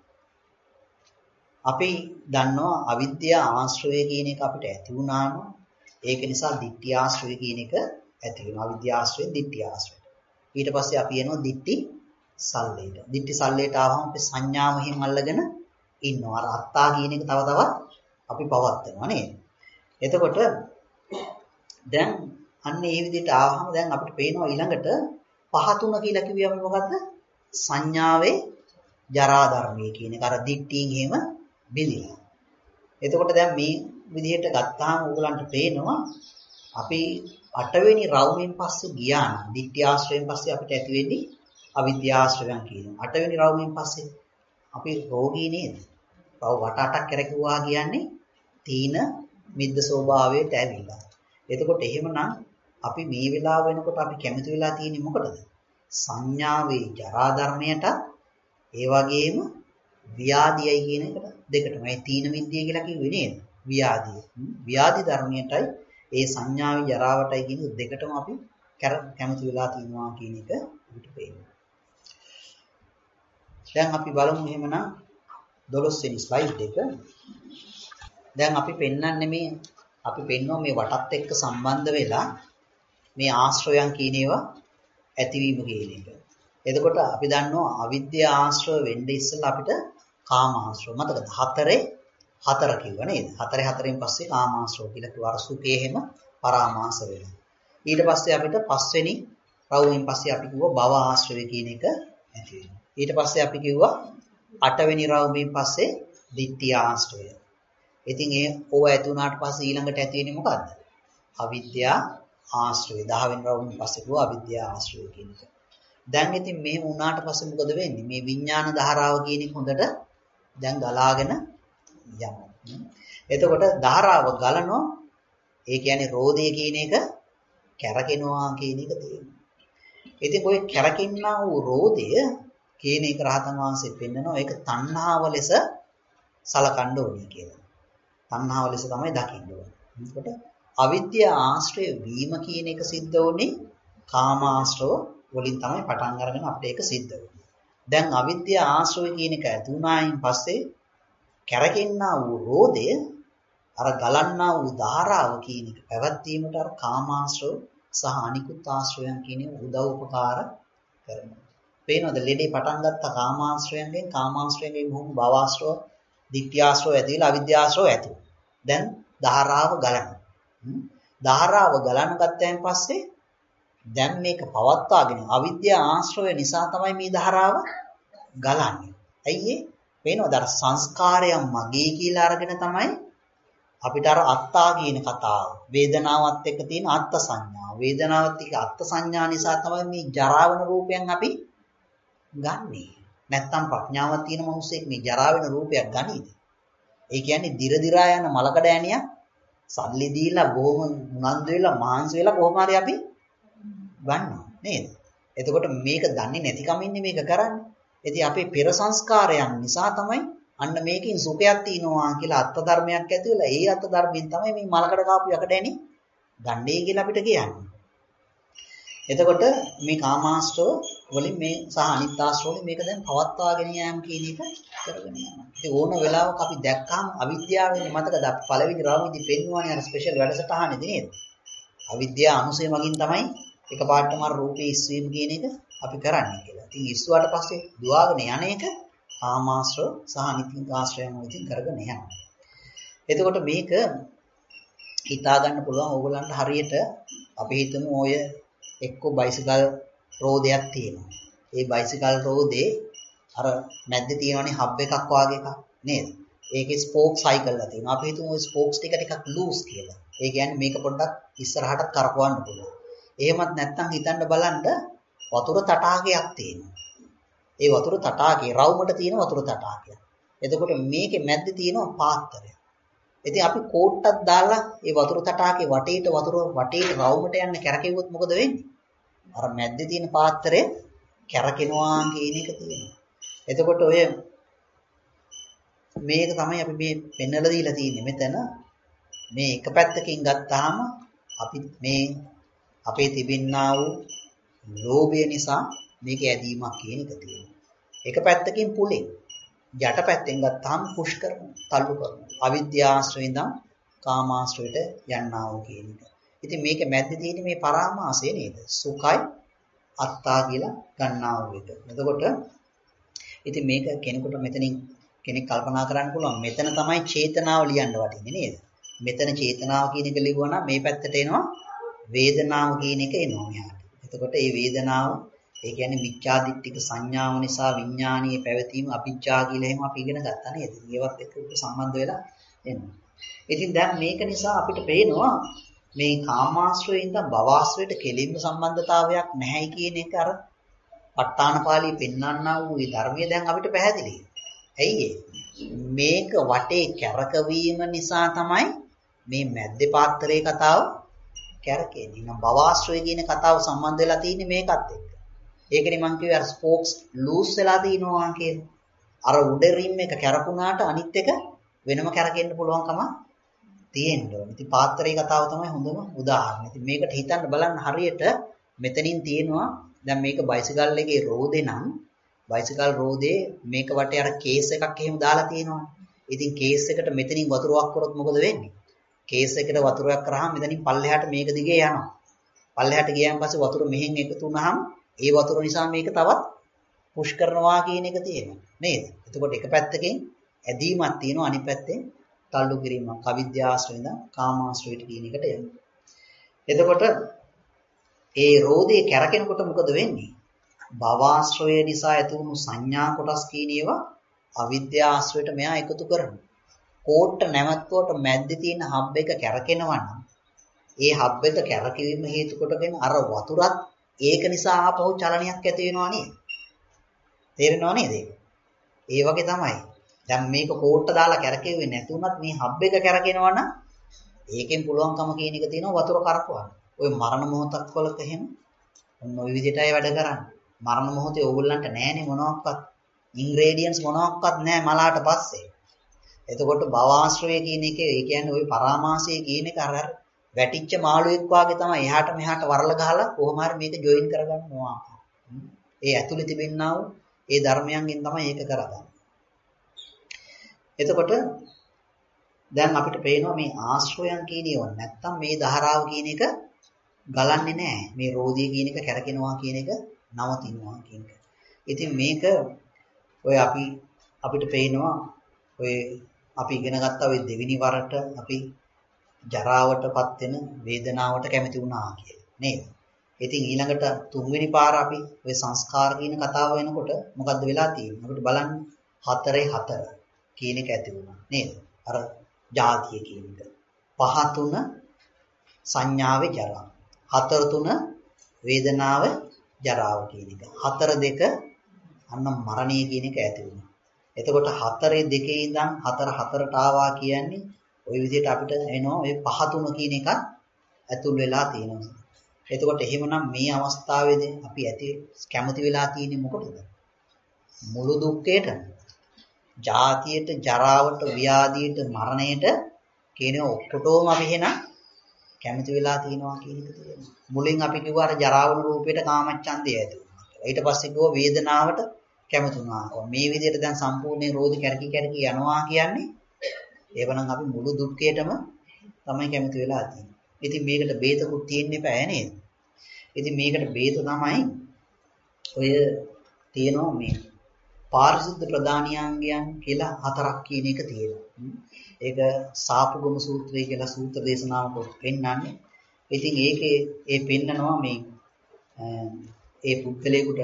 අපි දන්නවා අවිද්‍යා ආශ්‍රය කියන එක අපිට ඇති වුණාම ඒක නිසා ditthi ආශ්‍රය කියන එක ඇති වෙනවා. අවිද්‍යා ආශ්‍රය ditthi ආශ්‍රය. ඊට පස්සේ අපි එනවා ditthi සල්ලේට. ditthi සල්ලේට ආවම අපි සංඥාවෙන් අල්ලගෙන ඉන්නවා. අර අත්තා කියන එක තව තවත් අපි පවත්නවා නේද? එතකොට දැන් අන්න ඒ විදිහට ආවම දැන් අපිට පේනවා ඊළඟට 5 3 කියලා කිව්වම මොකද්ද? සංඥාවේ ජරා ධර්මයේ කියන එක. අර ditthියෙන් එහෙම බෙදිලා. එතකොට දැන් මේ විදිහට ගත්තාම ඕගලන්ට පේනවා අපි 8 වෙනි රවුමෙන් පස්සේ ගියා නම් ditthi ආශ්‍රයෙන් පස්සේ අපිට ඇති වෙන්නේ අවිද්‍යා ආශ්‍රයයන් කියනවා. 8 වෙනි රවුමෙන් පස්සේ අපි රෝගී නේද? තව වට 8ක් කරකියුවා කියන්නේ තීන මිද්ද ස්වභාවයට ඇවිල්ලා. එතකොට එහෙමනම් අපි මේ වෙලාව වෙනකොට අපි කැමති වෙලා තියෙන්නේ මොකටද? සංඥාවේ ජරා ධර්මයට ඒ වගේම ව්‍යාධියයි කියන එකට දෙකටම. ඒ තීන මිද්දය කියලා කිව්වේ නේද? ව්‍යාධිය. ව්‍යාධි ධර්මයටයි ඒ සංඥාවේ ජරාවටයි කියන දෙකටම අපි කැමති වෙලා තියෙනවා කියන එක අපිට පේනවා. දැන් අපි බලමු එහෙමනම් 12 වෙනි ස්ලයිඩ් එක. දැන් අපි පෙන්වන්නේ මේ අපි පෙන්වන මේ වටත් එක්ක සම්බන්ධ වෙලා මේ ආශ්‍රයයන් කියන ඒවා ඇතිවීම කියන එක. එතකොට අපි දන්නවා අවිද්‍යා ආශ්‍රය වෙන්නේ ඉස්සෙල්ලා අපිට කාම ආශ්‍රය. මතකද? 4 කිව්වා නේද? 4න් පස්සේ කාම ආශ්‍රය කියලා කිව්වා. අර සුඛේ හැම පරාමාස වෙනවා. ඊට පස්සේ අපිට 5 වෙනි රවුමෙන් පස්සේ අපි කිව්වා භව ආශ්‍රය කියන එක ඇති වෙනවා. ඊට පස්සේ අපි කිව්වා 8 වෙනි රවුමෙන් පස්සේ ditthi ආශ්‍රය. ඉතින් ඒ ඕව ඇති වුණාට පස්සේ ඊළඟට ඇති වෙන්නේ මොකද්ද? අවිද්‍යා ආශ්‍රය 10 වෙනි රවුම් පස්සේ කිව්වා අවිද්‍යා ආශ්‍රය කියන එක. දැන් ඉතින් මේ වුණාට පස්සේ මොකද වෙන්නේ? මේ විඥාන ධාරාව කියන එක හොඳට දැන් ගලාගෙන යනවා. එතකොට ධාරාව ගලනවා ඒ කියන්නේ රෝධය කියන එක කැරකෙනවා කියන එක තේරෙනවා. ඉතින් ඔය කැරකෙන්නා වූ රෝධය කියන එක රහතන් වහන්සේ පෙන්නනවා ඒක තණ්හාව ලෙස සලකන්න ඕනේ කියලා. තණ්හාව ලෙස තමයි දකින්න ඕනේ. එතකොට අවිද්‍යා ආශ්‍රය වීම කියන එක සිද්ධ වුනේ කාම ආශ්‍රව වලින් තමයි පටන් අරගෙන අපිට ඒක සිද්ධ වෙන්නේ. දැන් අවිද්‍යා ආශ්‍රය කියන එක ඇති වුණායින් පස්සේ කැරකෙන්නා වූ රෝධය අර ගලන්නා වූ ධාරාව කියන එක පැවැත්වීමට අර කාමාශ්‍රව සහ අනිකුත් ආශ්‍රයයන් කියන උදව් උපකාර කරනවා. පේනවද ලෙඩේ පටන් ගත්ත කාමාශ්‍රයෙන් මොහොම භවආශ්‍රව, ditthියාශ්‍රව ඇතිලා අවිද්‍යාශ්‍රව ඇති. දැන් ධාරාව ගලනවා. ධාරාව ගලන ගත්තයින් පස්සේ දැන් මේක පවත්වාගෙන අවිද්‍යා ආශ්‍රය නිසා තමයි මේ ධාරාව ගලන්නේ. ඇයි ඒ? පේනවද අර සංස්කාරයන් මගේ කියලා අරගෙන තමයි අපිට අර අත්තා කියන කතාව වේදනාවත් එක්ක තියෙන අත්ත් සංඥා වේදනාවත් එක්ක අත්ත් සංඥා නිසා තමයි මේ ජරා වෙන රූපයන් අපි ගන්නෙ. නැත්තම් ප්‍රඥාවක් තියෙන මිනිස්සෙක් මේ ජරා වෙන රූපයක් ගනීද? ඒ කියන්නේ දිර දිරා යන මලකඩ ඇණියක් සල්ලි දීලා බොහොම උනන්දු වෙලා මහන්සි වෙලා කොහොම හරි අපි ගන්නවා නේද? එතකොට මේක දන්නේ නැතිකමින්නේ මේක කරන්නේ. ඉතින් අපේ පෙර සංස්කාරයන් නිසා තමයි අන්න මේකෙන් සුඛයක් තියෙනවා කියලා අත්ත ධර්මයක් ඇති වෙලා ඒ අත්ත ධර්මයෙන් තමයි මේ මලකඩ කාපු යකඩ ගන්නේ කියලා අපිට කියන්නේ. එතකොට මේ කාමාශ්‍රව වලින් මේ සහ අනිත්‍යාශ්‍රව වලින් මේක දැන් පවත්වාගෙන යෑම කියන එක කරගෙන යනවා. ඉතින් ඕන වෙලාවක අපි දැක්කම අවිද්‍යාවෙන් මතකද අපි පළවෙනි රාමුවේදී පෙන්වන්නේ අර ස්පෙෂල් වැඩසටහනේදී නේද? අවිද්‍යාව අනුසය මගින් තමයි එකපාරටම රූපේ ඉස්වීම කියන එක අපි කරන්නේ කියලා. ඉතින් ඉස්සුවාට පස්සේ දුවාගෙන යන එක කාමාශ්‍රව සහ අනිත්‍යාශ්‍රයන් වලින් කරගෙන යනවා. එතකොට මේක හිතා ගන්න පුළුවන් ඕගොල්ලන්ට හරියට අපි හිතමු ඔය එක්ක බයිසිකල් රෝදයක් තියෙනවා. ඒ බයිසිකල් රෝදේ අර මැද්දේ තියෙනවනේ හබ් එකක් වගේ එකක් නේද? ඒකේ ස්පෝක් සයිකල් ලා තියෙනවා. අපි හිතමු ඔය ස්පෝක්ස් ටික ලූස් කියලා. ඒ කියන්නේ මේක පොඩ්ඩක් ඉස්සරහට කරකවන්න පුළුවන්. එහෙමත් නැත්නම් හිතන්න බලන්න වතුර තටාකයක් තියෙනවා. ඒ වතුර තටාකේ රවුමට තියෙන වතුර තටාකයක්. එතකොට මේකේ මැද්දේ තියෙනවා පාත්‍රය. ඉතින් අපි කෝට්ටක් දාලා ඒ වතුර තටාකේ වටේට රවුමට යන්න කැරකෙව්වොත් මොකද වෙන්නේ? අර මැද්දේ තියෙන පාත්‍රය කැරකෙනවා කියන එක තියෙනවා. එතකොට ඔය මේක තමයි අපි මේ පෙන්වලා දීලා තියෙන්නේ. මෙතන මේ එක පැත්තකින් ගත්තාම අපි මේ අපේ තිබෙන්නා වූ ලෝභය නිසා මේක ඇදීමක් කියන එක තියෙනවා. එක පැත්තකින් පුලෙන් යට පැත්තෙන් ගත්තාම පුෂ් කරනවා, තල්ලු කරනවා. අවිද්‍යාශ්‍රයෙන් ඉඳන් කාමාශ්‍රයට යන්නා වූ කියන එක. ඉතින් මේක මැද්දේ තියෙන මේ පරාමාසය නේද? සුඛයි අත්තා කියලා ගන්නා වූ එක. එතකොට ඉතින් මේක කෙනෙකුට මෙතනින් කෙනෙක් කල්පනා කරන්න පුළුවන් මෙතන තමයි චේතනාව ලියන්න වටින්නේ නේද? මෙතන චේතනාව කියන එක ලියුවා නම් මේ පැත්තට එනවා වේදනාව කියන එක එනවා මෙහාට. එතකොට මේ වේදනාව ඒ කියන්නේ මිච්ඡා දිට්ඨික සංඥාව නිසා විඥානීය පැවතීම අවිජ්ජා කියලා එහෙම අපි ඉගෙන ගත්තා නේද? ඒවත් එක්ක සම්බන්ධ වෙලා එනවා. ඉතින් දැන් මේක නිසා අපිට පේනවා මේ කාමාශ්‍රයෙන් ඉඳන් භවආශ්‍රයට කෙලින්ම සම්බන්ධතාවයක් නැහැයි කියන එක අර ප ဋ ාණ පාළියේ පෙන්වන්නා වූ මේ ධර්මයේ දැන් අපිට පැහැදිලියි. ඇයි මේක වටේ කැරකවීම නිසා තමයි මේ මැද්දේ පාත්‍රයේ කතාව කැරකෙන්නේ. නම් භවආශ්‍රය කියන කතාව සම්බන්ධ වෙලා තියෙන්නේ මේකත් එක්ක. ඒකනේ මම කිව්වේ අර ස්පෝක්ස් ලූස් වෙලා තිනවා කියලා. අර උඩ රිම් එක කැරකුණාට අනිත් එක වෙනම කැරකෙන්න පුළුවන්කම තියෙන්න ඕනේ. ඉතින් පාත්‍රයේ කතාව තමයි හොඳම උදාහරණය. ඉතින් මේකට හිතන්න බලන්න හරියට මෙතනින් තියෙනවා දැන් මේක බයිසිකල් එකේ රෝදේ නම් බයිසිකල් රෝදේ මේක වටේ අර කේස් එකක් එහෙම දාලා තියෙනවානේ. ඉතින් කේස් එකට මෙතනින් වතුරක් කරොත් මොකද වෙන්නේ? කේස් එකට වතුරක් කරාම මෙතනින් පල්ලෙහාට මේක දිගේ යනවා. පල්ලෙහාට ගියාන් පස්සේ වතුර මෙහෙන් එකතු වුනහම ඒ වතුර නිසා මේක තවත් පුෂ් කරනවා කියන එක තියෙනවා නේද? එතකොට එක පැත්තකින් ඇදීමක් තියෙනවා අනිත් පැත්තෙන් තල්ලු කිරීමක් අවිද්‍යාශ්‍රයෙන් කාමාශ්‍රයට කියන එකට යනවා. එතකොට ඒ රෝදේ කැරකෙනකොට මොකද වෙන්නේ? භවආශ්‍රය නිසා ඇති වුණු සංඥා කොටස් කියන ඒවා අවිද්‍යාශ්‍රයට මෙයා එකතු කරනවා. කෝට්ට නැවතුවට මැද්දේ තියෙන හබ් එක කැරකෙනවා නම් ඒ හබ් එක කැරකෙවීම හේතු කොටගෙන අර වතුරත් ඒක නිසා ආපහු චලනයක් ඇති වෙනවා නේද? තේරෙනව නේද ඒක? ඒ වගේ තමයි. දැන් මේක කෝට්ට දාලා කැරකෙන්නේ නැතුණත් මේ හබ් එක කැරකෙනවා නම් ඒකෙන් පුළුවන්කම කියන එක තියෙනවා වතුර කරකවන්න. ওই මරණ මොහොතක් වලක එහෙම ඔන්න ওই විදිහටයි වැඩ කරන්නේ. මරණ මොහොතේ ඕගොල්ලන්ට නැහැනේ මොනවාක්වත් ඉන්ග්‍රේඩියන්ට්ස් මොනවාක්වත් නැහැ මලාට පස්සේ. එතකොට භවආශ්‍රය කියන එක ඒ කියන්නේ ওই පරාමාසය කියන එක අර වැටිච්ච මාළුවෙක් වාගේ තමයි එහාට මෙහාට වරල ගහලා කොහොම හරි මේක ජොයින් කරගන්නවා. ඒ ඇතුලේ තිබෙනා වූ ඒ ධර්මයන්ගෙන් තමයි ඒක කරගන්නේ. එතකොට දැන් අපිට පේනවා මේ ආශ්‍රයයන් කියන ඒවා නැත්තම් මේ ධාරාව කියන එක ගලන්නේ නැහැ. මේ රෝධිය කියන එක කැරකෙනවා කියන එක නවතිනවා කියන එක. ඉතින් මේක ඔය අපිට පේනවා ඔය අපි ඉගෙන ගත්තා ඔය දෙවෙනි වරට අපි ජරාවටපත් වෙන වේදනාවට කැමති වුණා කියලා නේද? ඉතින් ඊළඟට තුන්වෙනි පාර අපි ඔය සංස්කාර කියන කතාව වෙනකොට මොකද්ද වෙලා තියෙන්නේ? අපිට බලන්න 4 කියන එක ඇති වුණා නේද? අර ජාතිය කියන එක. 5 3 සංඥාවේ ජරා. 4 3 වේදනාව ජරාව කියන එක. 4 2 අන්න මරණය කියන එක ඇති වුණා. එතකොට 4 2 ඉඳන් 4 4ට ආවා කියන්නේ ওই විදිහට අපිට එනවා ඔය 5 3 කියන එකත් ඇතුල් වෙලා තියෙනවා. එතකොට එහෙමනම් මේ අවස්ථාවේදී අපි ඇති කැමති වෙලා තියෙන්නේ මොකටද? මුළු දුක්ඛයට, ජාතියට, ජරාවට, ව්‍යාධියට, මරණයට කියන ඔක්කොටම අපි එහෙනම් කැමති වෙලා තියෙනවා කියන එක තියෙනවා. මුලින් අපි කිව්වා අර ජරාවන රූපයට කාමච්ඡන්දය ඇති වුණා. ඊට පස්සේ කිව්වා වේදනාවට කැමති වුණා. මේ විදිහට දැන් සම්පූර්ණ රෝධි කැරකි කැරකි යනවා කියන්නේ ඒවනම් අපි මුළු දුක්ඛයටම තමයි කැමති වෙලා තියෙන්නේ. ඉතින් මේකට බේතකුත් තියෙන්න එපා නේද? ඉතින් මේකට බේත තමයි ඔය තියෙනවා මේ පාරිශුද්ධ ප්‍රදානියාංගයන් කියලා 4ක් කියන එක තියෙනවා. ඒක සාපුගම සූත්‍රය කියලා සූත්‍ර දේශනාවක පෙන්නන්නේ. ඉතින් ඒකේ ඒ පෙන්නනවා මේ ඒ පුද්ගලයාට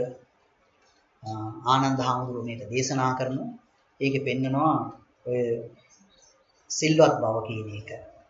ආනන්ද හාමුදුරුවෝ මේක දේශනා කරනවා. ඒකේ පෙන්නනවා ඔය සිල්වත් බව කියන එක.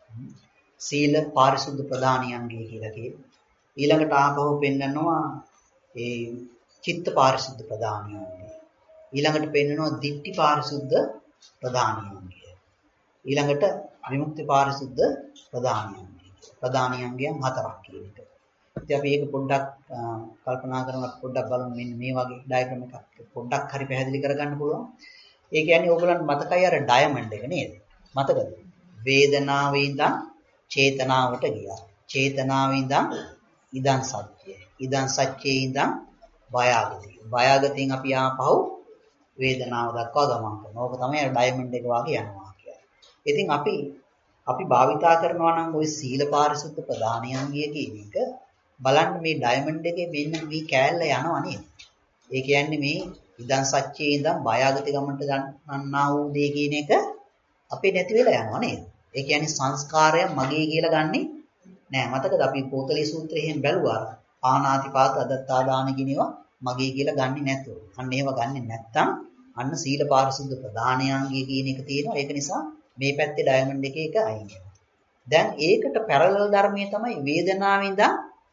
සීල පාරිශුද්ධ ප්‍රදානියංගය කියලා කියනවා. ඊළඟට ආපහු පෙන්නනවා ඒ චිත්ත පාරිශුද්ධ ප්‍රදානියංගය. ඊළඟට පෙන්නනවා දිට්ඨි පාරිශුද්ධ ප්‍රදානියංගය. ඊළඟට විමුක්ති පාරිශුද්ධ ප්‍රදානියංගය. ප්‍රදානියංගයන් 4ක් කියන එක. ඉතින් අපි ඒක පොඩ්ඩක් කල්පනා කරනකොට පොඩ්ඩක් බලමු මෙන්න මේ වගේ ඩයග්‍රෑම් එකක් පොඩ්ඩක් හරි පැහැදිලි කරගන්න පුළුවන්. ඒ කියන්නේ ඕගොල්ලන්ට මතකයි අර ඩයමන්ඩ් එක නේද? මතකද? වේදනාවේ ඉඳන් චේතනාවට ගියා. චේතනාවේ ඉඳන් ඉදන් සත්‍යය. ඉදන් සත්‍යයේ ඉඳන් බයාගතිය. බයාගතියෙන් අපි ආපහු වේදනාව දක්වා ගමන් කරනවා. ඕක තමයි අර ඩයමන්ඩ් එක වගේ යනවා කියන්නේ. ඉතින් අපි භාවිතා කරනවා නම් ওই සීල පාරිශුද්ධ ප්‍රදානියංගය කියන එක බලන්න මේ ඩයමන්ඩ් එකේ මෙන්න මේ කෑල්ල යනවා නේද? ඒ කියන්නේ මේ ඉදන් සත්‍යයේ ඉඳන් බයාගති ගමන්ට ගන්නා වූ දේ කියන එක අපේ නැති වෙලා යනවා නේද? ඒ කියන්නේ සංස්කාරය මගේ කියලා ගන්නෙ නෑ. මතකද අපි පොතලී සූත්‍රයෙන් එහෙම බැලුවා. ආනාතිපාත අදත්තාදාන කියනවා මගේ කියලා ගන්නෙ නැතුව. අන්න ඒව ගන්නෙ නැත්තම් අන්න සීල පාරිශුද්ධ ප්‍රදානයන්ගය කියන එක තියෙනවා. ඒක නිසා මේ පැත්තේ ඩයමන්ඩ් එකේ එක අයින් වෙනවා. දැන් ඒකට පැරලල් ධර්මයේ තමයි වේදනාවෙන් ඉඳන්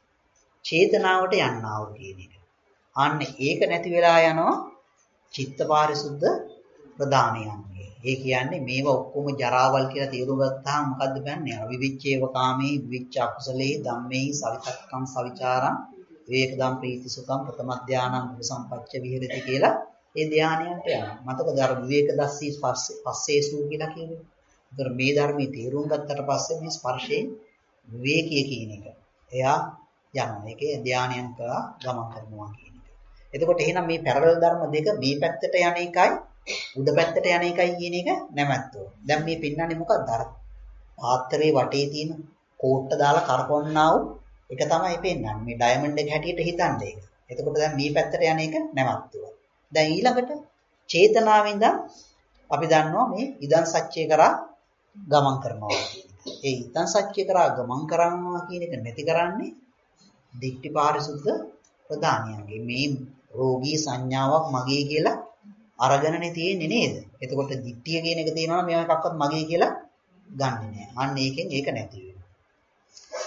චේතනාවට යන්නා වූ කියන එක. අන්න ඒක නැති වෙලා යනවා චිත්ත පාරිශුද්ධ ප්‍රදානයන්ගය. ඒ කියන්නේ මේවා ඔක්කොම ජරාවල් කියලා තේරුම් ගත්තාම මොකද්ද කියන්නේ? අවිවිච්ඡේව කාමේ විවිච්ඡ අකුසලේ ධම්මේ සවිතක්කම් සවිචාරං විවේක දම් ප්‍රීති සුඛම් ප්‍රථම ධානං උපසම්පච්ච විහෙරති කියලා ඒ ධානයන්ට යනවා. මතකද අර විවේක දස්සී පස්සේසු කියලා කියන්නේ? ඒතර මේ ධර්මයේ තේරුම් ගත්තට පස්සේ මේ ස්පර්ශයෙන් විවේකී කියන එක. එයා යනවා. ඒකේ ධානයන් කරා ගමන් කරනවා කියන එක. එතකොට එහෙනම් මේ පැරලල් ධර්ම දෙක මේ පැත්තට යන එකයි උඩ පැත්තට යන එකයි කියන එක නැමැත්තෝ. දැන් මේ පෙන්වන්නේ මොකක්ද? අර පාත්‍රයේ වටේ තියෙන කෝට්ට දාලා කරකවන්නා වූ එක තමයි පෙන්වන්නේ. මේ ඩයමන්ඩ් එක හැටියට හිතන්න ඒක. එතකොට දැන් මේ පැත්තට යන එක නැමැත්තෝ. දැන් ඊළඟට චේතනාවෙන් ඉඳන් අපි දන්නවා මේ ඉදන් සත්‍යය කරා ගමන් කරනවා කියන එක. ඒ ඉදන් සත්‍යය කරා ගමන් කරනවා කියන එක නැති කරන්නේ දික්ටි පාරිශුද්ධ ප්‍රදානියන්ගේ මේ රෝගී සංඥාවක් මගේ කියලා අරගෙනනේ තියෙන්නේ නේද? එතකොට දිට්ඨිය කියන එක තියෙනවා මේවා එකක්වත් මගේ කියලා ගන්නෙ නෑ. අන්න ඒකෙන් ඒක නැති වෙනවා.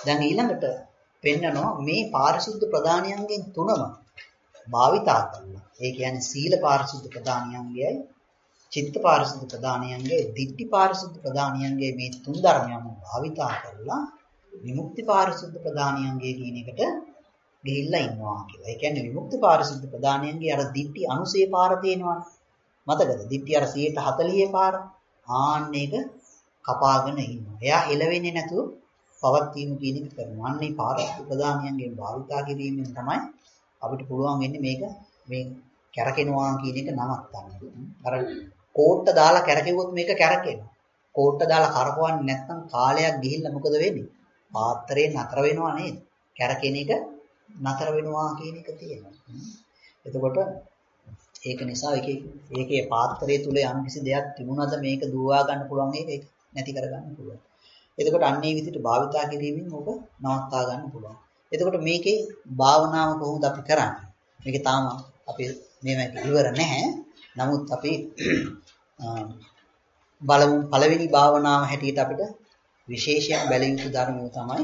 දැන් ඊළඟට පෙන්නනවා මේ පාරිශුද්ධ ප්‍රදානියන්ගෙන් තුනම භාවිතා කරනවා. ඒ කියන්නේ සීල පාරිශුද්ධ ප්‍රදානියන්ගේයි, චිත්ත පාරිශුද්ධ ප්‍රදානියන්ගේ, ditthi පාරිශුද්ධ ප්‍රදානියන්ගේ මේ තුන් ධර්මයන් භාවිතා කරලා විමුක්ති පාරිශුද්ධ ප්‍රදානියන්ගේ කියන එකට ගිහිල්ලා ඉන්නවා කියලා. ඒ කියන්නේ විමුක්ති පාරිශුද්ධ ප්‍රදානියන්ගේ අර ditthi අනුසේ පාර තියෙනවනේ. මතකද? ditthi අර 140 පාර. ආන්න එක කපාගෙන ඉන්නවා. එයා එළවෙන්නේ නැතුව පවත්වීම කියන එක කරනවා. අන්නේ පාරිශුද්ධ ප්‍රදානියන්ගෙන් භාවිතා කිරීමෙන් තමයි අපිට පුළුවන් වෙන්නේ මේක මේ කැරකෙනවා කියන එක නවත්තන්න. අර කෝට්ට දාලා කැරකෙව්වොත් මේක කැරකෙනවා. කෝට්ට දාලා කරකවන්නේ නැත්නම් කාලයක් ගිහිල්ලා මොකද වෙන්නේ? පාත්‍රේ නතර වෙනවා නේද? කැරකෙන එක නතර වෙනවා කියන එක තියෙනවා. එතකොට ඒක නිසා ඒකේ පාත්‍රයේ තුල යම් කිසි දෙයක් තිබුණාද මේක දුවා ගන්න පුළුවන් ඒක නැති කර ගන්න පුළුවන්. එතකොට අන්නේ විදිහට භාවිතා කිරීමෙන් ඕක නවත්තා ගන්න පුළුවන්. එතකොට මේකේ භාවනාව කොහොමද අපි කරන්නේ? මේක තාම අපි මේක ඉවර නැහැ. නමුත් අපි බලමු පළවෙනි භාවනාව හැටියට අපිට විශේෂයෙන් බැලිය යුතු ධර්මය තමයි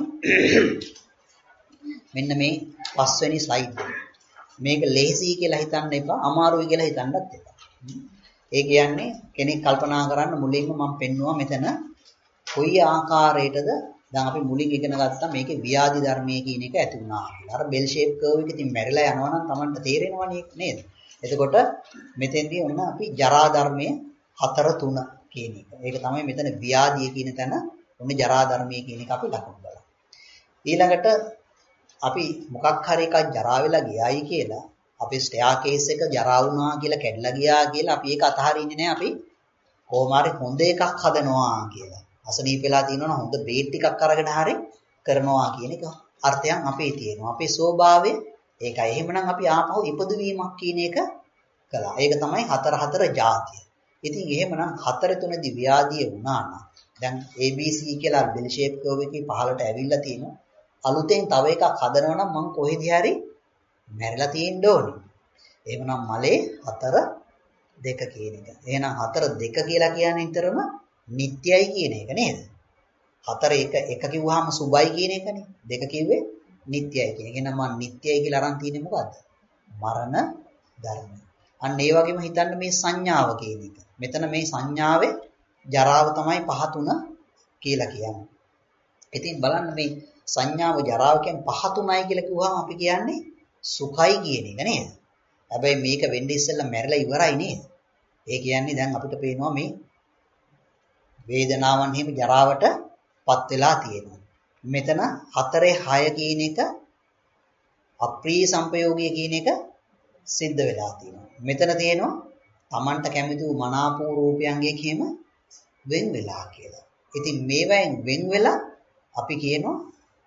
මෙන්න මේ පස්වෙනි ස්ලයිඩ් එක. මේක ලේසි කියලා හිතන්න එපා, අමාරුයි කියලා හිතන්නත් එපා. ඒ කියන්නේ කෙනෙක් කල්පනා කරන්න මුලින්ම මම පෙන්නුවා මෙතන කොයි ආකාරයකටද දැන් අපි මුලින් ඉගෙන ගත්තා මේකේ ව්‍යාධි ධර්මයේ කියන එක ඇති වුණා කියලා. අර බෙල් ෂේප් කර්ව් එක ඉතින් මැරිලා යනවා නම් Tamanට තේරෙනවනේ නේද? එතකොට මෙතෙන්දී ඔන්න අපි ජරා ධර්මයේ 4 3 කියන එක. ඒක තමයි මෙතන ව්‍යාධිය කියන තැන ඔන්න ජරා ධර්මයේ කියන එක අපි ලකුණු බලමු. ඊළඟට අපි මොකක් හරි එකක් ජරා වෙලා ගියායි කියලා අපි ස්ටෙයාකේස් එක ජරා වුණා කියලා කැඩලා ගියා කියලා අපි ඒක අතහරින්නේ නැහැ. අපි කොහොම හරි හොඳ එකක් හදනවා කියලා. අසනීප වෙලා තියෙනවා හොඳ බේත් ටිකක් අරගෙන හරි කරනවා කියන එක අර්ථයන් අපේ තියෙනවා. අපේ ස්වභාවය ඒකයි. එහෙමනම් අපි ආපහු ඉපදවීමක් කියන එක කළා. ඒක තමයි 4 જાතිය. ඉතින් එහෙමනම් 4 තුනදී ව්‍යාධිය වුණා නම් දැන් ABC කියලා බෙල් ෂේප් කර්ව් එකේ පහළට ඇවිල්ලා තියෙනවා. අලුතෙන් තව එකක් හදනවා නම් මං කොහෙදී හරි මැරිලා තියෙන්න ඕනේ. එහෙමනම් මලේ 4 2 කියන එක. එහෙනම් 4 2 කියලා කියන්නේ නිතරම නිට්ටයයි කියන එක නේද? 4 1 කිව්වහම සුබයි කියන එකනේ. 2 කිව්වේ නිට්ටයයි කියන එක. එහෙනම් මම නිට්ටයයි කියලා අරන් තියෙන්නේ මොකද්ද? මරණ ධර්ම. අන්න ඒ වගේම හිතන්න මේ සංඥාව කියන එක. මෙතන මේ සංඥාවේ ජරාව තමයි 5 3 කියලා කියන්නේ. ඉතින් බලන්න මේ සංඥාව ජරාව කියන්නේ 5 3යි කියලා කිව්වහම අපි කියන්නේ සුඛයි කියන එක නේද? හැබැයි මේක වෙන්නේ ඉස්සෙල්ලා මැරිලා ඉවරයි නේද? ඒ කියන්නේ දැන් අපිට පේනවා මේ වේදනාවන් හිම ජරාවටපත් වෙලා තියෙනවා. මෙතන 4 6 කියන එක අප්‍රිය සංපයෝගය කියන එක සිද්ධ වෙලා තියෙනවා. මෙතන තියෙනවා Tamanට කැමති වූ මනාපූ රූපයන්ගේ කියම වෙන් වෙලා කියලා. ඉතින් මේවෙන් වෙන් වෙලා අපි කියනවා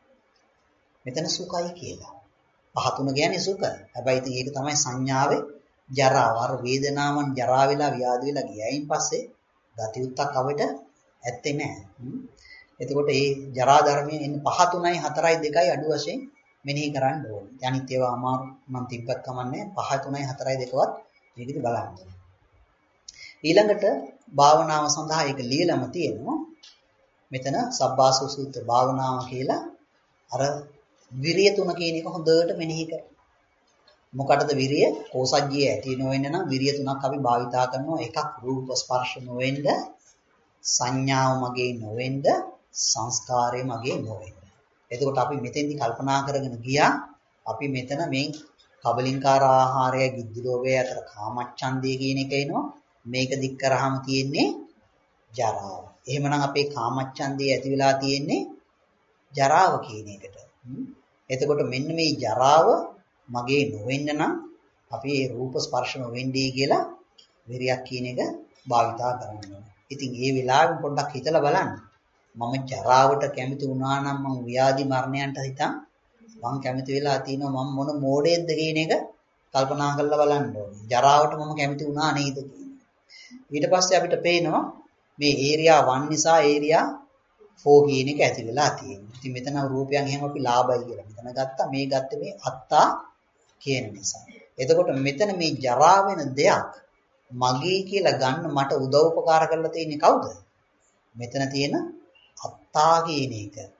මෙතන සුඛයි කියලා. 5 3 කියන්නේ සුඛ. හැබැයි ඉතින් ඒක තමයි සංඥාවේ ජරාව. අර වේදනාවන් ජරා වෙලා ව්‍යාධි වෙලා ගියයින් පස්සේ ගතියුත්තක් අපිට ඇත්තේ නැහැ. එතකොට මේ ජරා ධර්මයේ එන්නේ 5 3යි 4යි 2යි අඩු වශයෙන් මෙනෙහි කරන්න ඕනේ. අනිත් ඒවා අමාරු මම තිබ්බත් කමන්නේ 5 3යි 4යි 2වත් මේකෙදි බලන්න. ඊළඟට භාවනාව සඳහා ඒක ලියලම තියෙනවා. මෙතන සබ්බාසව සූත්‍ර භාවනාව කියලා අර විරිය 3 කියන එක හොඳට මෙනෙහි කර. මොකටද විරිය? කෝසජ්ජිය ඇති නොවෙන්න නම් විරිය 3ක් අපි භාවිතා කරනවා. එකක් රූප ස්පර්ශ නොවෙන්න, සංඥාව මගේ නොවෙන්න, සංස්කාරය මගේ නොවෙන්න. එතකොට අපි මෙතෙන්දි කල්පනා කරගෙන ගියා අපි මෙතන මේ කබලින්කාර ආහාරය ගිද්දි ලෝභය අතර කාමච්ඡන්දය කියන එක එනවා. මේක දික් කරාම තියෙන්නේ ජරාව. එහෙමනම් අපේ කාමච්ඡන්දය ඇති වෙලා තියෙන්නේ ජරාව කියන එකට. එතකොට මෙන්න මේ ජරාව මගේ නොවෙන්න නම් අපි මේ රූප ස්පර්ශ නොවෙන්නේ කියලා විරියක් කියන එක භාවිතා කරන්න ඕනේ. ඉතින් ඒ වෙලාවෙම පොඩ්ඩක් හිතලා බලන්න. මම ජරාවට කැමති වුණා නම් මම ව්‍යාධි මරණයන්ට හිතන් මම කැමති වෙලා තිනවා මම මොන මෝඩයෙක්ද කියන එක කල්පනා කරලා බලන්න ඕනේ. ජරාවට මම කැමති වුණා නේද කියන. ඊට පස්සේ අපිට පේනවා මේ ඒරියා 1 නිසා ඒරියා 4 කියන එක ඇති වෙලා තියෙනවා. ඉතින් මෙතන රූපයන් එහෙම අපි ලාභයි කියලා මෙතන ගත්තා. මේ ගත්තේ මේ අත්තා කියන නිසා. එතකොට මෙතන මේ ජරා වෙන දෙයක් මගේ කියලා ගන්න මට උදව් උපකාර කරලා තියෙන්නේ කවුද? මෙතන තියෙන අත්තා කියන එක.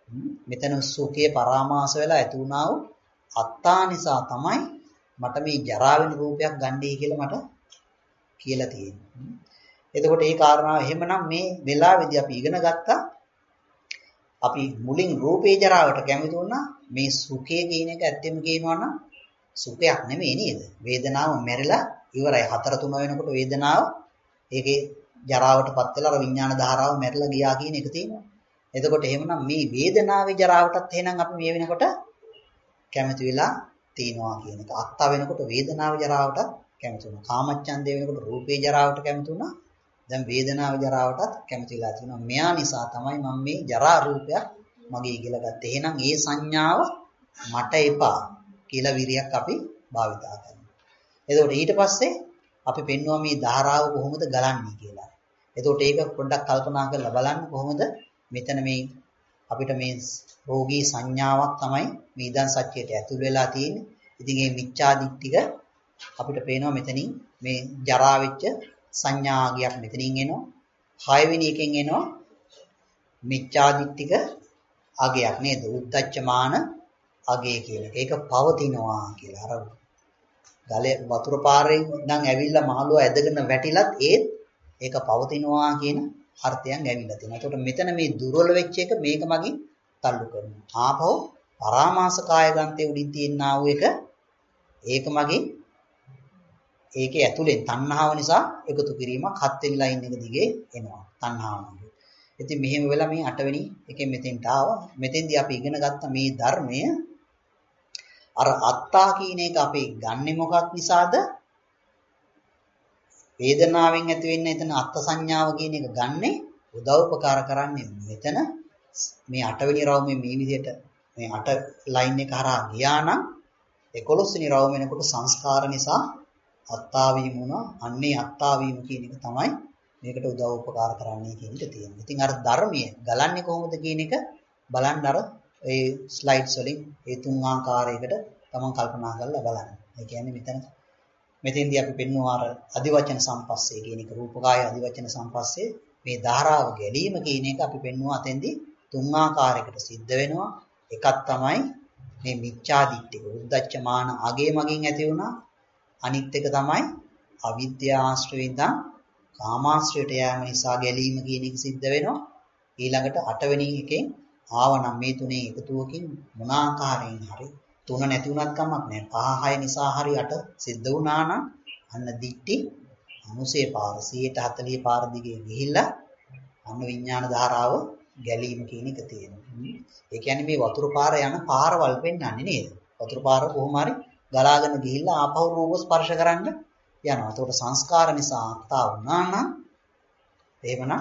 මෙතන සුඛයේ පරාමාස වෙලා ඇති වුණා වූ අත්තා නිසා තමයි මට මේ ජරා වෙන රූපයක් ගන්නයි කියලා මට කියලා තියෙන්නේ. එතකොට ඒ කාරණාව එහෙමනම් මේ වෙලාවේදී අපි ඉගෙන ගත්තා අපි මුලින් රූපේ ජරාවට කැමති වුණා මේ සුඛය කියන එක ඇත්තම කියනවා නම් සුඛයක් නෙමෙයි නේද? වේදනාව මැරිලා ඉවරයි. 4-3 වෙනකොට වේදනාව ඒකේ ජරාවටපත් වෙලා අර විඥාන ධාරාව මැරිලා ගියා කියන එක තියෙනවා. එතකොට එහෙමනම් මේ වේදනාවේ ජරාවටත් එහෙනම් අපි මේ වෙනකොට කැමති වෙලා තියනවා කියන එක. අත්තා වෙනකොට වේදනාවේ ජරාවටත් කැමති වෙනවා. කාමච්ඡන්දේ වෙනකොට රූපේ ජරාවට කැමති වුණා. දැන් වේදනාවේ ජරාවටත් කැමති වෙලා තිනවා. මෙයා නිසා තමයි මම මේ ජරා රූපයක් මගේ කියලා ගත්තේ. එහෙනම් ඒ සංඥාව මට එපා කියලා විරියක් අපි භාවිතා කරනවා. එතකොට ඊට පස්සේ අපි පෙන්වුවා මේ ධාරාව කොහොමද ගලන්නේ කියලා. එතකොට ඒක පොඩ්ඩක් කල්පනා කරලා බලන්න කොහොමද මෙතන මේ අපිට මේ රෝගී සංඥාවක් තමයි මේ ඉදන් සත්‍යයට ඇතුල් වෙලා තියෙන්නේ. ඉතින් මේ මිච්ඡා දිට්ඨික අපිට පේනවා මෙතනින් මේ ජරා වෙච්ච සංඥාගයක් මෙතනින් එනවා. 6 වෙනි එකෙන් එනවා මිච්ඡා දිට්ඨික අගයක් නේද? උද්දච්චමාන අගය කියලා. ඒක පවතිනවා කියලා. අර ගලේ වතුර පාරේ ඉඳන් ඇවිල්ලා මහලුව ඇදගෙන වැටිලත් ඒත් ඒක පවතිනවා කියන අර්ථයෙන් ඇවිල්ලා තියෙනවා. ඒකට මෙතන මේ දුර්වල වෙච්ච එක මේක මගින් තල්ලු කරනවා. ආපහු පරාමාස කායගන්තේ උඩින් තියෙනා වූ එක ඒක මගින් ඒකේ ඇතුලෙන් තණ්හාව නිසා එකතු කිරීමක් හත් වෙනි ලයින් එක දිගේ එනවා. තණ්හාව මගින්. ඉතින් මෙහෙම වෙලා මේ 8 වෙනි එකෙන් මෙතෙන්ට ආවා. මෙතෙන්දී අපි ඉගෙන ගත්ත මේ ධර්මය අර අත්තා කියන එක අපි ගන්නෙ මොකක් නිසාද? වේදනාවෙන් ඇති වෙන්න එතන අත්ත් සංඥාව කියන එක ගන්නෙ උදව්පකාර කරන්නේ මෙතන මේ 8 වෙනි රවුමේ මේ විදිහට මේ 8 ලයින් එක හරහා ගියා නම් 11 වෙනි රවුම වෙනකොට සංස්කාර නිසා අත්තා වීම වුණා. අන්නේ අත්තා වීම කියන එක තමයි මේකට උදව්පකාර කරන්නේ කියන එක තියෙනවා. ඉතින් අර ධර්මයේ ගලන්නේ කොහොමද කියන එක බලන්න අර ඒ ස්ලයිඩ්ස් වලින් ඒ තුන් ආකාරයකට තමන් කල්පනා කරලා බලන්න. ඒ කියන්නේ මෙතෙන්දී අපි පෙන්වනවා අර අදිවචන සම්පස්සේ කියන එක රූපකාය අදිවචන සම්පස්සේ මේ ධාරාව ගැලීම කියන එක අපි පෙන්වුවා අතෙන්දී තුන් ආකාරයකට සිද්ධ වෙනවා. එකක් තමයි මේ මිච්ඡා දිට්ඨික උද්දච්චමාන අගේ මගින් ඇති වුණා. අනිත් එක තමයි අවිද්‍යාශ්‍රයෙන් ඉඳන් කාමාශ්‍රයට යෑම නිසා ගැලීම කියන එක සිද්ධ වෙනවා. ඊළඟට 8 වෙනි එකෙන් ආවනම් මේ තුනේ එකතුවකින් මොන ආකාරයෙන් හරි තුන නැති වුණත් කමක් නැහැ. 5 6 නිසා හරි 8 සිද්ධ වුණා නම් අන්න දිට්ටි අනුසේ පාර 140 පාර දිගේ ගිහිල්ලා අන්න විඥාන ධාරාව ගැලීම කියන එක තියෙනවා. ඒ කියන්නේ මේ වතුර පාර යන පාරවල් පෙන්වන්නේ නේද? වතුර පාර කොහොම හරි ගලාගෙන ගිහිල්ලා ආපහු රූප ස්පර්ශ කරන්න යනවා. ඒකට සංස්කාර නිසා අත්තා වුණා නම් එහෙමනම්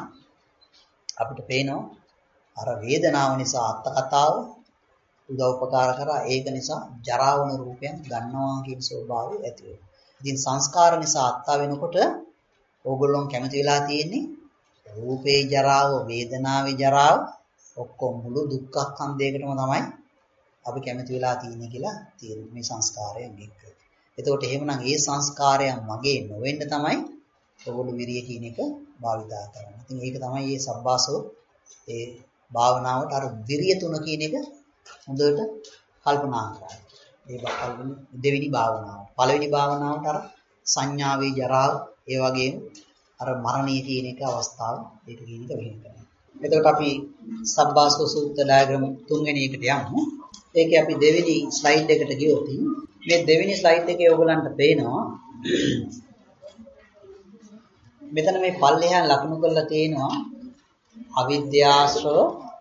අපිට පේනවා අර වේදනාව නිසා අත්ත කතාව උදව්පකාර කරා. ඒක නිසා ජරාවන රූපයන් ගන්නවා කියන ස්වභාවය ඇති වෙනවා. ඉතින් සංස්කාර නිසා අත්තා වෙනකොට ඕගොල්ලෝ කැමති වෙලා තියෙන්නේ රූපේ ජරාව, වේදනාවේ ජරාව ඔක්කොම මුළු දුක්ඛ ස්කන්ධයකටම තමයි අපි කැමති වෙලා තියෙන්නේ කියලා තියෙනවා මේ සංස්කාරයෙන් එක්ක. එතකොට එහෙමනම් ඒ සංස්කාරයන් මගේ නොවෙන්න තමයි ඔයගොල්ලෝ විරිය කියන එක භාවිතා කරන්නේ. ඉතින් ඒක තමයි මේ සබ්බාසෝ ඒ භාවනාවට අර විරිය තුන කියන එක හොඳට කල්පනා කරන්න. ඒ දෙවෙනි භාවනාව. පළවෙනි භාවනාවට අර සංඥාවේ ජරාව, ඒ වගේම අර මරණය කියන එක අවස්ථාව ඒක කියන එක වෙහෙන් කරනවා. එතකොට අපි සබ්බාසෝ සූත්‍ර ඩයග්‍රෑම් තුන්වෙනි එකට යමු. ඒකේ අපි දෙවෙනි ස්ලයිඩ් එකට ගියොත් මේ දෙවෙනි ස්ලයිඩ් එකේ ඔයගලන්ට පේනවා මෙතන මේ පල්ලෙහාන් ලකුණු කරලා තියෙනවා අවිද්‍යාශ්‍රව,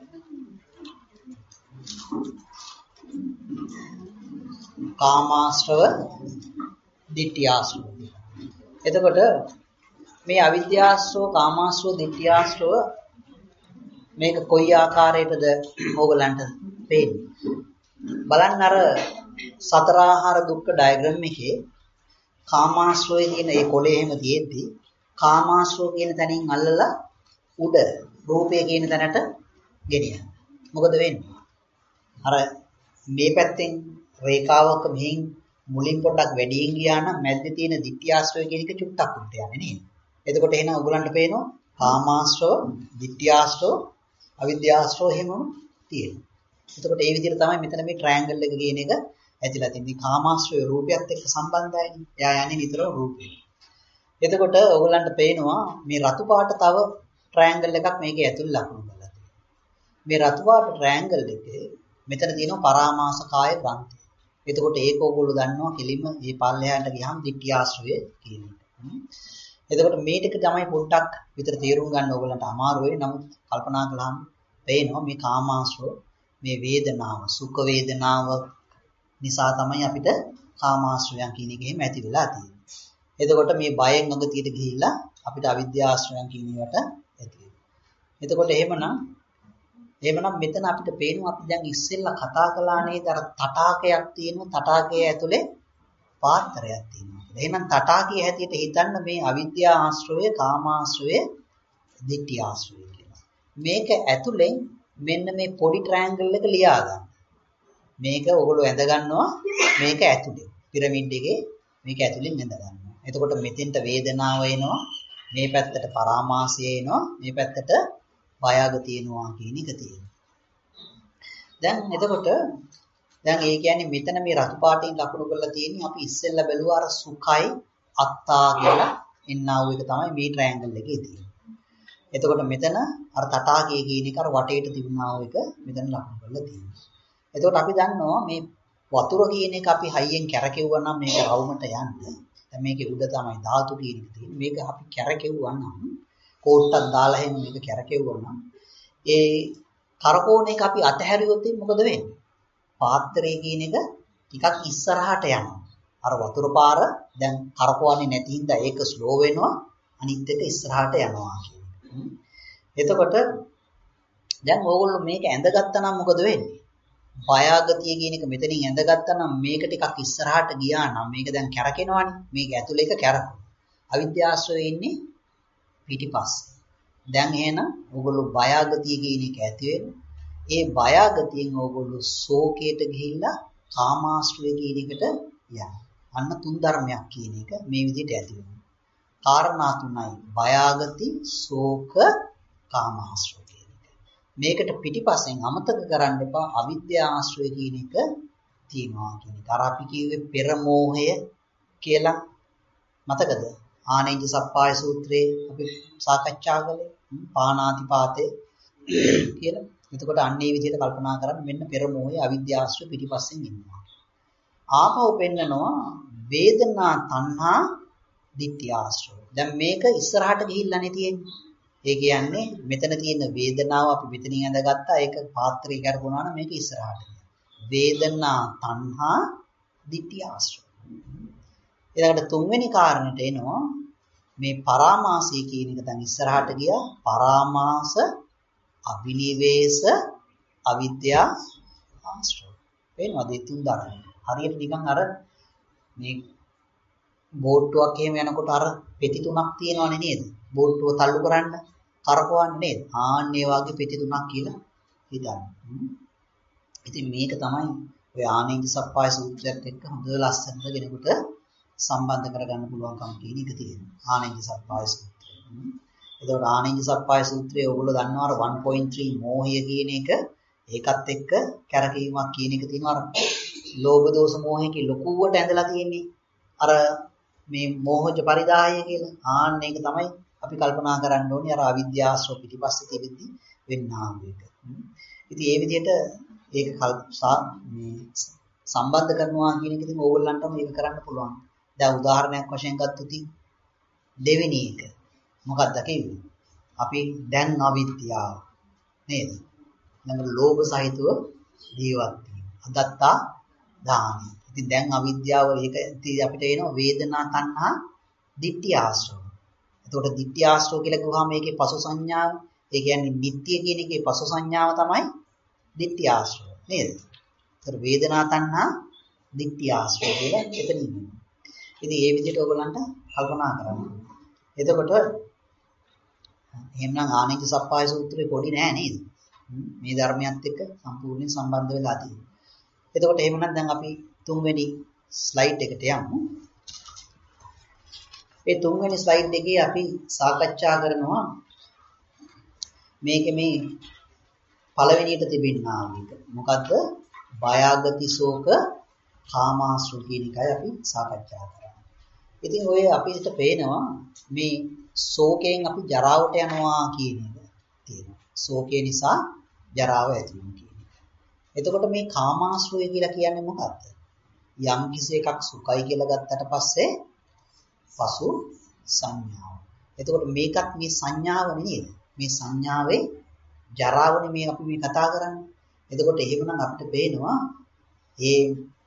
කාමාශ්‍රව, ditthියාශ්‍රව. එතකොට මේ අවිද්‍යාශ්‍රව, කාමාශ්‍රව, ditthියාශ්‍රව මේක කොයි ආකාරයකද ඕගලන්ට පේන්නේ? බලන්න අර සතර ආහාර දුක්ඛ ඩයග්‍රෑම් එකේ කාමාශ්‍රවයේ තියෙන ඒ කොලේ එහෙම තියෙද්දි කාමාශ්‍රව කියන තැනින් අල්ලලා උඩ රූපය කියන තැනට ගෙනියන්න. මොකද වෙන්නේ? අර මේ පැත්තෙන් රේඛාවක මෙහින් මුලින් පොඩ්ඩක් වැඩියෙන් ගියා නම් මැද්දේ තියෙන ditthියාශ්‍රය කියන එක චුට්ටක් උඩට යන්නේ නේද? එතකොට එහෙනම් ඔයගලන්ට පේනවා කාමාශ්‍රව, ditthියාශ්‍රව, අවිද්‍යාශ්‍රව එහෙමම තියෙනවා. එතකොට ඒ විදිහට තමයි මෙතන මේ ට්‍රයැන්ගල් එක කියන එක ඇතිලා තියෙන්නේ. කාමාශ්‍රය රූපයත් එක්ක සම්බන්ධයිනේ. එයා යන්නේ නිතරම රූපේ. එතකොට ඔයගලන්ට පේනවා මේ රතු පාට තව ට්‍රයැන්ගල් එකක් මේකේ ඇතුළේ ලකුණු කරලා තියෙනවා. මේ රතු පාට ට්‍රයැන්ගල් එකේ මෙතන තියෙනවා පරාමාස කාය ග්‍රන්ථි. එතකොට ඒක ඕගොල්ලෝ දන්නවා කෙලින්ම මේ පල්ලෙහාට ගියාම දිට්ඨි ආශ්‍රය කියන එක. එතකොට මේ ටික තමයි පොඩ්ඩක් විතර තේරුම් ගන්න ඕගලන්ට අමාරු වෙයි. නමුත් කල්පනා කළාම පේනවා මේ කාමාශ්‍රය මේ වේදනාව සුඛ වේදනාව නිසා තමයි අපිට කාමාශ්‍රයන් කියන එක එහෙම ඇති වෙලා තියෙන්නේ. එතකොට මේ බයෙන් අගතියට ගිහිල්ලා අපිට අවිද්‍යාශ්‍රයන් කියන ඒවාට ඇති වෙනවා. එතකොට එහෙමනම් මෙතන අපිට පේනවා අපි දැන් ඉස්සෙල්ලා කතා කළා නේද අර තටාකයක් තියෙනවා තටාකයේ ඇතුලේ පාත්‍රයක් තියෙනවා. එහෙනම් තටාකයේ හැටියට හිතන්න මේ අවිද්‍යා ආශ්‍රය, කාමාශ්‍රය, දිට්ඨි ආශ්‍රය කියලා. මේක ඇතුලෙන් මෙන්න මේ පොඩි ට්‍රයැන්ගල් එක ලියා ගන්න. මේක ඔයගොල්ලෝ ඇඳ ගන්නවා මේක ඇතුලේ. පිරමිඩ් එකේ මේක ඇතුලෙන් ඇඳ ගන්නවා. එතකොට මෙතෙන්ට වේදනාව එනවා, මේ පැත්තට පරාමාසය එනවා, මේ පැත්තට බයග තියෙනවා කියන එක තියෙනවා. දැන් එතකොට දැන් ඒ කියන්නේ මෙතන මේ රතු පාටින් ලකුණු කරලා තියෙන්නේ අපි ඉස්සෙල්ලා බැලුවා අර සුඛයි අත්තා කියලා එන්නා වූ එක තමයි මේ ට්‍රයැන්ගල් එකේ තියෙන්නේ. එතකොට මෙතන අර තටාකයේ කියන එක අර වටේට තිබුණා වූ එක මෙතන ලකුණු කරලා තියෙනවා. එතකොට අපි දන්නවා මේ වතුර කියන එක අපි හයියෙන් කැරකෙවුවා නම් මේක රවුමට යන්න. දැන් මේකේ උඩ තමයි ධාතු කියන එක තියෙන්නේ. මේක අපි කැරකෙවුවා නම් කෝට්ටක් දාලා එහෙම මේක කැරකෙවුවා නම් ඒ කරකෝන එක අපි අතහැරියොත් මොකද වෙන්නේ? පාත්‍රය කියන එක ටිකක් ඉස්සරහට යනවා. අර වතුර පාර දැන් කරකවන්නේ නැති හින්දා ඒක ස්ලෝ වෙනවා. අනිත් එක ඉස්සරහට යනවා කියන්නේ. එතකොට දැන් ඕගොල්ලෝ මේක ඇඳගත්තා නම් මොකද වෙන්නේ? බයාගතිය කියන එක මෙතනින් ඇඳගත්තා නම් මේක ටිකක් ඉස්සරහට ගියා නම් මේක දැන් කැරකෙනවනේ. මේක ඇතුලේ එක කැරකුවා. අවිද්‍යාශ්‍රයේ ඉන්නේ පිටිපස්සේ. දැන් එහෙනම් ඕගොල්ලෝ බයාගතිය කියන එක ඇති වෙනවා. ඒ බයාගතියෙන් ඕගොල්ලෝ ශෝකයට ගිහිල්ලා කාමාශ්‍රය කියන එකට යනවා. අන්න තුන් ධර්මයක් කියන එක මේ විදිහට ඇති වෙනවා. කාරණා තුනයි බයාගති, ශෝක, කාමාශ්‍රය කියන එක. මේකට පිටිපස්සෙන් අමතක කරන්න එපා අවිද්‍යා ආශ්‍රය කියන එක තියෙනවා කියන එක. අර අපි කිව්වේ පෙර මෝහය කියලා මතකද? ආනෙන්ජ සප්පාය සූත්‍රයේ අපි සාකච්ඡා කළේ පාණාතිපාතේ කියලා. එතකොට අන්න ඒ විදිහට කල්පනා කරන්න මෙන්න පෙර මොහේ අවිද්‍යාශ්‍රය පිටිපස්සෙන් ඉන්නවා. ආපහු පෙන්නනවා වේදනා තණ්හා ditthි ආශ්‍රය. දැන් මේක ඉස්සරහට ගිහිල්ලානේ තියෙන්නේ. ඒ කියන්නේ මෙතන තියෙන වේදනාව අපි මෙතනින් ඇඳගත්තා. ඒක පාත්‍රය කරගුණා නම් මේක ඉස්සරහට. වේදනා තණ්හා ditthි ආශ්‍රය. ඊළඟට තුන්වෙනි කාරණයට එනවා මේ පරාමාසය කියන එක දැන් ඉස්සරහට ගියා. පරාමාස අභිනිවේෂ අවිද්‍යා ආශ්‍රය. වෙනවද ඒ තුන් ධර්ම? හරියට නිකන් අර මේ බෝට්ටුවක් එහෙම යනකොට අර පෙති තුනක් තියෙනවනේ නේද? බෝට්ටුව තල්ලු කරන්න කරකවන්නේ නේද? ආන්න ඒ වගේ පෙති තුනක් කියලා හිතන්න. ඉතින් මේක තමයි ඔය ආනෙන්ජ සප්පාය සූත්‍රයත් එක්ක හොඳ ලස්සනට කෙනෙකුට සම්බන්ධ කරගන්න පුළුවන්කම කියන එක තියෙනවා. ආනෙන්ජ සප්පාය සූත්‍රය. එතකොට ආනෙන්ජ සප්පාය සූත්‍රයේ ඔයගොල්ලෝ දන්නවා අර 1.3 මෝහය කියන එක ඒකත් එක්ක කැරකීමක් කියන එක තියෙනවා. අර ලෝභ දෝෂ මෝහයේ ලොකුවට ඇඳලා තියෙන්නේ. අර මේ මෝහජ පරිදාය කියලා. ආන්න ඒක තමයි අපි කල්පනා කරන්න ඕනේ අර අවිද්‍යාශ්‍රව පිටිපස්සේ තියෙද්දි වෙන්නා වූ එක. ඉතින් ඒ විදිහට ඒක මේ සම්බන්ධ කරනවා කියන එක ඉතින් ඕගොල්ලන්ටම මේක කරන්න පුළුවන්. දැන් උදාහරණයක් වශයෙන් ගත්තොත් දෙවෙනි එක මොකක්ද කිව්වේ? අපි දැන් අවිද්‍යාව නේද? ළඟ ලෝභ සහිතව ජීවත් වෙනවා. අදත්තා දාන. ඉතින් දැන් අවිද්‍යාව ඒක අපිට එනවා වේදනා තණ්හා ditthි ආශ්‍රව. එතකොට ditthි ආශ්‍රව කියලා කිව්වහම මේකේ පසු සංඥාව, ඒ කියන්නේ නිට්ටය කියන එකේ පසු සංඥාව තමයි ditthි ආශ්‍රව නේද? ඒතර වේදනා තණ්හා ditthි ආශ්‍රව කියලා එතන ඉන්නවා. ඉතින් මේ විදිහට ඔයගොල්ලන්ට කල්පනා කරන්න. එතකොට එහෙනම් ආනෙන්ජ සප්පාය සූත්‍රේ පොඩි නෑ නේද? මේ ධර්මයත් එක්ක සම්පූර්ණයෙන් සම්බන්ධ වෙලා තියෙනවා. එතකොට එහෙමනම් දැන් අපි තුන්වෙනි ස්ලයිඩ් එකට යමු. ඒ තුන්වෙනි ස්ලයිඩ් එකේ අපි සාකච්ඡා කරනවා මේකේ මේ පළවෙනියට තිබෙනා එක. මොකද්ද? බයාගති ශෝක කාමාශ්‍රු කියන එකයි අපි සාකච්ඡා කරන්නේ. ඉතින් ඔය අපිට පේනවා මේ ශෝකයෙන් අපි ජරාවට යනවා කියන එක තියෙනවා. ශෝකය නිසා ජරාව ඇති වෙනවා කියන එක. එතකොට මේ කාමාශ්‍රය කියලා කියන්නේ මොකක්ද? යම් කිසි එකක් සුඛයි කියලා ගත්තට පස්සේ පසු සංඥාව. එතකොට මේකත් මේ සංඥාව නේද? මේ සංඥාවේ ජරාවනේ මේ අපි මේ කතා කරන්නේ. එතකොට එහෙමනම් අපිට පේනවා ඒ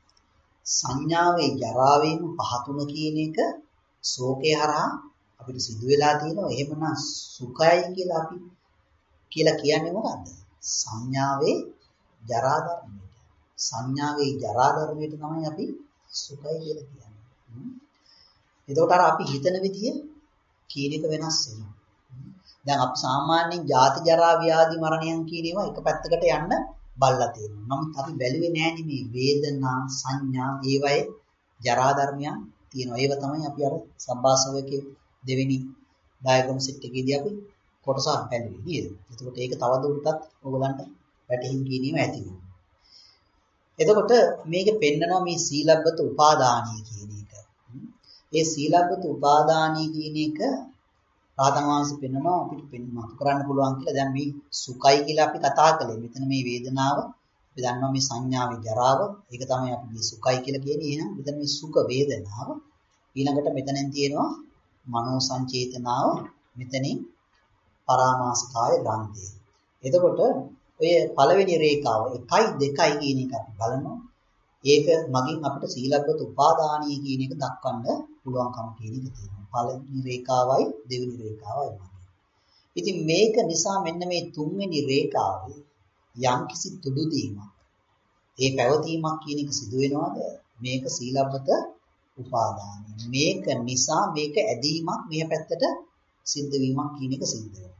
සංඥාවේ ජරාවෙන් පහතුන කියන එක ශෝකේ හරහා අපිට සිදු වෙලා තියෙනවා. එහෙමනම් සුඛයි කියලා අපි කියලා කියන්නේ මොකද්ද? සංඥාවේ ජරා ධර්මයට. සංඥාවේ ජරා ධර්මයට තමයි අපි සුඛයි කියලා කියන්නේ. එතකොට අර අපි හිතන විදිය කියන එක වෙනස් වෙනවා. දැන් අපි සාමාන්‍යයෙන් ජාති ජරා ව්‍යාධි මරණයන් කියන ඒවා එක පැත්තකට යන්න බල්ලා තියෙනවා. නමුත් අපි බැලුවේ නෑනේ මේ වේදනා සංඥා ඒවයේ ජරා ධර්මයන් තියෙනවා. ඒව තමයි අපි අර සබ්බාසවකේ දෙවෙනි ඩයග්‍රෑම් සෙට් එකේදී අපි කොටසක් බැලුවේ නේද? එතකොට ඒක තවදුරටත් ඕගලන්ට වැටහින් කියන ඒවා ඇති වෙනවා. එතකොට මේකේ පෙන්නනවා මේ සීලබ්බත උපාදානීය කියන එක. ඒ සීලබ්බත උපාදානීය කියන එක රහතන් වහන්සේ පෙන්නනවා අපිට මතු කරන්න පුළුවන් කියලා. දැන් මේ සුඛයි කියලා අපි කතා කළේ. මෙතන මේ වේදනාව අපි දන්නවා මේ සංඥාවේ ජරාව. ඒක තමයි අපි මේ සුඛයි කියලා කියන්නේ. එහෙනම් මෙතන මේ සුඛ වේදනාව. ඊළඟට මෙතනෙන් තියෙනවා මනෝ සංචේතනාව. මෙතනින් පරාමාසකාය ග්‍රන්ථය. එතකොට ඔය පළවෙනි රේඛාව 1 2 කියන එක අපි බලනවා. ඒක මගින් අපිට සීලබ්බත උපාදානීය කියන එක දක්වන්න පුළුවන්කම කියන එක තියෙනවා. පළවෙනි රේඛාවයි දෙවෙනි රේඛාවයි මගින්. ඉතින් මේක නිසා මෙන්න මේ තුන්වෙනි රේඛාවේ යම්කිසි තුඩු දීමක් ඒ පැවතීමක් කියන එක සිදු වෙනවද? මේක සීලබ්බත උපාදානයි. මේක නිසා මේක ඇදීමක් මේ පැත්තට සිද්ධ වීමක් කියන එක සිද්ධ වෙනවා.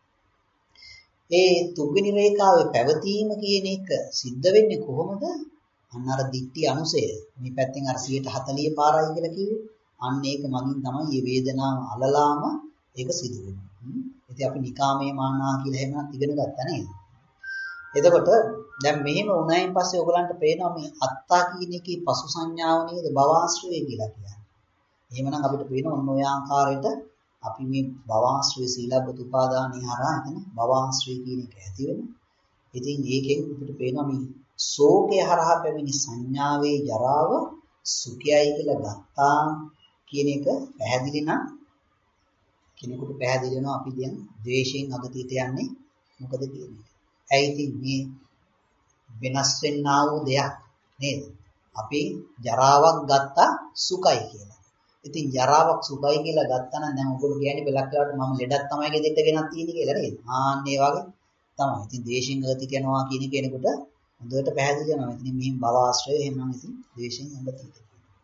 ඒ තුන්වෙනි රේඛාවේ පැවතීම කියන එක සිද්ධ වෙන්නේ කොහොමද? අන්න අර දිට්ඨි අනුසය. මේ පැත්තෙන් අර 140 පාරයි කියලා කිව්වේ. අන්න ඒක මගින් තමයි මේ වේදනාව අලලාම ඒක සිදු වෙන්නේ. ඉතින් අපි නිකාමයේ මානා කියලා එහෙමත් ඉගෙන ගත්තා නේද? එතකොට දැන් මෙහෙම වුණායින් පස්සේ ඔයගලන්ට පේනවා මේ අත්තා කියන එකේ පසු සංඥාව නේද භවආශ්‍රය කියලා කියන්නේ. එහෙමනම් අපිට පේනවා ඔන්න ඔය ආකාරයට අපි මේ භවආශ්‍රය සීලබ්බත උපාදානී හරහා එතන භවආශ්‍රය කියන එක ඇති වෙනවා. ඉතින් ඒකෙන් අපිට පේනවා මේ ශෝකය හරහා පැමිණි සංඥාවේ ජරාව සුඛයයි කියලා ගත්තා කියන එක පැහැදිලි නම් කෙනෙකුට පැහැදිලි වෙනවා අපි දැන් ද්වේෂයෙන් අගතියට යන්නේ මොකද කියන එක. ඇයි ඉතින් මේ වෙනස් වෙන්නා වූ දෙයක් නේද? අපි ජරාවක් ගත්තා සුඛයි කියලා. ඉතින් ජරාවක් සුඛයි කියලා ගත්තා නම් දැන් ඔයගොල්ලෝ කියන්නේ බෙලක් කාලට මම ලෙඩක් තමයි ගෙදෙට්ට ගෙනත් තියෙන්නේ කියලා නේද? ආන්න ඒ වගේ තමයි. ඉතින් ද්වේෂයෙන් අගතියට යනවා කියන කෙනෙකුට හොඳට පැහැදිලි වෙනවා. ඉතින් මෙහින් භව ආශ්‍රය එහෙමනම් ඉතින් ද්වේෂයෙන් අගතියට.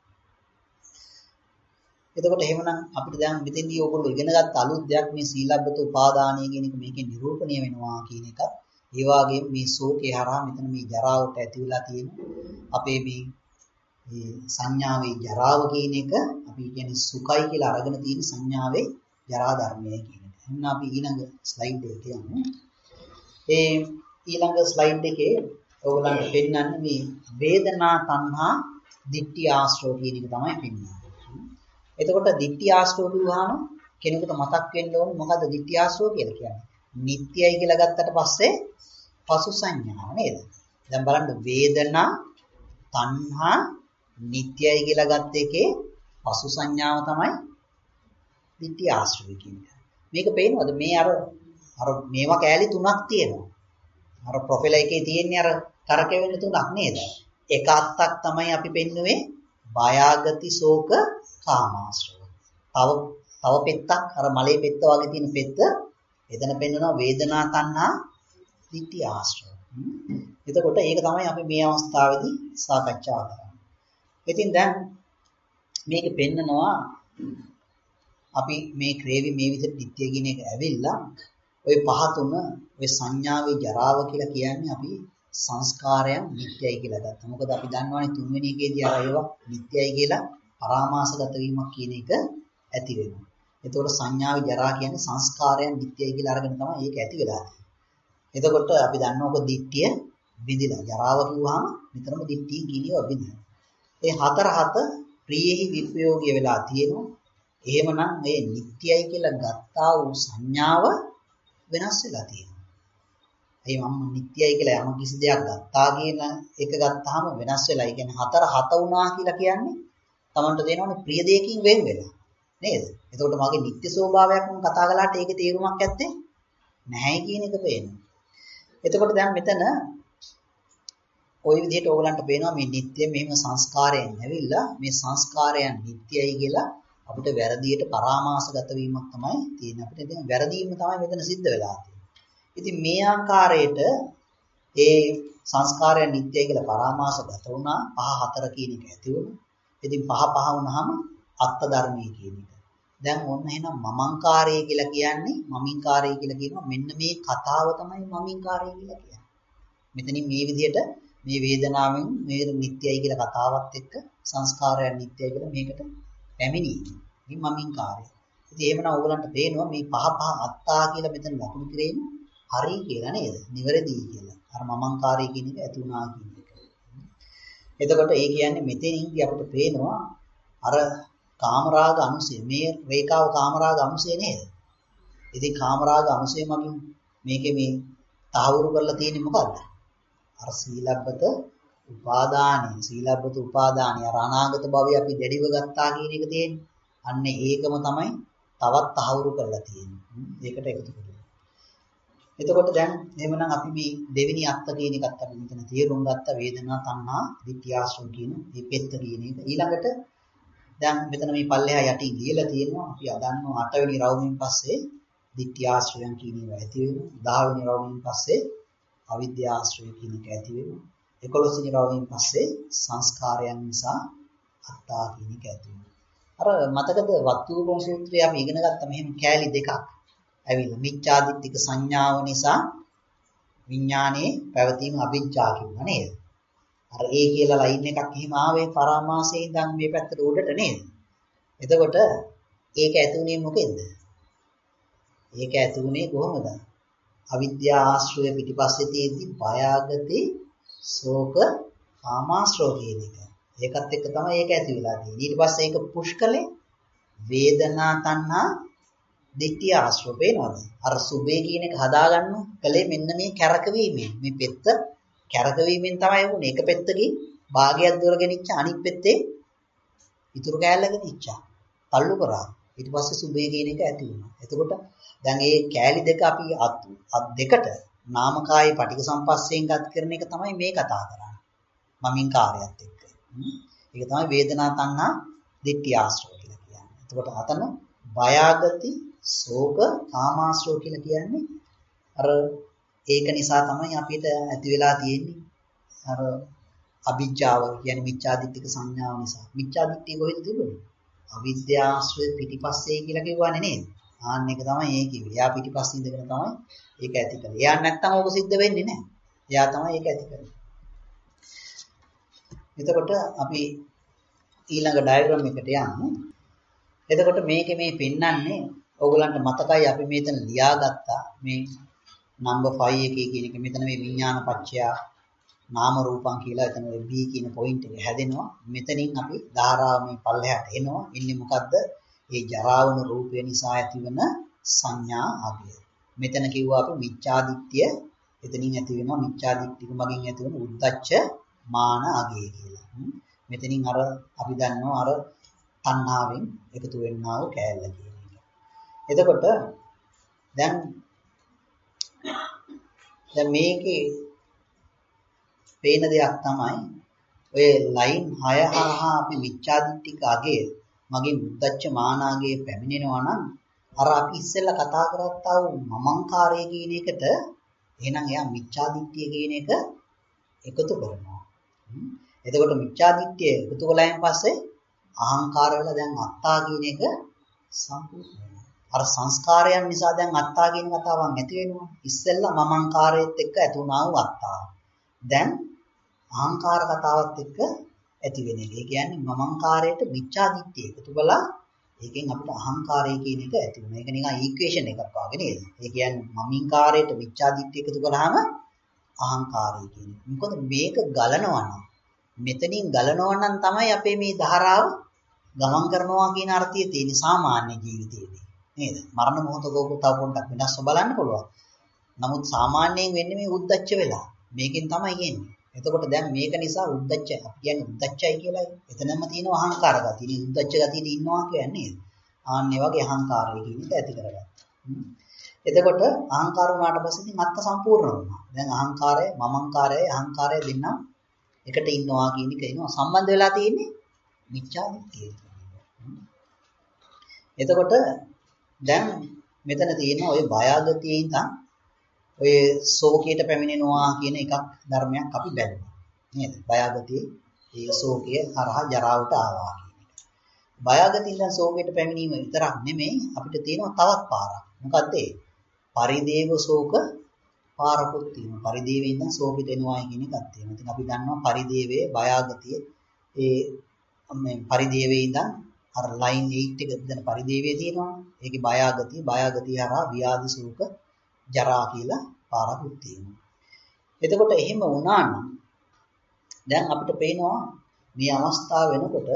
එතකොට එහෙමනම් අපිට දැන් මෙතෙන්දී ඕගොල්ලෝ ඉගෙන ගත්ත අලුත් දෙයක් මේ සීලබ්බත උපාදානීය කියන එක මේකේ නිරූපණය වෙනවා කියන එක. ඒ වගේම මේ ශෝකේ හරහා මෙතන මේ ජරාවට ඇති වෙලා තියෙන අපේ මේ සංඥාවේ ජරාව කියන එක අපි කියන්නේ සුඛයි කියලා අරගෙන තියෙන සංඥාවේ ජරා ධර්මය කියන එක. එහෙනම් අපි ඊළඟ ස්ලයිඩ් එකට යමු. ඒ ඊළඟ ස්ලයිඩ් එකේ ඕගොල්ලන්ට පෙන්නන්නේ මේ වේදනා තණ්හා දිට්ඨි ආශ්‍රව කියන එක තමයි පෙන්නන්නේ. එතකොට දිට්ඨි ආශ්‍රව කියවහම කෙනෙකුට මතක් වෙන්න ඕනේ මොකද්ද දිට්ඨි ආශ්‍රව කියලා කියන්නේ? නිට්ටයයි කියලා ගත්තට පස්සේ පසු සංඥාව නේද? දැන් බලන්න වේදනා තණ්හා නිට්ටයයි කියලා ගත්ත එකේ පසු සංඥාව තමයි දිට්ඨි ආශ්‍රව කියන්නේ. මේක පේනවද? මේ අර මේවා කෑලි තුනක් තියෙනවා. අර ප්‍රොෆයිල් එකේ තියෙන්නේ අර කරකෙවෙන තුනක් නේද? එක අත්තක් තමයි අපි පෙන්නුවේ බයාගති ශෝක කාමාශ්‍රව. තව පෙත්තක් අර මලේ පෙත්ත වගේ තියෙන පෙත්ත එතන පෙන්වනවා වේදනා තණ්හා දිට්ඨි ආශ්‍රව. එතකොට ඒක තමයි අපි මේ අවස්ථාවේදී සාකච්ඡා කරන්නේ. ඉතින් දැන් මේක පෙන්නනවා අපි මේ ක්‍රේවි මේ විදිහට නිට්ටය කියන එක ඇවිල්ලා ওই පහ තුන ওই සංඥාවේ ජරාව කියලා කියන්නේ අපි සංස්කාරයන් නිට්ටයයි කියලා ගත්තා. මොකද අපි දන්නවනේ තුන්වෙනි එකේදී අර ඒවා නිට්ටයයි කියලා පරාමාසගත වීමක් කියන එක ඇති වෙනවා. එතකොට සංඥාවේ ජරා කියන්නේ සංස්කාරයන් නිට්ටයයි කියලා අරගෙන තමයි ඒක ඇති වෙලා තියෙන්නේ. එතකොට අපි දන්නවක දිට්ඨිය බිඳිලා. ජරාව කිව්වහම නිතරම දිට්ඨිය ගිනියව බිඳිනවා. ඒ හත ප්‍රියෙහි විප්‍රයෝගය වෙලා තියෙනවා. එහෙමනම් මේ නිට්ටයයි කියලා ගත්තා වූ සංඥාව වෙනස් වෙලා තියෙනවා. ඒ මම නිට්ටයයි කියලා යම් කිසි දෙයක් ගත්තා කියන එක ගත්තාම වෙනස් වෙලා. ඒ කියන්නේ හත වුණා කියලා කියන්නේ Tamanට දෙනවනේ ප්‍රිය දෙයකින් වෙන් වෙලා. නේද? එතකොට මගේ නිට්ටය ස්වභාවයක් මම කතා කළාට ඒකේ තේරුමක් නැත්තේ නැහැ කියන එක පේනවා. එතකොට දැන් මෙතන ওই විදිහට ඕගලන්ට පේනවා මේ නිට්ටය මෙහෙම සංස්කාරයෙන් ඇවිල්ලා මේ සංස්කාරයන් නිට්ටයයි කියලා අපිට වැරදියට පරාමාසගත වීමක් තමයි තියෙන්නේ. අපිට ඉතින් වැරදීම තමයි මෙතන සිද්ධ වෙලා තියෙන්නේ. ඉතින් මේ ආකාරයට ඒ සංස්කාරයන් නිට්ටයයි කියලා පරාමාසගත වුණා. පහ හතර කියන එක ඇති වුණා. ඉතින් පහ වුණාම අත්ත ධර්මයේ කියන එක. දැන් ඔන්න එහෙනම් මමංකාරය කියලා කියන්නේ මමින්කාරය කියලා කියනවා. මෙන්න මේ කතාව තමයි මමින්කාරය කියලා කියන්නේ. මෙතනින් මේ විදිහට මේ වේදනාවෙන් මේ නිට්ටයයි කියලා කතාවත් එක්ක සංස්කාරයන් නිට්ටයයි කියලා මේකට පැමිණීම. මේ මමින්කාරය. ඉතින් එහෙමනම් ඕගලන්ට පේනවා මේ පහ අත්තා කියලා මෙතන ලකුණු කිරීම හරි කියලා නේද? නිවැරදි කියලා. අර මමංකාරය කියන එක ඇති වුණා කියන එක. එතකොට ඒ කියන්නේ මෙතනින්දී අපිට පේනවා අර කාමරාග අනුසය මේ රේඛාව කාමරාග අනුසය නේද? ඉතින් කාමරාග අනුසය මගින් මේකේ මේ තහවුරු කරලා තියෙන්නේ මොකද්ද? අර සීලබ්බත උපාදානයි අර අනාගත භවය අපි දැඩිව ගත්තා කියන එක තියෙන්නේ. අන්න ඒකම තමයි තවත් තහවුරු කරලා තියෙන්නේ. ඒකට එකතු කරලා. එතකොට දැන් එහෙමනම් අපි මේ දෙවෙනි අත්ත කියන එකත් අපි මෙතන තේරුම් ගත්ත වේදනා තණ්හා විත්‍යාසෝ කියන මේ පෙත්ත කියන එක. ඊළඟට දැන් මෙතන මේ පල්ලෙහා යටින් ලියලා තියෙනවා අපි අදන්නවා 8 වෙනි රවුමින් පස්සේ ditthියාශ්‍රයන් කියන ඒවා ඇති වෙනවා 10 වෙනි රවුමින් පස්සේ අවිද්‍යාශ්‍රය කියන එක ඇති වෙනවා 11 වෙනි රවුමින් පස්සේ සංස්කාරයන් නිසා අත්තා කියන එක ඇති වෙනවා අර මතකද වත්තුූපම සූත්‍රය අපි ඉගෙන ගත්තා මෙහෙම කෑලි දෙකක් ඇවිල්ලා මිච්ඡාදිත්තික සංඥාව නිසා විඥානයේ පැවතීම අවිජ්ජා කියනවා නේද අර ඒ කියලා ලයින් එකක් එහෙම ආවේ පරාමාසයෙන් ඉඳන් මේ පැත්තට උඩට නේද? එතකොට ඒක ඇතුුනේ මොකෙන්ද? ඒක ඇතුුනේ කොහොමද? අවිද්‍යා ආශ්‍රය පිටිපස්සේ තියෙද්දි බයාගති ශෝක කාමාශ්‍රය කියන එක. ඒකත් එක්ක තමයි ඒක ඇති වෙලා තියෙන්නේ. ඊට පස්සේ ඒක පුෂ්කලේ වේදනා තණ්හා දිට්ඨිය ආශ්‍රය වෙනවද? අර සුභේ කියන එක හදාගන්න කලේ මෙන්න මේ කැරකවීමෙන් මේ පෙත්ත කැරකවීමෙන් තමයි වුනේ එක පෙත්තකින් භාගයක් දුර ගෙනිච්ච අනිත් පෙත්තේ ඉතුරු කෑල්ල ගෙනිච්චා. තල්ලු කරා. ඊට පස්සේ සුභේ කියන එක ඇති වුණා. එතකොට දැන් මේ කෑලි දෙක අපි අත් දෙකට නාමකායේ පටික සම්පස්සයෙන් ගත කරන එක තමයි මේ කතා කරන්නේ. මමින් කාර්යයත් එක්ක. ඒක තමයි වේදනා තණ්හා දිට්ඨිය ආශ්‍රය කියලා කියන්නේ. එතකොට අතන බයාගති ශෝක කාමාශ්‍රය කියලා කියන්නේ අර ඒක නිසා තමයි අපිට ඇති වෙලා තියෙන්නේ අර අවිජ්ජාව කියන්නේ මිච්ඡාදිත්තික සංඥාව නිසා. මිච්ඡාදිත්තිය කොහෙද තිබුණේ? අවිද්‍යාශ්‍රය පිටිපස්සේ කියලා කිව්වනේ නේද? ආන්න එක තමයි ඒ කිව්වේ. එයා පිටිපස්සේ ඉඳගෙන තමයි ඒක ඇති කරන්නේ. එයා නැත්තම් ඕක සිද්ධ වෙන්නේ නැහැ. එයා තමයි ඒක ඇති කරන්නේ. එතකොට අපි ඊළඟ ඩයග්‍රෑම් එකට යමු. එතකොට මේකේ මේ පෙන්වන්නේ ඕගලන්ට මතකයි අපි මෙතන ලියාගත්තා මේ නම්බර් 5 එකේ කියන එක මෙතන මේ විඥාන පත්‍ය නාම රූපං කියලා එතන ඔය B කියන පොයින්ට් එක හැදෙනවා මෙතනින් අපි ධාරාව මේ පල්ලෙහාට එනවා ඉන්නේ මොකද්ද ඒ ජරාවන රූපය නිසා ඇතිවන සංඥා ආදිය මෙතන කිව්වා අපි මිච්ඡාදිත්‍ය එතනින් ඇති වෙනවා මිච්ඡාදිත්‍යික මගින් ඇතිවන උද්දච්ච මාන ආගය කියලා මෙතනින් අර අපි දන්නවා අර තණ්හාවෙන් එකතු වෙන්නා වූ කෑල්ල කියන එක එතකොට දැන් මේකේ පේන දෙයක් තමයි ඔය ලයින් 6 හරහා අපි මිච්ඡාදිට්ඨික අගය මගේ උද්දච්ච මානාගේ පැමිණෙනවා නම් අර අපි ඉස්සෙල්ලා කතා කරත්තා වූ මමංකාරය කියන එකට එහෙනම් එයා මිච්ඡාදිට්ඨිය කියන එක එකතු කරනවා. එතකොට මිච්ඡාදිට්ඨිය එකතු කළායින් පස්සේ අහංකාර වෙලා දැන් අත්තා කියන එක සම්පූර්ණ වෙනවා. අර සංස්කාරයන් නිසා දැන් අත්තා කියන කතාවක් නැති වෙනවා. ඉස්සෙල්ලා මමංකාරයත් එක්ක ඇති වුණා වූ අත්තා. දැන් අහංකාර කතාවත් එක්ක ඇති වෙන එක. ඒ කියන්නේ මමංකාරයට මිච්ඡාදිට්ඨිය එකතු කළා ඒකෙන් අපිට අහංකාරය කියන එක ඇති වෙනවා. ඒක නිකන් ඊක්වේෂන් එකක් වගේ නේද? ඒ කියන්නේ මමින්කාරයට මිච්ඡාදිට්ඨිය එකතු කළාම අහංකාරය කියන්නේ. මොකද මේක ගලනවා නම් මෙතනින් ගලනවා නම් තමයි අපේ මේ ධාරාව ගමන් කරනවා කියන අර්ථය තියෙන සාමාන්‍ය ජීවිතයේදී. නේද? මරණ මොහොතක ඔබ තව පොඩ්ඩක් වෙනස්ව බලන්න පුළුවන්. නමුත් සාමාන්‍යයෙන් වෙන්නේ මේ උද්දච්ච වෙලා. මේකෙන් තමයි යන්නේ. එතකොට දැන් මේක නිසා උද්දච්ච අපි කියන්නේ උද්දච්චයි කියලා. එතනම තියෙන අහංකාර ගතිය. උද්දච්ච ගතියට ඉන්නවා කියන්නේ. ආන්නේ වගේ අහංකාරය කියන එක ඇති කරගන්න. එතකොට අහංකාර වුණාට පස්සේ ඉතින් අත්ත සම්පූර්ණ වුණා. දැන් අහංකාරය, මමංකාරය, අහංකාරය දෙන්නා එකට ඉන්නවා කියන එක එනවා. සම්බන්ධ වෙලා තියෙන්නේ මිච්ඡාදිට්ඨිය. එතකොට දැන් මෙතන තියෙන ওই බයගතියේ ඉඳන් ඔය ශෝකයට පැමිණෙනවා කියන එකක් ධර්මයක් අපි බැලුවා. නේද? බයගතියේ ඒ ශෝකය හරහා ජරාවට ආවා කියන එක. බයගතියෙන් ඉඳන් ශෝකයට පැමිණීම විතරක් නෙමෙයි අපිට තියෙනවා තවත් පාරක්. මොකද්ද ඒ? පරිදේව ශෝක පාරකුත් තියෙනවා. පරිදේවේ ඉඳන් ශෝකෙට එනවා කියන එකක් තියෙනවා. ඉතින් අපි දන්නවා පරිදේවයේ බයගතිය ඒ මේ පරිදේවේ ඉඳන් අර ලයින් 8 එක දෙන පරිදේවේ තියෙනවා. ඒකේ බයගතිය හරහා ව්‍යාධි ශෝක ජරා කියලා පාරකුත් තියෙනවා. එතකොට එහෙම වුණා නම් දැන් අපිට පේනවා මේ අවස්ථාව වෙනකොට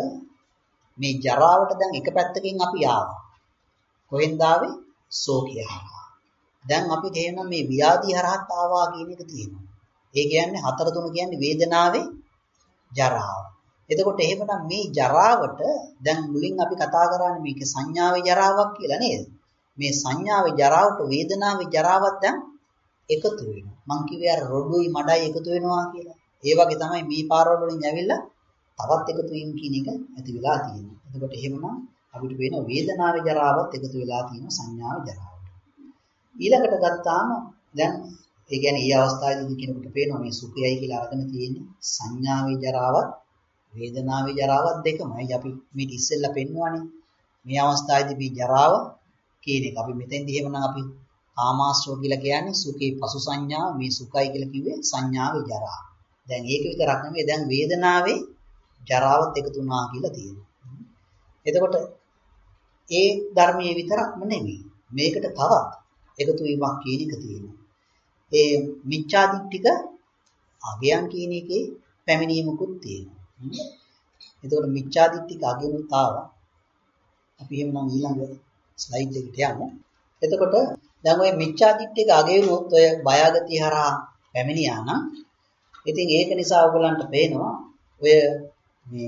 මේ ජරාවට දැන් එක පැත්තකින් අපි ආවා. කොහෙන්ද ආවේ? ශෝකය හරහා. දැන් අපි තේරෙනවා මේ ව්‍යාධි හරහාත් ආවා කියන එක තියෙනවා. ඒ කියන්නේ 4 කියන්නේ වේදනාවේ ජරාව. එතකොට එහෙමනම් මේ ජරාවට දැන් මුලින් අපි කතා කරන්නේ මේක සංඥාවේ ජරාවක් කියලා නේද? මේ සංඥාවේ ජරාවට වේදනාවේ ජරාවත් දැන් එකතු වෙනවා. මං කිව්වේ අර රොඩුයි මඩයි එකතු වෙනවා කියලා. ඒ වගේ තමයි මේ පාරවල වලින් ඇවිල්ලා තවත් එකතු වීම කියන එක ඇති වෙලා තියෙනවා. එතකොට එහෙමනම් අපිට පේන වේදනාවේ ජරාවත් එකතු වෙලා තියෙන සංඥාවේ ජරාවට. ඊළඟට ගත්තාම දැන් ඒ කියන්නේ මේ අවස්ථාවේදී කෙනෙකුට පේනවා මේ සුඛයයි කියලා අරගෙන තියෙන්නේ සංඥාවේ ජරාවත් වේදනාවේ ජරාවත් දෙකමයි. අපි මේ ඉස්සෙල්ලා පෙන්වන්නේ මේ අවස්ථාවේදී මේ ජරාව කියන එක. අපි මෙතෙන්දී එහෙමනම් අපි කාමාශ්‍රව කියලා කියන්නේ සුඛේ පසු සංඥා, මේ සුඛයි කියලා කිව්වේ සංඥාවේ ජරා. දැන් ඒක විතරක් නෙමෙයි දැන් වේදනාවේ ජරාවත් එකතු වුණා කියලා තියෙනවා. එතකොට ඒ ධර්මයේ විතරක්ම නෙමෙයි මේකට තවත් එකතු වීමක් කියන එක තියෙනවා. ඒ මිච්ඡාදිට්ඨික අගයන් කියන එකේ පැමිණීමකුත් තියෙනවා. එතකොට මිච්ඡාදිට්ඨික අගයනුත් ආවා. අපි එහෙමනම් ඊළඟ ස්ලයිඩ් එකට යමු. එතකොට දැන් ওই මිච්ඡාදිට්ඨික අගයනුත් ඔය බයගතිය හරහා පැමිණියා නම් ඉතින් ඒක නිසා ඔයගලන්ට පේනවා ඔය මේ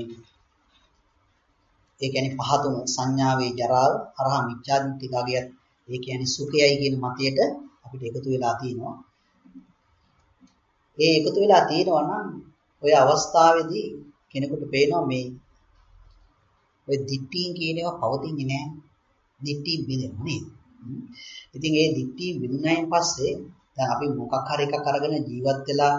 ඒ කියන්නේ පහතුන සංඥාවේ ජරාව හරහා මිච්ඡාදිට්ඨික අගයත් ඒ කියන්නේ සුඛයයි කියන මතයට අපිට එකතු වෙලා තියෙනවා. ඒ එකතු වෙලා තියෙනවා නම් ඔය අවස්ථාවේදී කෙනෙකුට පේනවා මේ ඔය දිට්ඨීන් කියන ඒවා පවතින්නේ නැහැ. දිට්ඨීන් බිඳෙනවා නේද? ඉතින් ඒ දිට්ඨීන් බිඳුනායින් පස්සේ දැන් අපි මොකක් හරි එකක් අරගෙන ජීවත් වෙලා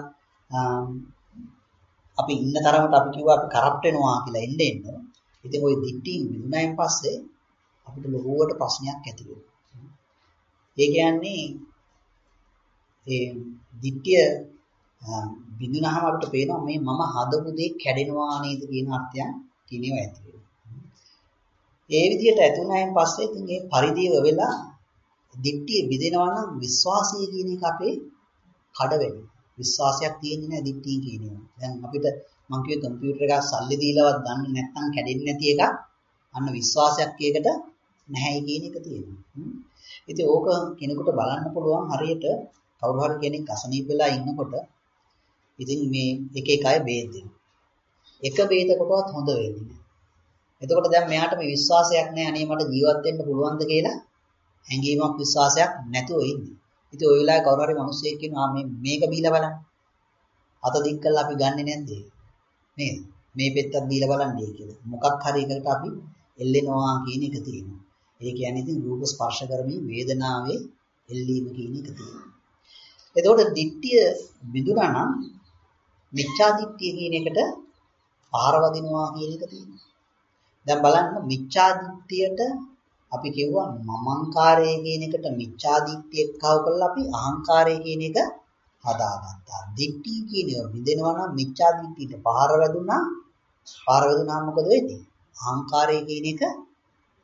අපි ඉන්න තරමට අපි කිව්වා අපි කරප්ට් වෙනවා කියලා එන්න. ඉතින් ওই දිට්ඨීන් බිඳුනායින් පස්සේ අපිට ලොකුවට ප්‍රශ්නයක් ඇති වෙනවා. ඒ කියන්නේ ඒ දිට්ඨිය බිඳුනහම අපිට පේනවා මේ මම හදපු දේ කැඩෙනවා නේද කියන අර්ථයන් කියනවා ඇති වෙනවා. ඒ විදිහට ඇතුණායින් පස්සේ ඉතින් මේ පරිදීව වෙලා දිට්ඨිය බිඳෙනවා නම් විශ්වාසය කියන එක අපේ කඩ වෙනවා. විශ්වාසයක් තියෙන්නේ නැහැ දිට්ඨිය කියන එක. දැන් අපිට මම කිව්වේ කම්පියුටර් එකක් සල්ලි දීලවත් ගන්න නැත්නම් කැඩෙන්නේ නැති එක අන්න විශ්වාසයක් ඒකට නැහැ කියන එක තියෙනවා. ඉතින් ඕක කෙනෙකුට බලන්න පුළුවන් හරියට කවුරු හරි කෙනෙක් අසනීප වෙලා ඉන්නකොට ඉතින් මේ එක එක අය බේත් දෙනවා. එක බේතකටවත් හොඳ වෙන්නේ නැහැ. එතකොට දැන් මෙයාට මේ විශ්වාසයක් නැහැ අනේ මට ජීවත් වෙන්න පුළුවන්ද කියලා හැඟීමක් විශ්වාසයක් නැතුව ඉන්නේ. ඉතින් ওই වෙලාවේ කවුරු හරි මිනිස්සෙක් කියනවා මේක බීලා බලන්න. අත දික් කළා අපි ගන්නෙ නැද්ද? නේද? මේ පෙත්තක් බීලා බලන්නේ කියලා. මොකක් හරි එකකට අපි එල්ලෙනවා කියන එක තියෙනවා. ඒ කියන්නේ ඉතින් රූප ස්පර්ශ කරමින් වේදනාවේ එල්ලීම කියන එක තියෙනවා. එතකොට දිට්ඨිය බිඳුනා නම් මිච්ඡා දිට්ඨිය කියන එකට පාර වදිනවා කියන එක තියෙනවා. දැන් බලන්න මිච්ඡා දිට්ඨියට අපි කියුවා මමංකාරය කියන එකට මිච්ඡා දිට්ඨිය එක්කව කරලා අපි අහංකාරය කියන එක හදාගත්තා. දිට්ඨිය කියන එක බිඳෙනවා නම් මිච්ඡා දිට්ඨියට පාර වැදුනා මොකද වෙන්නේ? අහංකාරය කියන එක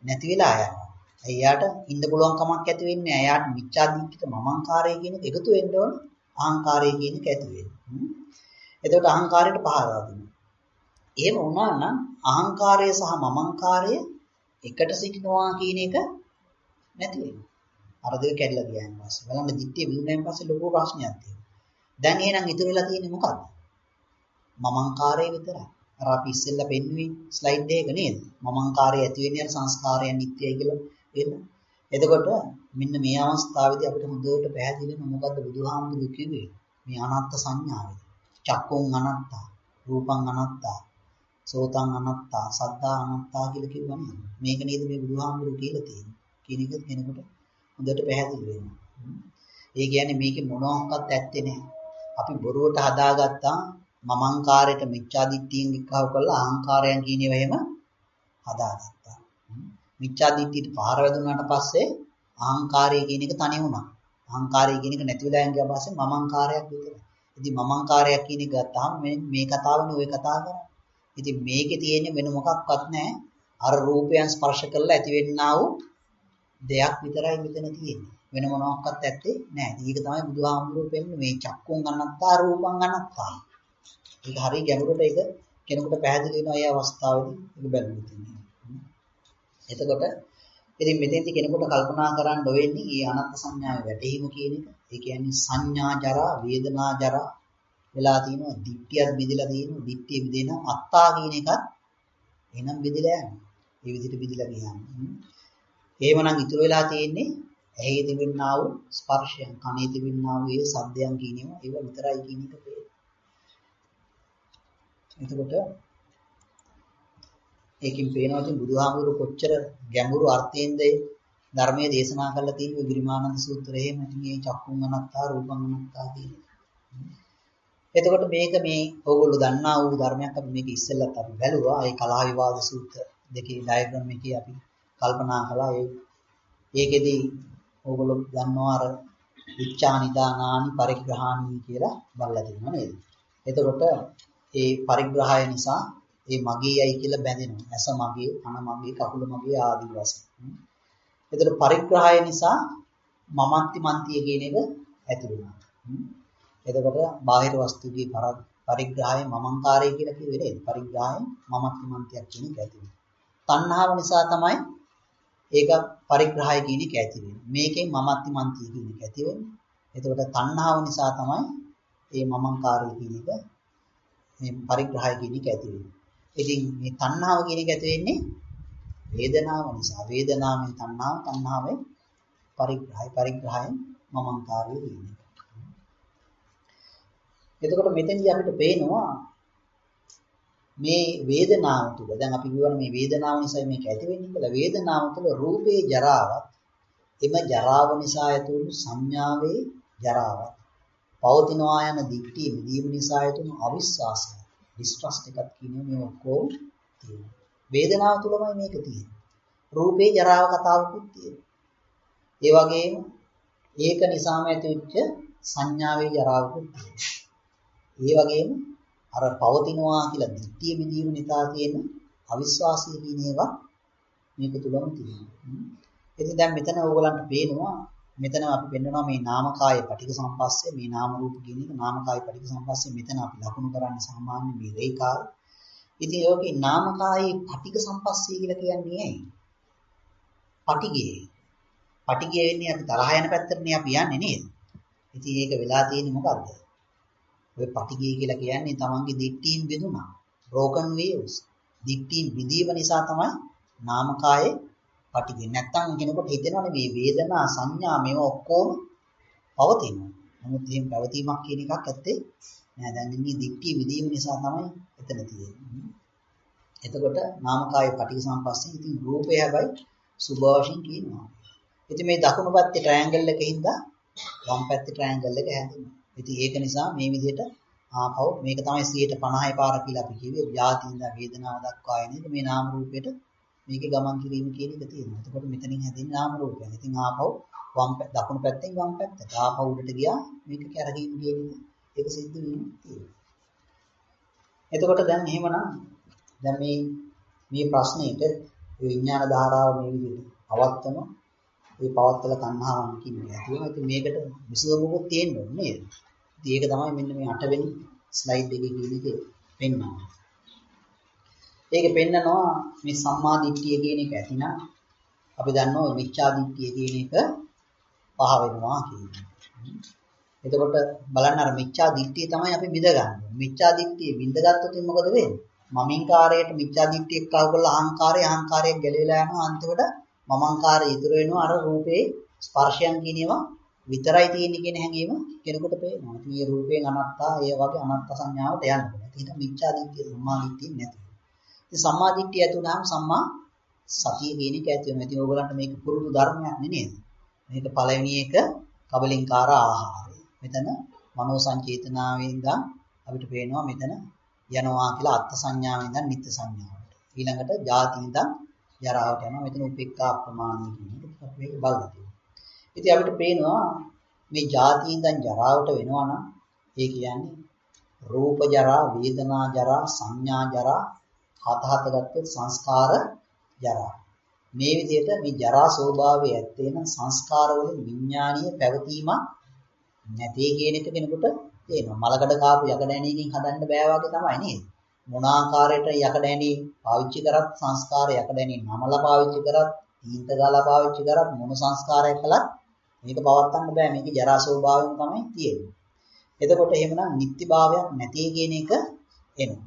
නැති වෙලා යනවා. එයාට ඉන්න පුළුවන් කමක් ඇති වෙන්නේ නැහැ. එයාට මිච්ඡා දිට්ඨියට මමංකාරය කියන එක එකතු වෙන්න ඕන අහංකාරය කියන එක ඇති වෙන්නේ. එතකොට අහංකාරයට පහරවා දෙනවා. එහෙම වුණා නම් අහංකාරය සහ මමංකාරය එකට සිටිනවා කියන එක නැති වෙනවා. අර දෙක කැඩලා ගියාන් පස්සේ බලන්න දිට්ඨිය විඳුණාන් පස්සේ ලොකු ප්‍රශ්නයක් තියෙනවා. දැන් එහෙනම් ඉතුරු වෙලා තියෙන්නේ මොකක්ද? මමංකාරය විතරයි. අර අපි ඉස්සෙල්ලා පෙන්නුවේ ස්ලයිඩ් එක නේද? මමංකාරය ඇති වෙන්නේ අර සංස්කාරයන් නිට්ටයයි කියලා එන්න. එතකොට මෙන්න මේ අවස්ථාවේදී අපිට හොඳට පැහැදිලි වෙන මොකද්ද බුදුහාමුදුරුවෝ කිව්වේ? මේ අනාත්ම සංඥාවයි. චක්කුං අනාත්තා, රූපං අනාත්තා, සෝතං අනාත්තා, සද්දා අනාත්තා කියලා කිව්වනේ. මේක නේද මේ බුදුහාමුදුරුවෝ කියලා තියෙන්නේ. කියන එක කෙනෙකුට හොඳට පැහැදිලි වෙනවා. ඒ කියන්නේ මේකේ මොනවාක්වත් ඇත්තේ නැහැ. අපි බොරුවට හදාගත්තා මමංකාරයට මිච්ඡා දිට්ඨියෙන් විකහව කරලා අහංකාරයන් කියන ඒවා එහෙම හදාගත්තා. මිච්ඡා දිට්ඨියට පාර වැදුනාට පස්සේ අහංකාරය කියන එක තනි වුණා. අහංකාරය කියන එක නැති වෙලා යන පස්සේ මමංකාරයක් විතරයි. ඉතින් මමංකාරයක් කියන එක ගත්තාම මේ කතාවනේ ඔය කතා කරන්නේ. ඉතින් මේකේ තියෙන්නේ වෙන මොකක්වත් නැහැ. අර රූපයන් ස්පර්ශ කරලා ඇතිවෙන්නා වූ දෙයක් විතරයි මෙතන තියෙන්නේ. වෙන මොනවාක්වත් ඇත්තේ නැහැ. ඒක තමයි බුදුහාමුදුරුවෝ පෙන්නේ මේ චක්කුං අනත්තා රූපං අනත්තා. ඒක හරිය ගැඹුරට ඒක කෙනෙකුට පැහැදිලි වෙනවා මේ අවස්ථාවේදී ඒක බැලුවොත් ඉන්නේ. එතකොට ඉතින් මෙතෙන්දී කෙනෙකුට කල්පනා කරන්න වෙන්නේ මේ අනත්ත් සංඥාවේ වැටහීම කියන එක. ඒ කියන්නේ සංඥා ජරා, වේදනා ජරා වෙලා තිනවා. දිට්ඨියත් බෙදලා තියෙනවා. දිට්ඨිය බෙදෙන අත්තා කියන එකත් එහෙනම් බෙදලා යනවා. මේ විදිහට බෙදලා ගියාම. එහෙමනම් ඉතුරු වෙලා තියෙන්නේ ඇහි තිබෙනා වූ ස්පර්ශයන්, කනේ තිබෙනා වූ ඒ ශබ්දයන් කියනවා. ඒව විතරයි කියන එක පේනවා. එතකොට ඒකෙන් පේනවා ඉතින් බුදුහාමුදුරු කොච්චර ගැඹුරු අර්ථයෙන්ද ධර්මයේ දේශනා කරලා තියෙන්නේ ගිරිමානන්ද සූත්‍රයේ එහෙම ඉතින් මේ චක්කුං අනත්තා රූපං අනත්තා කියන. එතකොට මේක මේ ඕගොල්ලෝ දන්නා වූ ධර්මයක් අපි මේක ඉස්සෙල්ලත් අපි බැලුවා. ඒ කලහ විවාද සූත්‍ර දෙකේ ඩයග්‍රෑම් එකේ අපි කල්පනා කළා. ඒකෙදි ඕගොල්ලෝ දන්නවා අර විච්ඡා නිදානානි පරිග්‍රහාණී කියලා බලලා තියෙනවා නේද? එතකොට ඒ පරිග්‍රහය නිසා ඒ මගේයි කියලා බැඳෙනවා. ඇස මගේ, කන මගේ, කකුල මගේ ආදී වශයෙන්. එතකොට පරිග්‍රහය නිසා මමත්ති මන්තිය කියන එක ඇති වෙනවා. එතකොට බාහිර වස්තුවේ පරිග්‍රහය මමංකාරය කියලා කිව්වේ නේද? පරිග්‍රහයෙන් මමත්ති මන්තියක් කියන එක ඇති වෙනවා. තණ්හාව නිසා තමයි ඒක පරිග්‍රහය කියන එක ඇති වෙන්නේ. මේකෙන් මමත්ති මන්තිය කියන එක ඇති වෙන්නේ. එතකොට තණ්හාව නිසා තමයි මේ මමංකාරය කියන එක මේ පරිග්‍රහය කියන එක ඇති වෙන්නේ. ඉතින් මේ තණ්හාව කියන එක ඇති වෙන්නේ වේදනාව නිසා. වේදනාවෙන් තණ්හාව, තණ්හාවෙන් පරිග්‍රහයෙන් මමංකාරය වෙන්නේ. එතකොට මෙතෙන්දී අපිට පේනවා මේ වේදනාව තුළ දැන් අපි කියවන මේ වේදනාව නිසා මේක ඇති වෙන්නේ කියලා. වේදනාව තුළ රූපේ ජරාවත් එම ජරාව නිසා ඇතිවුණු සංඥාවේ ජරාවත් පවතිනවා යන දික්ටි විදීම නිසා ඇතිවුණු අවිශ්වාසය distrust එකක් කියන්නේ මේ ඔක්කොම තියෙනවා. වේදනාව තුළමයි මේක තියෙන්නේ. රූපේ ජරාව කතාවකුත් තියෙනවා. ඒ වගේම ඒක නිසාම ඇතිවෙච්ච සංඥාවේ ජරාවකුත් තියෙනවා. ඒ වගේම අර පවතිනවා කියලා දිට්ඨිය විදීම නිසා තියෙන අවිශ්වාසය කියන ඒවා මේක තුලම තියෙනවා. ඉතින් දැන් මෙතන ඕගලන්ට පේනවා මෙතන අපි පෙන්නනවා මේ නාමකාය පටික සම්පස්සේ මේ නාම රූප කියන එක නාමකාය පටික සම්පස්සේ මෙතන අපි ලකුණු කරන්නේ සාමාන්‍ය මේ රේඛාව. ඉතින් යෝගේ නාමකායේ පටික සම්පස්සේ කියලා කියන්නේ ඇයි? පටිගේ. පටිගේ වෙන්නේ අපි තරහ යන පැත්තටනේ අපි යන්නේ නේද? ඉතින් ඒක වෙලා තියෙන්නේ මොකද්ද? ඔය පටිගය කියලා කියන්නේ තමන්ගේ දිට්ඨීන් බිඳුනා. broken wheels. දිට්ඨීන් බිඳීම නිසා තමයි නාමකායේ පටිගය. නැත්තම් කෙනෙකුට හිතෙනවනේ මේ වේදනා සංඥා මේවා ඔක්කොම පවතිනවා. නමුත් එහෙම පැවතීමක් කියන එකක් ඇත්තේ නෑ. දැන් ඉන්නේ දිට්ඨිය බිඳීම නිසා තමයි එතන තියෙන්නේ. එතකොට නාමකායේ පටිග සම්පස්සේ ඉතින් රූපය හැබැයි සුභවශයෙන් කියනවා. ඉතින් මේ දකුණු පැත්තේ ට්‍රයැන්ගල් එකකින්ද වම් පැත්තේ ට්‍රයැන්ගල් එක හැදෙනවා. ඉතින් ඒක නිසා මේ විදිහට ආපහු මේක තමයි 150 පාර කියලා අපි කිව්වේ. ව්‍යාධින්ද වේදනාව දක්වා එන්නේ මේ නාම රූපයට මේකේ ගමන් කිරීම කියන එක තියෙනවා. එතකොට මෙතනින් හැදෙන්නේ නාම රූපය. ඉතින් ආපහු දකුණු පැත්තෙන් වම් පැත්තට ආපහු උඩට ගියා මේක කැරකීම කියන එක සිද්ධ වෙනවා. එතකොට දැන් එහෙමනම් දැන් මේ ප්‍රශ්නෙට ඒ විඥාන ධාරාව මේ විදිහට පවත්වන ඒ පවත්වල තණ්හාවන් කියන්නේ. ඒ වගේම ඉතින් මේකට විසඳුමක් තියෙන්න ඕනේ නේද? ඉතින් ඒක තමයි මෙන්න මේ 8 වෙනි ස්ලයිඩ් එකේ කියන එක පෙන්නනවා. ඒක පෙන්නනවා මේ සම්මා දිට්ඨිය කියන එක ඇතිනම් අපි දන්නවා මිච්ඡා දිට්ඨිය කියන එක පහ වෙනවා කියන්නේ. එතකොට බලන්න අර මිච්ඡා දිට්ඨිය තමයි අපි බිඳගන්නේ. මිච්ඡා දිට්ඨිය බිඳගත්තොත් මොකද වෙන්නේ? මමින්කාරයට මිච්ඡා දිට්ඨිය එක්කව කරලා අහංකාරයෙන් ගැලවිලා යනවා. අන්තිමට මමංකාරය ඉතුරු වෙනවා අර රූපේ ස්පර්ශයන් කියන ඒවා විතරයි තියෙන්නේ කියන හැඟීම කෙනෙකුට පේනවා. ඉතින් මේ රූපයෙන් අනත්තා ඒ වගේ අනත්ත සංඥාවට යන්න බෑ. ඒක මිච්ඡා දිට්ඨිය සම්මා දිට්ඨිය නැති. ඉතින් සම්මා දිට්ඨිය ඇති වුණාම සම්මා සතිය කියන එක ඇති වෙනවා. ඉතින් ඕගොල්ලන්ට මේක පුරුදු ධර්මයක් නෙනේද? මේක පළවෙනි එක කබලින්කාර ආහාරය. මෙතන මනෝ සංචේතනාවෙන් ඉඳන් අපිට පේනවා මෙතන යනවා කියලා අත්ත් සංඥාවෙන් ඉඳන් නිත්‍ය සංඥාවට. ඊළඟට ජාති ඉඳන් ජරාවට යනවා. මෙතන උපේක්ඛා ප්‍රමාණී කියන එක අපි මේක බලලා තියෙනවා. ඉතින් අපිට පේනවා මේ ජාති ඉඳන් ජරාවට වෙනවා නම් ඒ කියන්නේ රූප ජරා, වේදනා ජරා, සංඥා ජරා, හතහතගත් සංස්කාර ජරා. මේ විදිහට මේ ජරා ස්වභාවය ඇත්තේ නම් සංස්කාරවලින් විඥානීය පැවතීමක් නැtei කියන එක කෙනෙකුට තේරෙනවා. මලකඩ කාපු යකඩැණියකින් හදන්න බෑ වගේ තමයි නේද? මොන ආකාරයට යකඩැණිය පාවිච්චි කරත් සංස්කාර යකඩැණිය නමලා පාවිච්චි කරත් තීන්ත ගාලා පාවිච්චි කරත් මොන සංස්කාරයක් කළත් මේක පවත්වන්න බෑ. මේක ජරා ස්වභාවයෙන් තමයි තියෙන්නේ. එතකොට එහෙමනම් නිත්‍යභාවයක් නැtei කියන එක එනවා.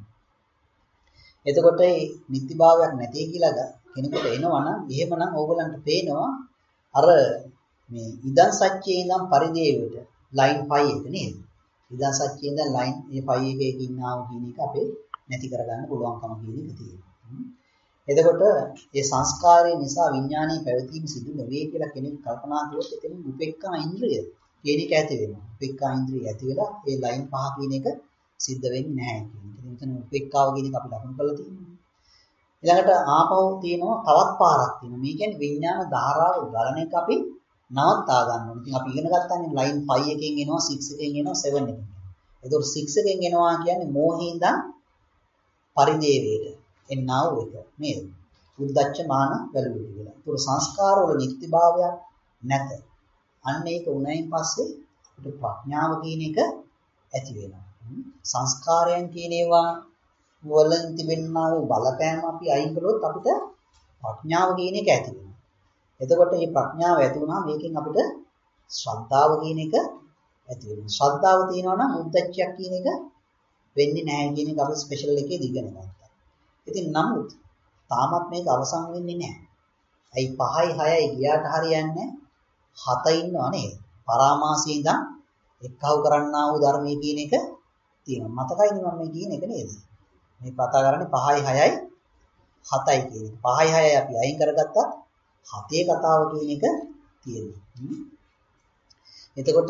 එතකොට මේ නිත්‍යභාවයක් නැtei කියලා කෙනෙකුට එනවනම් එහෙමනම් ඕගලන්ට පේනවා අර මේ ඉදන් සත්‍යයේ ඉඳන් පරිදේවයට ලයින් 5 එක නේද? ඉදන් සත්‍යයේ ඉඳන් ලයින් මේ 5 එකේ ඉන්නා වූ කියන එක අපේ නැති කරගන්න පුළුවන්කම කියන එක තියෙනවා. එතකොට මේ සංස්කාරය නිසා විඥානයේ පැවතීම සිදු නොවේ කියලා කෙනෙක් කල්පනා කළොත් එතන උපේක්ඛා ඉන්ද්‍රිය කියන එක ඇති වෙනවා. උපේක්ඛා ඉන්ද්‍රිය ඇති වෙලා ඒ ලයින් 5 කියන එක සිද්ධ වෙන්නේ නැහැ කියන එක. මෙතන උපේක්ඛාව කියන එක අපි ලකුණු කරලා තියෙනවා. ඊළඟට ආපහු තියෙනවා තවත් පාරක් තියෙනවා. මේ කියන්නේ විඥාන ධාරාව ගලන එක අපි නවත්තා ගන්න ඕනේ. ඉතින් අපි ඉගෙන ගත්තානේ ලයින් 5 එකෙන් එනවා 6 එකෙන් එනවා 7 එකෙන්. එතකොට 6 එකෙන් එනවා කියන්නේ මෝහයෙන් ඉඳන් පරිදේවයට එන්නා වූ එක නේද? උද්දච්ච මාන වැළවීම කියලා. ඒතකොට සංස්කාර වල නිත්‍යභාවයක් නැත. අන්න ඒක උණයින් පස්සේ අපිට ප්‍රඥාව කියන එක ඇති වෙනවා. සංස්කාරයන් කියන ඒවා වලින් තිබෙනා වූ බලපෑම අපි අයින් කළොත් අපිට ප්‍රඥාව කියන එක ඇති වෙනවා. එතකොට මේ ප්‍රඥාව ඇති වුණාම මේකෙන් අපිට ශ්‍රද්ධාව කියන එක ඇති වෙනවා. ශ්‍රද්ධාව තියෙනවා නම් උද්දච්චයක් කියන එක වෙන්නේ නැහැ කියන එක අපි ස්පෙෂල් එකේ ඉගෙන ගත්තා. ඉතින් නමුත් තාමත් මේක අවසන් වෙන්නේ නැහැ. ඇයි 5යි 6යි ගියාට හරියන්නේ 7 ඉන්නවා නේද? පරාමාසී ඉඳන් එක්කව කරන්නා වූ ධර්මයේ කියන එක තියෙනවා. මතකයිනේ මම මේ කියන එක නේද? මේ කතා කරන්නේ 5යි 6යි 7යි කියන එක. 5යි 6යි අපි අයින් කරගත්තා 7ේ කතාව කියන එක තියෙනවා. එතකොට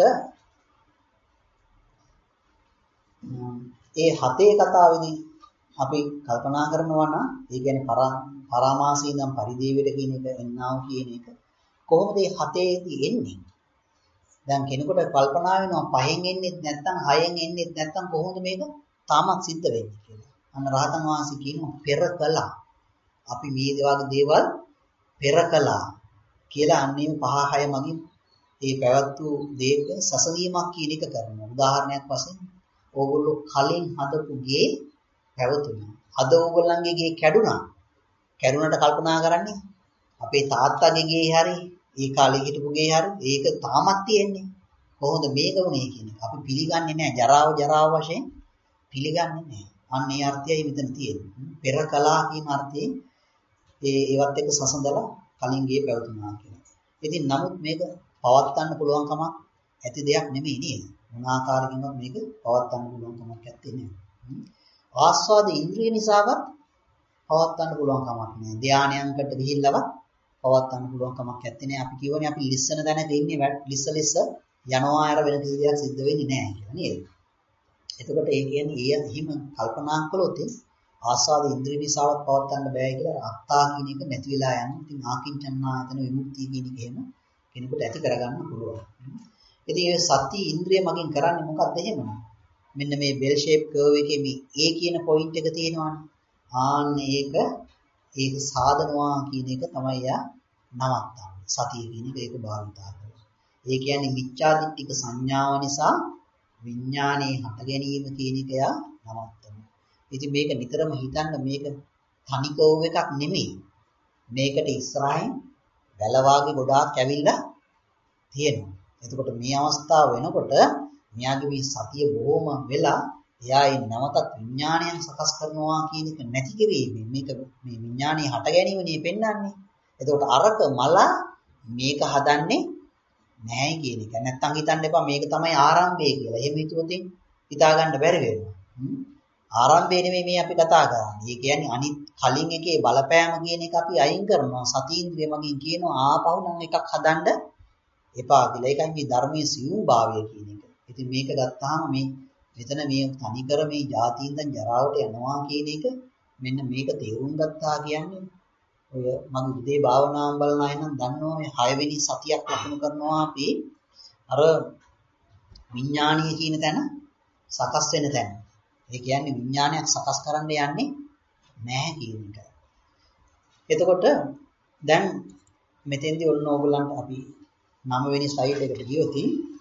ඒ 7ේ කතාවේදී අපි කල්පනා කරනවා නම් ඒ කියන්නේ පරාමාසී ඉඳන් පරිදේවයට කියන එක එන්නාව කියන එක කොහොමද මේ 7ේදී එන්නේ? දැන් කෙනෙකුට කල්පනා වෙනවා 5න් එන්නේ නැත්නම් 6න් එන්නේ නැත්නම් කොහොමද මේක තාමත් සිද්ධ වෙන්නේ කියලා. අන්න රහතන් වහන්සේ කියනවා පෙර කළා. අපි මේ වගේ දේවල් පෙර කළා කියලා අන්නේ 5 6 මගින් ඒ පැවැත් වූ දේක සසඳීමක් කියන එක කරනවා. උදාහරණයක් වශයෙන් ඕගොල්ලෝ කලින් හදපු ගේ පැවතුණා. අද ඕගොල්ලන්ගේ ගේ කැඩුනා. කැඩුනට කල්පනා කරන්නේ අපේ තාත්තගේ ගේ හරි ඒ කාලේ හිටපු ගේ හරි ඒක තාමත් තියෙන්නේ. කොහොමද මේක වුනේ කියන එක අපි පිළිගන්නේ නැහැ. ජරාව වශයෙන් පිළිගන්නේ නැහැ. අන්න ඒ අර්ථයයි මෙතන තියෙන්නේ. පෙර කලා කියන අර්ථයෙන් ඒවත් එක්ක සසඳලා කලින් ගේ පැවතුණා කියන. ඉතින් නමුත් මේක පවත්වන්න පුළුවන් කමක් ඇති දෙයක් නෙමෙයි නේද? මොන ආකාරයකින්වත් මේක පවත්වන්න පුළුවන් කමක් නැත්තේ නේද? ආස්වාද ඉන්ද්‍රිය නිසාවත් පවත්වන්න පුළුවන් කමක් නෑ. ධානයන්කට ගිහිල්ලවත් පවත්වන්න පුළුවන් කමක් නැත්තේ නෑ. අපි කියවනේ අපි ලිස්සන දැනක ඉන්නේ ලිස්ස යනවා අර වෙන කිසි දෙයක් සිද්ධ වෙන්නේ නෑ කියලා නේද? එතකොට ඒ කියන්නේ එහෙම කල්පනා කළොත් ආස්වාද ඉන්ද්‍රිය නිසාවත් පවත්වන්න බෑ කියලා අත්තා කියන එක නැති වෙලා යනවා. ඉතින් ආකින්චන්නායතන විමුක්තිය කියන එක එහෙම කෙනෙකුට ඇති කරගන්න පුළුවන්. ඉතින් ඒ සති ඉන්ද්‍රිය මගින් කරන්නේ මොකක්ද එහෙමනම්? මෙන්න මේ බෙල් ෂේප් කර්ව් එකේ මේ A කියන පොයින්ට් එක තියෙනවානේ. ආන්න ඒක ඒක සාධනවා කියන එක තමයි යා නවත්තන්නේ. සතිය කියන එක ඒක භාවිතා කරනවා. ඒ කියන්නේ මිච්ඡාදිට්ඨික සංඥාව නිසා විඥානයේ හට ගැනීම කියන එක යා නවත්තනවා. ඉතින් මේක නිතරම හිතන්න මේක තනිකෝව එකක් නෙමෙයි. මේකට ඉස්සරහින් වැලවාගේ ගොඩාක් ඇවිල්ලා තියෙනවා. එතකොට මේ අවස්ථාව වෙනකොට මෙයාගේ මේ සතිය බොහොම වෙලා එයා ඒ නැවතත් විඥානයක් සකස් කරනවා කියන එක නැති කිරීමෙන් මේක මේ විඥානයේ හට ගැනීමනේ පෙන්වන්නේ. එතකොට අරක මල මේක හදන්නේ නැහැ කියන එක. නැත්තම් හිතන්න එපා මේක තමයි ආරම්භය කියලා. එහෙම හිතුවොත් හිතා ගන්න බැරි වෙනවා. ආරම්භය නෙමෙයි මේ අපි කතා කරන්නේ. ඒ කියන්නේ අනිත් කලින් එකේ බලපෑම කියන එක අපි අයින් කරනවා. සතීන්ද්‍රිය මගින් කියනවා ආපහු නම් එකක් හදන්න එපා කියලා. ඒකයි මේ ධර්මයේ සියුම් භාවය කියන එක. ඉතින් මේක ගත්තාම මේ මෙතන මේ තනිකර මේ ජාතියින්දන් ජරාවට යනවා කියන එක මෙන්න මේක තේරුම් ගත්තා කියන්නේ ඔය මම උදේ භාවනාවන් බලන අය නම් දන්නවා මේ 6 වෙනි සතියක් ලකුණු කරනවා අපි අර විඥානීය කියන තැන සකස් වෙන තැන. ඒ කියන්නේ විඥානයක් සකස් කරන්න යන්නේ නැහැ කියන එක. එතකොට දැන් මෙතෙන්දී ඔන්න ඕගොල්ලන්ට අපි 9 වෙනි ස්ලයිඩ් එකට ගියොත්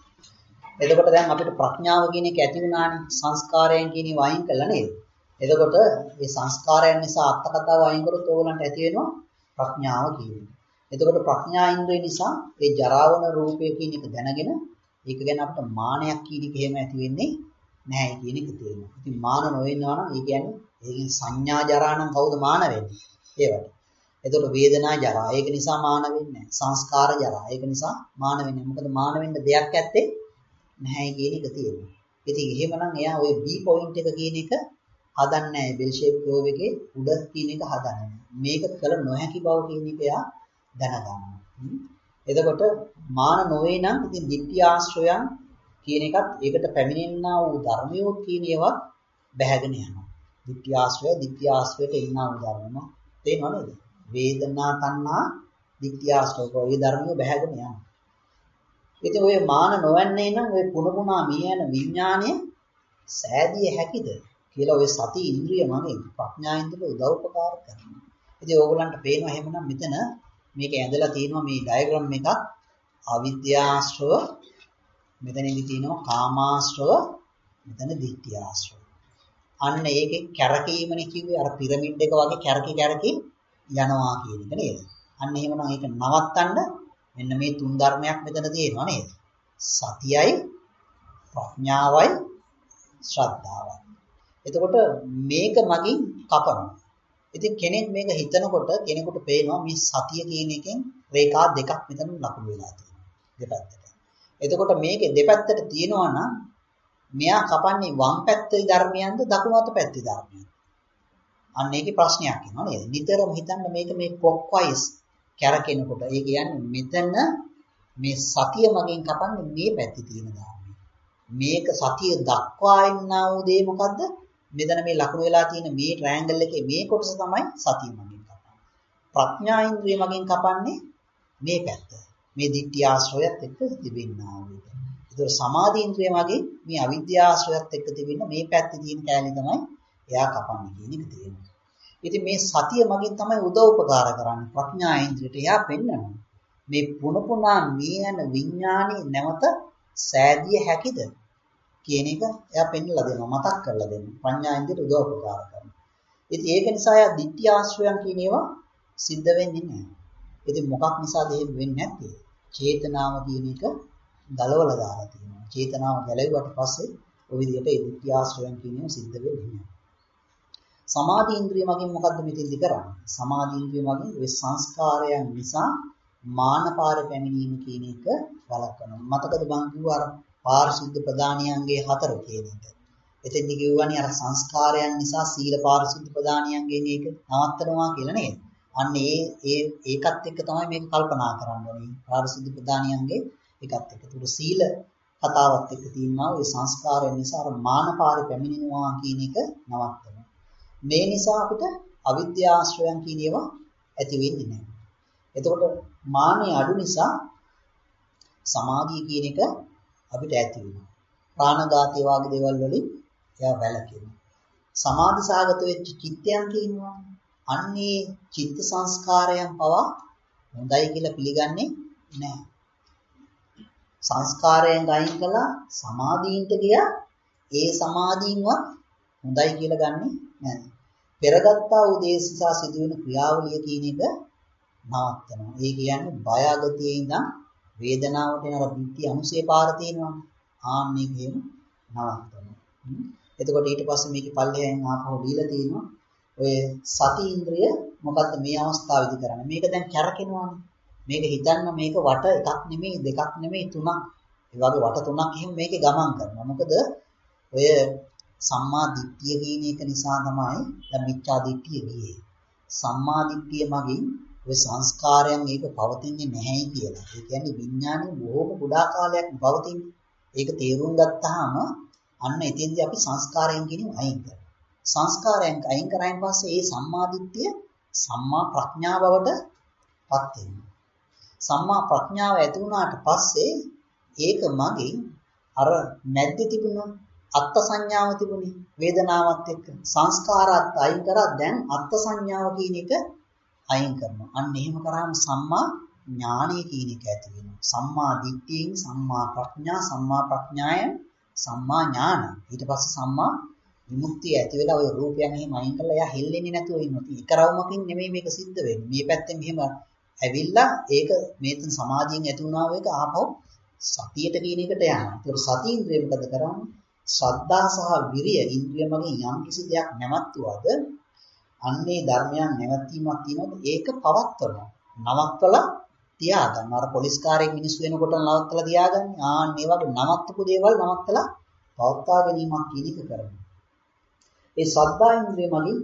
එතකොට දැන් අපිට ප්‍රඥාව කියන එක ඇති වුණානේ සංස්කාරයන් කියන ඒවා අයින් කළා නේද? එතකොට මේ සංස්කාරයන් නිසා අත්කතාව අයින් කරොත් ඕගොල්ලන්ට ඇති වෙනවා ප්‍රඥාව කියන්නේ. එතකොට ප්‍රඥා ඉන්ද්‍රිය නිසා ඒ ජරාවන රූපය කියන එක දැනගෙන ඒක ගැන අපිට මානයක් කියන එක එහෙම ඇති වෙන්නේ නැහැ කියන එක තේරෙනවා. ඉතින් මාන නොවෙනවා නම් ඒ කියන්නේ ඒකෙන් සංඥා ජරා නම් කවුද මාන වෙන්නේ? ඒවට. එතකොට වේදනා ජරා ඒක නිසා මාන වෙන්නේ නැහැ. සංස්කාර ජරා ඒක නිසා මාන වෙන්නේ නැහැ. මොකද මාන වෙන්න දෙයක් ඇත්තේ නැහැ කියන එක තියෙනවා. ඉතින් එහෙමනම් එයා ওই B point එක කියන එක හදන්නේ නැහැ. බෙල් ෂේප් කර්ව් එකේ උඩ කියන එක හදන්නේ. මේක කළ නොහැකි බව කියන එක එයා දැනගන්නවා. එතකොට මාන නොවේ නම් ඉතින් ditthi ආශ්‍රයයන් කියන එකත් ඒකට පැමිණෙනා වූ ධර්මියෝ කියන ඒවා බැහැගෙන යනවා. ditthi ආශ්‍රයට ඉන්නා වූ ධර්ම තේනව නේද? වේදනා තණ්හා ditthi ආශ්‍රය කොයි ධර්මියෝ බැහැගෙන යනවා. ඉතින් ඔය මාන නොවන්නේ නම් ඔය පුණුපුණා මිය යන විඥාණය සෑදිය හැකිද කියලා ඔය සති ඉන්ද්‍රිය මගෙන් ප්‍රඥා ඉන්ද්‍රිය උදව් උපකාර කරනවා. ඉතින් ඕගොල්ලන්ට පේනවා එහෙමනම් මෙතන මේක ඇඳලා තියෙනවා මේ ඩයග්‍රෑම් එකක් අවිද්‍යාශ්‍රව මෙතනදී තියෙනවා කාමාශ්‍රව මෙතන ditthi ආශ්‍රව. අන්න ඒකේ කැරකීමනේ කිව්වේ අර පිරමිඩ් එක වගේ කැරකි යනවා කියන එක නේද? අන්න එහෙමනම් ඒක නවත්තන්න මෙන්න මේ තුන් ධර්මයක් මෙතන තියෙනවා නේද? සතියයි ප්‍රඥාවයි ශ්‍රද්ධාවයි. එතකොට මේක මගින් කපනවා. ඉතින් කෙනෙක් මේක හිතනකොට කෙනෙකුට පේනවා මේ සතිය කියන එකෙන් රේඛා දෙකක් මෙතන ලකුණු වෙලා තියෙනවා දෙපැත්තට. එතකොට මේකේ දෙපැත්තට තියෙනවා නම් මෙයා කපන්නේ වම් පැත්තේ ධර්මයන්ද දකුණු අත පැත්තේ ධර්මයන්ද? අන්න ඒකේ ප්‍රශ්නයක් එනවා නේද? නිතරම හිතන්න මේක මේ clockwise කැරකෙනකොට ඒ කියන්නේ මෙතන මේ සතිය මගෙන් කපන්නේ මේ පැත්තේ තියෙන ධර්මය. මේක සතිය දක්වා ඉන්නා වූ දේ මොකද්ද? මෙතන මේ ලකුණු වෙලා තියෙන මේ ට්‍රයැන්ගල් එකේ මේ කොටස තමයි සතිය මගෙන් කපන්නේ. ප්‍රඥා ඉන්ද්‍රිය මගෙන් කපන්නේ මේ පැත්ත. මේ ditthi ආශ්‍රයයත් එක්ක තිබෙනා වූ එක. ඒතකොට සමාධි ඉන්ද්‍රිය මගෙන් මේ අවිද්‍යා ආශ්‍රයයත් එක්ක තිබෙන මේ පැත්තේ තියෙන කැලේ තමයි එයා කපන්නේ කියන එක තියෙනවා. ඉතින් මේ සතිය මගින් තමයි උදව් උපකාර කරන්නේ ප්‍රඥා ඉන්ද්‍රියට. එයා පෙන්නනවා මේ පුණුපුණා මේ යන විඥානේ නැවත සෑදිය හැකිද කියන එක එයා පෙන්නලා දෙනවා, මතක් කරලා දෙනවා. ප්‍රඥා ඉන්ද්‍රියට උදව් උපකාර කරනවා. ඉතින් ඒක නිසා එයා ditthi ආශ්‍රයයන් කියන ඒවා සිද්ධ වෙන්නේ නැහැ. ඉතින් මොකක් නිසාද එහෙම වෙන්නේ නැත්තේ? චේතනාව කියන එක ගලවලා දාලා තියෙනවා. චේතනාව ගැලවුවට පස්සේ ඔය විදිහට ඒ ditthi ආශ්‍රයයන් කියන ඒවා සිද්ධ වෙන්නේ නැහැ. සමාධි ඉන්ද්‍රිය මගින් මොකද්ද මෙතෙන්දි කරන්නේ? සමාධි ඉන්ද්‍රිය මගින් ඒ සංස්කාරයන් නිසා මානපාර පැමිණීම කියන එක වළක්වනවා. මතකද මං කිව්වා අර පාරිශුද්ධ ප්‍රදානියන්ගේ 4 කියන එක. එතෙන්දි කිව්වනේ අර සංස්කාරයන් නිසා සීල පාරිශුද්ධ ප්‍රදානියන්ගේ මේක නවත්තනවා කියලා නේද? අන්න ඒකත් එක්ක තමයි මේක කල්පනා කරන්න ඕනේ. පාරිශුද්ධ ප්‍රදානියන්ගේ එකත් එක්ක. ඒක සීල කතාවත් එක්ක තියෙනවා ඒ සංස්කාරයන් නිසා අර මානපාර පැමිණෙනවා කියන එක නවත්තනවා. මේ නිසා අපිට අවිද්‍යා ආශ්‍රයයන් කියන ඒවා ඇති වෙන්නේ නැහැ. එතකොට මානෙ අඩු නිසා සමාධිය කියන එක අපිට ඇති වෙනවා. ප්‍රාණඝාතය වගේ දේවල් වලින් එයා වැළකෙනවා. සමාධි සාගත වෙච්ච චිත්තයන් කියනවා. අන්නේ චිත්ත සංස්කාරයන් පවා හොඳයි කියලා පිළිගන්නේ නැහැ. සංස්කාරයෙන් අයින් කළා සමාධීන්ට ගියා ඒ සමාධීන්වත් හොඳයි කියලා ගන්නෙ නැහැ. පෙරගත්තා වූ දේශසා සිදුවෙන ක්‍රියාවලිය කියන එක නවත්තනවා. ඒ කියන්නේ බය අගතියේ ඉඳන් වේදනාවට යන බිත්ති අනුසේ පාර තියෙනවා. ආන්නේ කියන නවත්තනවා. එතකොට ඊට පස්සේ මේකේ පල්ලෙයන් ආපහු දීලා තියෙනවා. ඔය සති ඉන්ද්‍රිය මොකද්ද මේ අවස්ථාවේදී කරන්නේ? මේක දැන් කැරකෙනවානේ. මේක හිතන්න මේක වට එකක් නෙමෙයි දෙකක් නෙමෙයි තුනක්. ඒ වගේ වට තුනක් එහෙම මේකේ ගමන් කරනවා. මොකද ඔය සම්මා දිට්ඨිය කියන එක නිසා තමයි දැන් මිච්ඡා දිට්ඨිය ගියේ. සම්මා දිට්ඨිය මගින් ඔය සංස්කාරයන් මේක පවතින්නේ නැහැයි කියලා. ඒ කියන්නේ විඥානේ බොහෝම ගොඩාක් කාලයක් පවතින්නේ. ඒක තේරුම් ගත්තාම අන්න එතෙන්දී අපි සංස්කාරයෙන් කියනු අයින් කරනවා. සංස්කාරයෙන් අයින් කරායින් පස්සේ ඒ සම්මා දිට්ඨිය සම්මා ප්‍රඥාව බවට පත් වෙනවා. සම්මා ප්‍රඥාව ඇති වුණාට පස්සේ ඒක මගින් අර මැද්දේ තිබුණ අත්ත් සංඥාව තිබුණේ වේදනාවත් එක්ක සංස්කාරات අයින් කරා දැන් අත්ත් සංඥාව කියන එක අයින් කරනවා. අන්න එහෙම කරාම සම්මා ඥානය කියන එක ඇති වෙනවා. සම්මා දිට්ඨියෙන් සම්මා ප්‍රඥාය සම්මා ඥාන. ඊට පස්සේ සම්මා විමුක්තිය ඇති වෙලා ওই රූපයන් එහෙම අයින් කරලා එයා හෙල්ලෙන්නේ නැතුව ඉන්නවා. ඒක රවුමකින් නෙමෙයි මේක සිද්ධ වෙන්නේ. මේ පැත්තෙන් මෙහෙම ඇවිල්ලා ඒක මේතන සමාධියෙන් ඇති වුණා වේක ආපහු සතියට කියන එකට යනවා. ඒතකොට සති ඉන්ද්‍රිය මොකද කරන්නේ? ශ්‍රද්ධා සහ විරිය ඉන්ද්‍රිය මගින් යම් කිසි දෙයක් නැවතුවද අන්නේ ධර්මයන් නැවතීමක් තියෙනවා. ඒක පවත්වනවා. නවත්වලා තියාගන්න. අර පොලිස් කාර්යයක් මිනිස්සු වෙනකොට නවත්තලා තියාගන්නේ. ආන්නේ වගේ නවත්තපු දේවල් නවත්තලා පවත්වා ගැනීමක් කියන එක කරනවා. ඒ ශ්‍රද්ධා ඉන්ද්‍රිය මගින්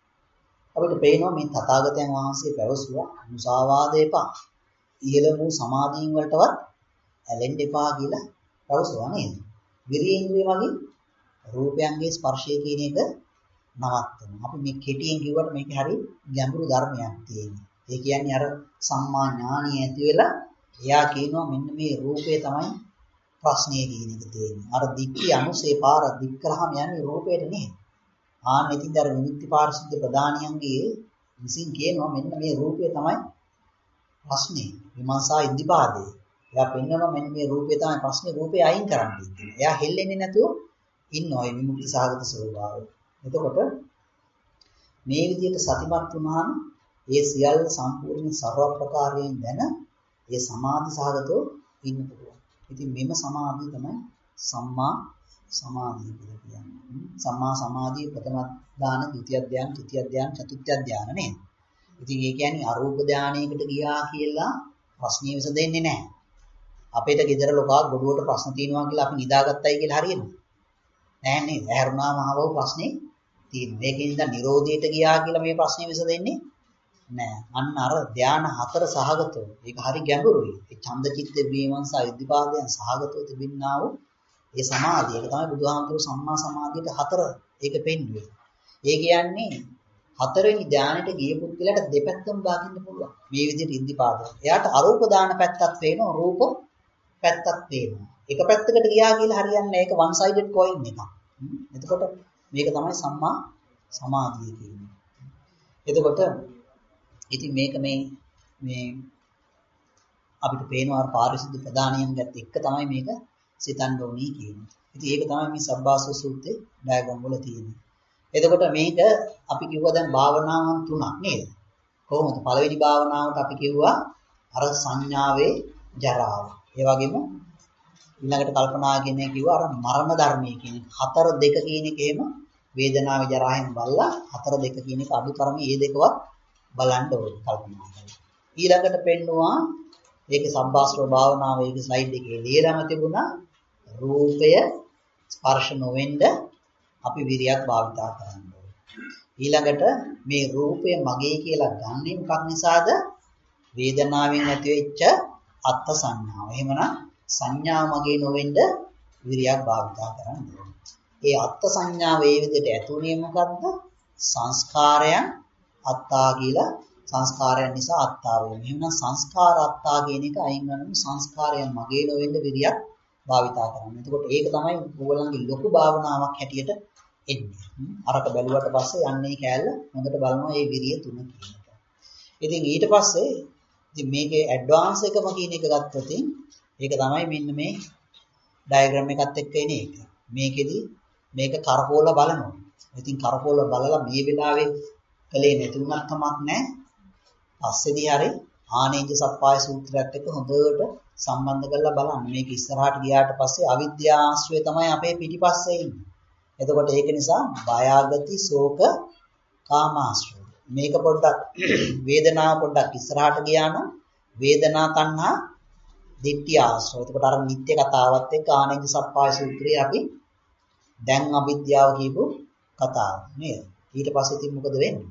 අපිට පේනවා මේ තථාගතයන් වහන්සේ පැවසුවා මුසාවාද එපා. ඉහළ වූ සමාධීන් වලටවත් ඇලෙන්න එපා කියලා පැවසුවා නේද? විරියේන්ද්‍රිය මගින් රූපයන්ගේ ස්පර්ශය කියන එක නවත්තනවා. අපි මේ කෙටියෙන් කිව්වට මේක හරි ගැඹුරු ධර්මයක් තියෙනවා. ඒ කියන්නේ අර සම්මා ඥානිය ඇති වෙලා එයා කියනවා මෙන්න මේ රූපේ තමයි ප්‍රශ්නේ කියන එක තියෙන්නේ. අර දික්ටි අනුසේ පාර දික් කරාම යන්නේ රූපේට නේ. ඉතින් අර විමුක්ති පාරිශුද්ධ ප්‍රදානියන්ගේ විසින් කියනවා මෙන්න මේ රූපය තමයි ප්‍රශ්නේ. විමර්ශා ඉද්ධිපාදේ. එයා පෙන්වනවා මෙන්න මේ රූපය තමයි ප්‍රශ්නේ. රූපය අයින් කරන්න කියලා. එයා හෙල්ලෙන්නේ නැතුව ඉන්නවා මේ විමුක්ති සාගත ස්වභාවය. එතකොට මේ විදිහට සතිමත් වුණාම ඒ සියල්ල සම්පූර්ණ ਸਰව ප්‍රකාරයෙන් දැන ඒ සමාධි සාගතව ඉන්න පුළුවන්. ඉතින් මෙම සමාධිය තමයි සම්මා සමාධිය කියලා කියන්නේ. සම්මා සමාධිය ප්‍රථම ධාන, ဒုတိ ය ධාන, තෘතිය ධාන, චතුර්ථ ධාන නේද? ඉතින් ඒ කියන්නේ අරූප ධානයකට ගියා කියලා ප්‍රශ්නිය විසඳෙන්නේ නැහැ. අපිට ගෙදර ලොකා ගොඩුවට ප්‍රශ්න තියෙනවා කියලා අපි නිදාගත්තයි කියලා හරියනවා. නෑ නේද? ඇහැරුණාම ආවව ප්‍රශ්නේ තියෙනවා. මේකෙන් ඉඳන් නිරෝධයට ගියා කියලා මේ ප්‍රශ්නේ විසඳෙන්නේ නෑ. අන්න අර ධාන හතර සහගතව. ඒක හරි ගැඹුරුයි. ඒ ඡන්ද චිත්ත විමර්ශ ඉද්ධිපාදයන් සහගතව තිබෙන්නා වූ ඒ සමාධිය. ඒක තමයි බුදුහාමුදුරු සම්මා සමාධියට හතර ඒක පෙන්වුවේ. ඒ කියන්නේ හතරවෙනි ධානයට ගිය පුද්ගලයාට දෙපැත්තම දකින්න පුළුවන්. මේ විදිහට ඉද්ධිපාදය. එයාට අරූප දාන පැත්තක් පේනවා, රූප පැත්තක් පේනවා. එක පැත්තකට ගියා කියලා හරියන්නේ නැහැ. ඒක one sided coin එකක්. එතකොට මේක තමයි සම්මා සමාධිය කියන්නේ. එතකොට ඉතින් මේක මේ අපිට පේනවා අර පාරිශුද්ධ ප්‍රදානියන්ගත් එක්ක තමයි මේක සිතන්න ඕනි කියන්නේ. ඉතින් ඒක තමයි මේ සබ්බාසව සූත්‍රයේ ඩයග්‍රෑම් වල තියෙන්නේ. එතකොට මේක අපි කිව්වා දැන් භාවනාවන් තුනක් නේද? කොහොමද? පළවෙනි භාවනාවට අපි කිව්වා අර සංඥාවේ ජරාව. ඒ වගේම ඊළඟට කල්පනා කියන්නේ කිව්වා අර මරණ ධර්මයේ කියන 4-2 කියන එකේම වේදනාවේ ජරාවෙන් බලලා 4-2 කියන එක අඩුතරමේ මේ දෙකවත් බලන්න ඕනේ කල්පනා කරලා. ඊළඟට පෙන්නවා ඒකේ සම්භාස්ත්‍ර භාවනාව ඒකේ ස්ලයිඩ් එකේ ලියලාම තිබුණා රූපය ස්පර්ශ නොවෙන්න අපි විරියක් භාවිතා කරන්න ඕනේ. ඊළඟට මේ රූපය මගේ කියලා ගන්නෙ මොකක් නිසාද? වේදනාවෙන් ඇති වෙච්ච අත්ත් සංඥාව. එහෙමනම් සංඥා මගේ නොවෙන්න විරියක් භාවිතා කරන්න ඕනේ. ඒ අත්ත් සංඥාව ඒ විදිහට ඇතුණේ මොකද්ද? සංස්කාරයන් අත්තා කියලා සංස්කාරයන් නිසා අත්තා වෙනවා. එහෙනම් සංස්කාර අත්තා කියන එක අයින් කරනවා. සංස්කාරයන් මගේ නොවෙන්න විරියක් භාවිතා කරන්න. එතකොට ඒක තමයි ඕගොල්ලන්ගේ ලොකු භාවනාවක් හැටියට එන්නේ. අරක බැලුවට පස්සේ යන්නේ කෑල්ල හොඳට බලනවා මේ විරිය 3 කියන එක. ඉතින් ඊට පස්සේ ඉතින් මේකේ ඇඩ්වාන්ස් එකම කියන එක ගත්තොත් ඒක තමයි මෙන්න මේ ඩයග්‍රෑම් එකත් එක්ක එන එක. මේකෙදි මේක කරකෝල බලනවා. ඉතින් කරකෝල බලලා මේ වෙලාවේ කලේ නැති වුණත් කමක් නැහැ. පස්සේදී හරි ආනේජ සප්පාය සූත්‍රයත් එක්ක හොඳට සම්බන්ධ කරලා බලන්න. මේක ඉස්සරහට ගියාට පස්සේ අවිද්‍යා ආශ්‍රය තමයි අපේ පිටිපස්සේ ඉන්නේ. එතකොට ඒක නිසා බයාගති ශෝක කාමාශ්‍රය. මේක පොඩ්ඩක් වේදනාව පොඩ්ඩක් ඉස්සරහට ගියා නම් වේදනා තණ්හා දිට්ඨි ආශ්‍රය. එතකොට අර නිත්‍ය කතාවත් එක්ක ආනන්ද සප්පාය සූත්‍රයේ අපි දැන් අවිද්‍යාව කියපු කතාව නේද? ඊට පස්සේ ඉතින් මොකද වෙන්නේ?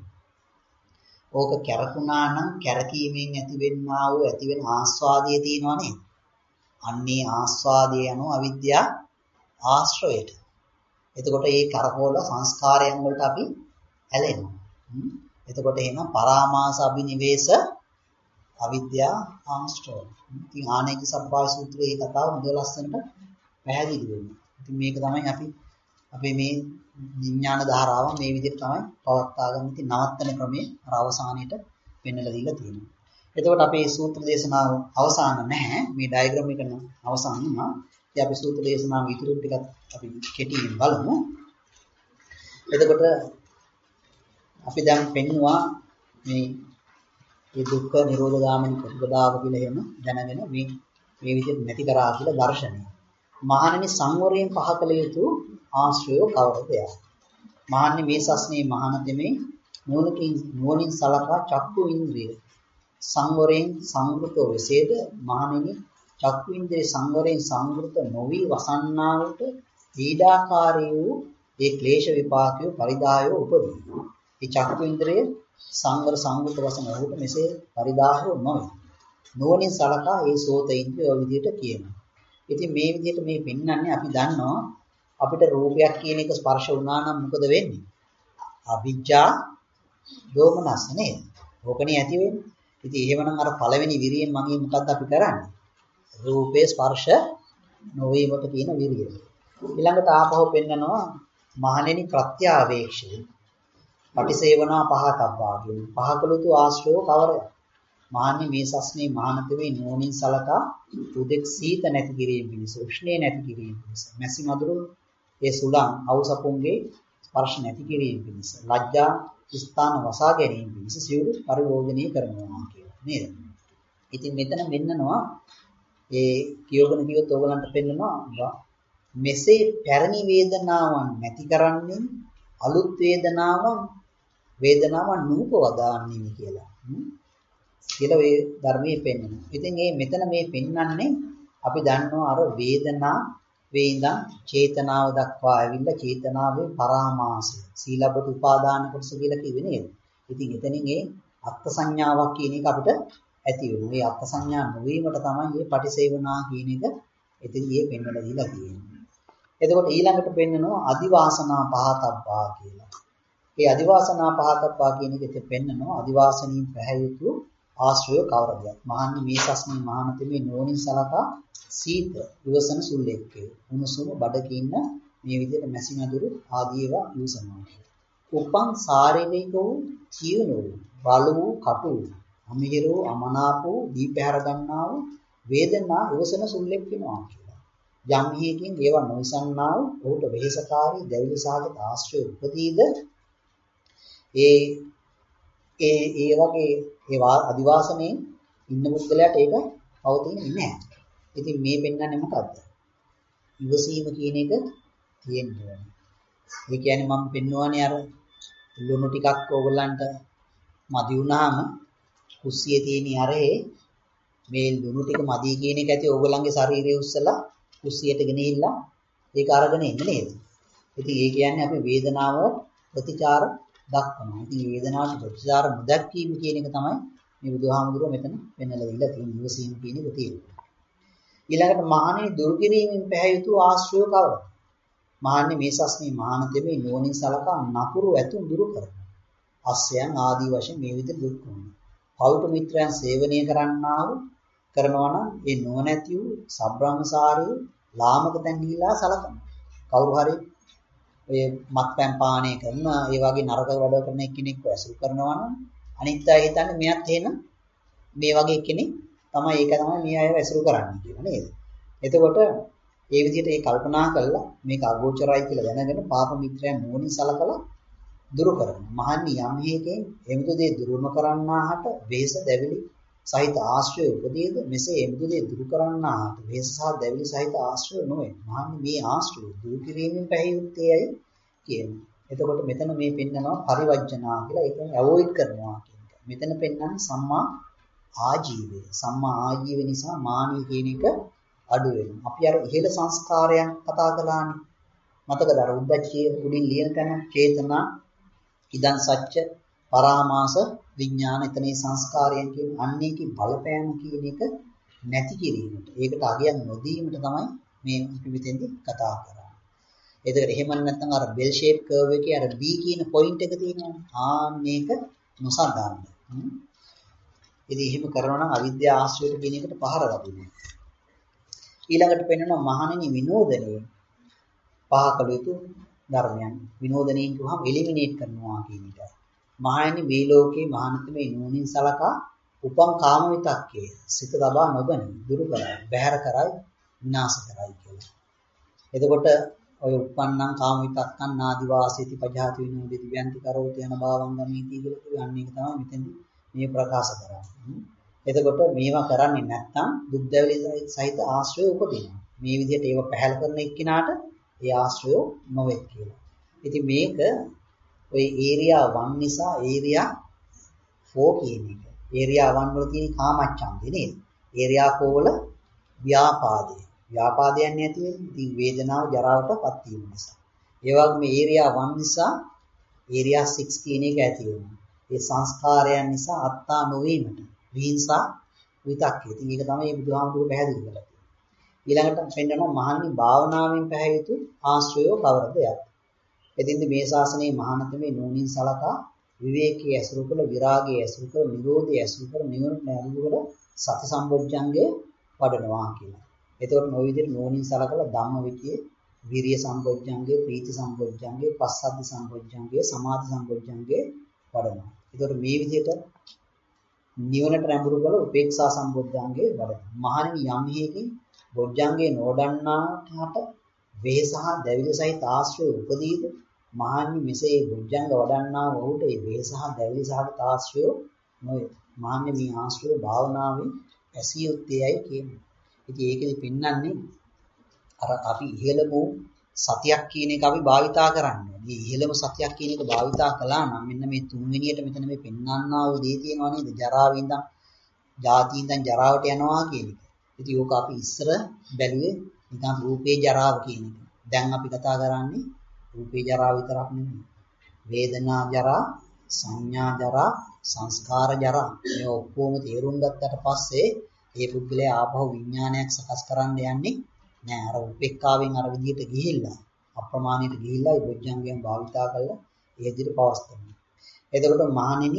ඕක කැරකුණා නම් කැරකීමෙන් ඇතිවෙන්නා වූ ඇතිවෙන ආස්වාදයේ තියෙනවා නේද? අන්නේ ආස්වාදයේ යන අවිද්‍යා ආශ්‍රයයට. එතකොට මේ කරකෝල සංස්කාරයන් වලට අපි ඇලෙනවා. එතකොට එහෙනම් පරාමාස අභිනිවේෂ අවිද්‍යා ආශ්‍රය. ඉතින් ආනේක සබ්බාය සූත්‍රයේ මේ කතාව හොඳ ලස්සනට පැහැදිලි වෙනවා. ඉතින් මේක තමයි අපි අපේ මේ විඥාන ධාරාව මේ විදිහට තමයි පවත්වා ගන්න. ඉතින් නවත්තන ක්‍රමයේ අර අවසානයේට පෙන්වලා දීලා තියෙනවා. එතකොට අපේ සූත්‍ර දේශනාව අවසාන නැහැ. මේ ඩයග්‍රෑම් එක අවසන් වුණා. ඉතින් අපි සූත්‍ර දේශනාව ඉතුරු ටිකත් අපි කෙටියෙන් බලමු. එතකොට අපි දැන් පෙන්නවා මේ දුක්ඛ නිරෝධ ගාමිනී ප්‍රතිපදාව කියලා එහෙම දැනගෙන මේ විදිහට නැති කරා කියලා දර්ශනය. මහණෙනි සංවරයෙන් පහ කළ යුතු ආශ්‍රය කවරද? මහණෙනි මේ සස්නේ මහානතෙමේ නුවණින් සලකා චක්කු ඉන්ද්‍රිය සංවරයෙන් සංවෘතව වෙසේද මහණෙනි චක්කු ඉන්ද්‍රිය සංවරයෙන් සංවෘත නොවි වසන්නා වූට පීඩාකාරී වූ ඒ ක්ලේශ විපාකය පරිදායව උපදී. ඒ චක්කු ඉන්ද්‍රිය සංවර සංවෘත වසන වූට මෙසේ පරිදාහව නොවේ. නුවණින් සලකා ඒ සෝත ඉන්ද්‍රිය ඔය විදිහට කියනවා. ඉතින් මේ විදිහට මේ පෙන්වන්නේ අපි දන්නවා අපිට රූපයක් කියන එක ස්පර්ශ වුණා නම් මොකද වෙන්නේ? අවිජ්ජා දෝමනස් නේද? ඕකනේ ඇති වෙන්නේ. ඉතින් එහෙමනම් අර පළවෙනි විරියෙන් මගේ මොකද්ද අපි කරන්නේ? රූපේ ස්පර්ශ නොවීමට කියන විරිය. ඊළඟට ආපහු පෙන්නනවා මහණෙනි ප්‍රත්‍යාවේක්ෂය. පටිසේවනා පහතබ්බා කියන පහකලුතු ආශ්‍රයෝ කවරය? මහණනි මේ සස්නේ මහානතේ නෝනින් සලකා උදෙක් සීත නැති කිරීම පිණිස උෂ්ණේ නැති කිරීම පිණිස මැසි මදුරු ඒ සුලං අවසපුන්ගේ ස්පර්ශ නැති කිරීම පිණිස ලැජ්ජා ස්ථාන වසා ගැනීම පිණිස සියලු පරිභෝජනීය කරනවා කියලා නේද? ඉතින් මෙතන මෙන්නනවා ඒ කියවගෙන කිව්වොත් ඕගලන්ට පෙන්නනවා මෙසේ පැරණි වේදනාවන් නැති කරන්නේ අලුත් වේදනාවන් නූපවදාන්නේ කියලා. කියලා මේ ධර්මයේ පෙන්වනවා. ඉතින් මෙතන මේ පෙන්වන්නේ අපි දන්නවා අර වේදනා වේඳන් චේතනාව දක්වා ඇවිල්ලා චේතනාවේ පරාමාසය සීලබ්බත උපාදාන කොටස කියලා කිව්වේ නේද? ඉතින් එතනින් ඒ අත්ත් සංඥාවක් කියන එක අපිට ඇති වෙනවා. මේ අත්ත් සංඥා නොවීමට තමයි මේ පටිසේවනා කියන එක එතනදී පෙන්වලා දීලා තියෙන්නේ. එතකොට ඊළඟට පෙන්වනවා අදිවාසනා පහතබ්බා කියලා. මේ අදිවාසනා පහතබ්බා කියන එකෙත් පෙන්වනවා අදිවාසනීය පැහැයුතු ආශ්‍රය කවරද? මහන්නේ මේ සස්නේ මහානතේ නෝනින් සලකා සීත ඉවසන සුල්ලෙක්කේ උණුසුම බඩකින්න මේ විදිහට මැසි මදුරු ආදී ඒවා ඉවසනවා. උපං ශාරීරිකෝ ජීවනෝ බලු කටු අමිහිරෝ අමනාපෝ දීපහැර ගන්නා වූ වේදනා ඉවසන සුල්ලෙක් වෙනවා කියලා. යම් හේකින් ඒවා නොවිසන්නා වූ ඔහුට වෙහෙසකාරී දැවිලි සහගත ආශ්‍රය උපදීද ඒ වගේ ඒවා අදිවාසනේ ඉන්න මුද්දලයට ඒක පවතින්නේ නැහැ. ඉතින් මේ පෙන්වන්නේ මොකද්ද? ඉවසීම කියන එක තියෙනවා. ඒ කියන්නේ මම පෙන්වන්නේ අර ලුණු ටිකක් ඕගලන්ට මදි වුණාම කුස්සියේ තියෙන අරේ මේ ලුණු ටික මදි කියන එක ඇති ඕගලන්ගේ ශරීරයේ උස්සලා කුස්සියට ගෙනහිල්ලා ඒක අරගෙන ඉන්නේ නේද? ඉතින් ඒ කියන්නේ අපි වේදනාව ප්‍රතිචාර දක්වනවා. ඉතින් වේදනාවට ප්‍රතිචාර නොදක්වීම කියන එක තමයි මේ බුදුහාමුදුරුවෝ මෙතන පෙන්වලා දීලා තියෙන ඉවසීම කියන එක තියෙනවා. ඊළඟට මහණෙනි දුරු කිරීමෙන් පැහැයුතු ආශ්‍රය කවරද? මහණෙනි මේ සස්නේ මහානතේ මේ නුවණින් සලකා නපුරු ඇතුන් දුරු කරනවා. අස්සයන් ආදී වශයෙන් මේ විදිහට දුක් කරනවා. පෞත මිත්‍රයන් සේවනය කරනවා නම් ඒ නොනැති වූ සබ්‍රාහ්මසාරී ලාමක තැන් ගිහිලා සලකනවා. කවුරු හරි ඔය මත්පැන් පානය කරන ඒ වගේ නරක වැඩ කරන කෙනෙක්ව ඇසුරු කරනවා නම් අනිත් අය හිතන්නේ මෙයත් එහෙනම් මේ වගේ කෙනෙක් තමයි ඒක තමයි මේ අයව ඇසුරු කරන්නේ කියලා නේද? එතකොට ඒ විදිහට ඒ කල්පනා කළා මේක අගෝචරයි කියලා දැනගෙන පාප මිත්‍රයන් නුවණින් සලකලා දුරු කරනවා. මහන්නේ යම් හේකෙන් එමුතු දේ දුරු නොකරන්නාහට වෙහෙස දැවිලි සහිත ආශ්‍රය උපදීද මෙසේ එමුතු දේ දුරු කරන්නාහට වෙහෙස සහ දැවිලි සහිත ආශ්‍රය නොවේ. මහන්නේ මේ ආශ්‍රය දුරු කිරීමෙන් පැහැයුත්තේයි කියනවා. එතකොට මෙතන මේ පෙන්නනවා පරිවර්ජනා කියලා. ඒ කියන්නේ අවොයිඩ් කරනවා කියන එක. මෙතන පෙන්නන්නේ සම්මා ආජීවය. සම්මා ආජීව නිසා මානිය කියන එක අඩු වෙනවා. අපි අර ඉහළ සංස්කාරයන් කතා කළානේ. මතකද අර උද්දච්චයේ උඩින් ලියන තැන චේතනා ඉදන් සච්ච පරාමාස විඥාන එතනේ සංස්කාරයන් කියන අන්නේකේ බලපෑම කියන එක නැති කිරීමට ඒකට අගයක් නොදීමට තමයි මේ අපි මෙතෙන්දී කතා කරන්නේ. ඒකට එහෙම නැත්නම් අර බෙල් ෂේප් කර්ව් එකේ අර B කියන පොයින්ට් එක තියෙනවානේ. මේක නොසන්ඩාන්න. ඉතින් එහෙම කරනවා නම් අවිද්‍යා ආශ්‍රයයට කියන එකට පහර ලැබෙනවා. ඊළඟට පෙන්වනවා මහණෙනි විනෝදනයේ පහකල යුතු ධර්මයන්. විනෝදනයෙන් කියවහම එලිමිනේට් කරනවා කියන එක. මහණෙනි මේ ලෝකේ මහානතමේ නුවණින් සලකා උපං කාම විතක්කේ සිත ලබා නොගනි දුරු කරයි බහැර කරයි විනාශ කරයි කියලා. එතකොට ඔය උප්පන්නං කාම විතක්කං නාදි වාසීති පජාති විනෝදිති ව්‍යන්ති කරෝති යන භාවං ගමීති කියලා කියන්නේ එක තමයි මෙතෙන්දී මේ ප්‍රකාශ කරන්නේ. එතකොට මේවා කරන්නේ නැත්නම් දුක් දැවිලි සහිත ආශ්‍රය උපදිනවා. මේ විදිහට ඒව පැහැල් කරන එක්කිනාට ඒ ආශ්‍රය නොවෙත් කියලා. ඉතින් මේක ඔය ඒරියා 1 නිසා ඒරියා 4 කියන එක. ඒරියා 1 වල තියෙන කාමච්ඡන්දේ නේද? ඒරියා 4 වල ව්‍යාපාදේ. ව්‍යාපාදයන් නැති වෙන්නේ ඉතින් වේදනාව ජරාවටපත් වීම නිසා. ඒ වගේම ඒරියා 1 නිසා ඒරියා 6 කියන එක ඇති වෙනවා. ඒ සංස්කාරයන් නිසා අත්තා නොවීමට විහිංසා විතක්කේ. ඉතින් ඒක තමයි මේ බුදුහාමුදුරුවෝ පැහැදිලි කරලා තියෙන්නේ. ඊළඟට පෙන්නනවා මහන්නේ භාවනාවෙන් පැහැ යුතු ආශ්‍රයව කවරද යත්. එදින්ද මේ ශාසනයේ මහානතමේ නුවණින් සලකා විවේකයේ ඇසුරු කළ විරාගයේ ඇසුරු කළ නිරෝධයේ ඇසුරු කළ නිවනට නැඹුරු සති සම්බොජ්ජංගේ වඩනවා කියලා. එතකොට මේ විදිහට නුවණින් සලකලා ධම්මවිචයේ විරිය සම්බොජ්ජංගේ ප්‍රීති සම්බොජ්ජංගේ පස්සද්ධි සම්බොජ්ජංගේ සමාධි සම්බොජ්ජංගේ වඩනවා. එතකොට මේ විදිහට නිවනට නැඹුරු කළ උපේක්ෂා සම්බොජ්ජංගේ වඩනවා. මහණෙනි යම් හේකින් බොජ්ජංගේ නොඩන්නාට වේසහ දැවිලි සහිත ආශ්‍රය උපදීද මහණනි මෙසේ බොජ්ජංග වඩන්නා වූට ඒ වේසහ දැවිලි සහිත ආශ්‍රය නොවේ. මහණනි මේ ආශ්‍රය භාවනාවෙන් ඇසිය යුත්තේයි කියන්නේ. ඉතින් ඒකෙදි පෙන්වන්නේ අර අපි ඉහෙළම සතියක් කියන එක අපි භාවිතා කරන්නේ. මේ ඉහෙළම සතියක් කියන එක භාවිතා කළා නම් මෙන්න මේ තුන්වෙනියට මෙතන මේ පෙන්වන්නා වූ දේ තියෙනවා නේද? ජරාවෙන් ඉඳන් ජාති ඉඳන් ජරාවට යනවා කියන එක. ඉතින් ඕක අපි ඉස්සර බැලුවේ නිකන් රූපේ ජරාව කියන එක. දැන් අපි කතා කරන්නේ රූපේ ජරාව විතරක් නෙමෙයි. වේදනා ජරා, සංඥා ජරා, සංස්කාර ජරා. මේ ඔක්කොම තේරුම් ගත්තට පස්සේ මේ පුද්ගලයා ආපහු විඥානයක් සකස් කරන්න යන්නේ නෑ. අර උපේක්ඛාවෙන් අර විදිහට ගිහිල්ලා අප්‍රමාණයට ගිහිල්ලා ඒ බොජ්ජංගයන් භාවිතා කරලා ඒ විදිහට පවස්තනවා. එතකොට මහණෙනි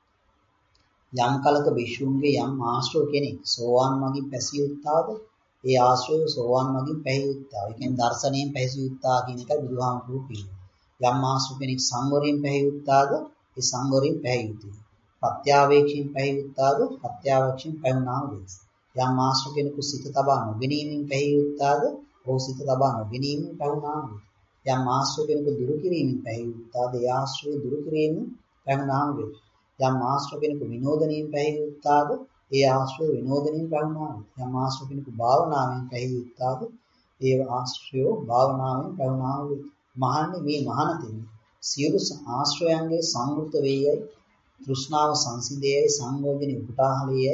යම් කලක විශ්වුන්ගේ යම් ආශ්‍රව කෙනෙක් සෝවාන් මගින් පැසිය යුත්තාද ඒ ආශ්‍රය සෝවාන් මගින් පැහැය යුත්තා. ඒ කියන්නේ දර්ශනයෙන් පැහැය යුත්තා කියන එකයි බුදුහාමුදුරුවෝ කියන්නේ. යම් ආශ්‍රව කෙනෙක් සංවරයෙන් පැහැය යුත්තාද ඒ සංවරයෙන් පැහැය යුතුයි. ප්‍රත්‍යාවේක්ෂයෙන් පැහැය යුත්තාද ප්‍රත්‍යාවේක්ෂයෙන් පැහැුණා වේස්. යම් ආශ්‍රව කෙනෙකු සිත තබා නොගැනීමෙන් පැහැය යුත්තාද ඔහු සිත තබා නොගැනීමෙන් පැහැුණා වේස්. යම් ආශ්‍රව කෙනෙකු දුරු කිරීමෙන් පැහැය යුත්තාද ඒ ආශ්‍රය දුරු කිරීමෙන් පැහැුණා වේස්. යම් ආශ්‍රව කෙනෙකු විනෝදණයෙන් පැහැය යුත්තාද ඒ ආශ්‍රය විනෝදණයෙන් පැහැුණා වේස්. යම් ආශ්‍රව කෙනෙකු භාවනාවෙන් පැහැය යුත්තාද ඒ ආශ්‍රය භාවනාවෙන් පැහැුණා වේස්. මහන්නේ මේ මහානතෙනි සියලු ආශ්‍රයයන්ගේ සංවෘත වේයයි තෘෂ්ණාව සංසිඳේයයි සංයෝජනෙ උපුටාහලේයයි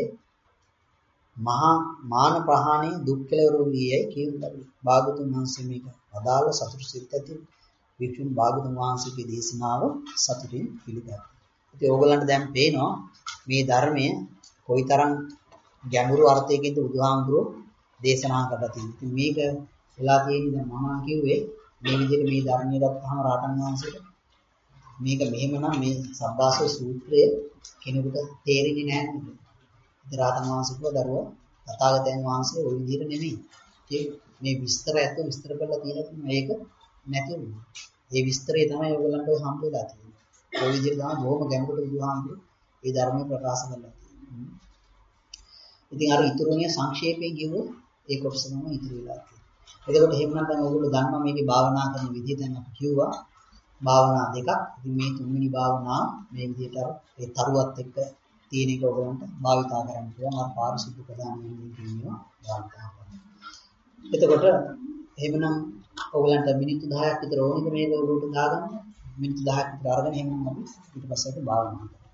මහා මාන ප්‍රහාණය දුක් කෙලවර වූයයි කියනවා. භාගතුන් වහන්සේ මේක අදාළ සතුටු සිත් ඇති වික්ෂුන් භාගතුන් වහන්සේගේ දේශනාව සතුටින් පිළිගත්තා. ඉතින් ඕගලන්ට දැන් පේනවා මේ ධර්මය කොයිතරම් ගැඹුරු අර්ථයකින්ද බුදුහාමුදුරුවෝ දේශනා කරලා තියෙන්නේ. ඉතින් මේක වෙලා තියෙන්නේ දැන් මම කිව්වේ මේ විදිහට මේ ධර්මයේ ගත්තාම රාතන් වහන්සේට මේක මෙහෙමනම් මේ සබ්බාසව සූත්‍රය කෙනෙකුට තේරෙන්නේ නැහැ නේද? ඉතින් රාතන් වහන්සේ දරුවෝ තථාගතයන් වහන්සේ ওই විදිහට නෙමෙයි. මේ විස්තර ඇත්ත විස්තර කරලා තියෙනවා මේක නැති වුණා. ඒ විස්තරය තමයි ඔයගොල්ලන්ට හම්බ වෙලා තියෙන්නේ. ඒ විදිහට තමයි බොහොම ගැඹුරට බුදුහාමුදුරු මේ ධර්මයේ ප්‍රකාශ කරලා තියෙන්නේ. ඉතින් අර ඊතුරුණිය සංක්ෂේපයෙන් කිව්වොත් ඒ කොටස තමයි ඉතුරු වෙලා තියෙන්නේ. එතකොට එහෙමනම් දැන් ඔයගොල්ලෝ දන්නවා මේකේ භාවනා කරන විදිහ දැන් අපි කිව්වා. භාවනා දෙකක්. ඉතින් මේ තුන්වෙනි භාවනාව මේ විදිහට අර ඒ තරුවත් එක්ක තියෙන එක ඔයගොල්ලන්ට භාවිතා කරන්න පුළුවන්. අර පාරිශුද්ධ ප්‍රදානයෙන් කියනවා භාවිතා කරන්න. එතකොට එහෙමනම් ඔයගොල්ලන්ට මිනිත්තු 10ක් විතර ඕනෙක මේක ඔයගොල්ලන්ට දාගන්න. මිනිත්තු 10ක් විතර අරගෙන එහෙනම් අපි ඊට පස්සේ භාවනා කරමු.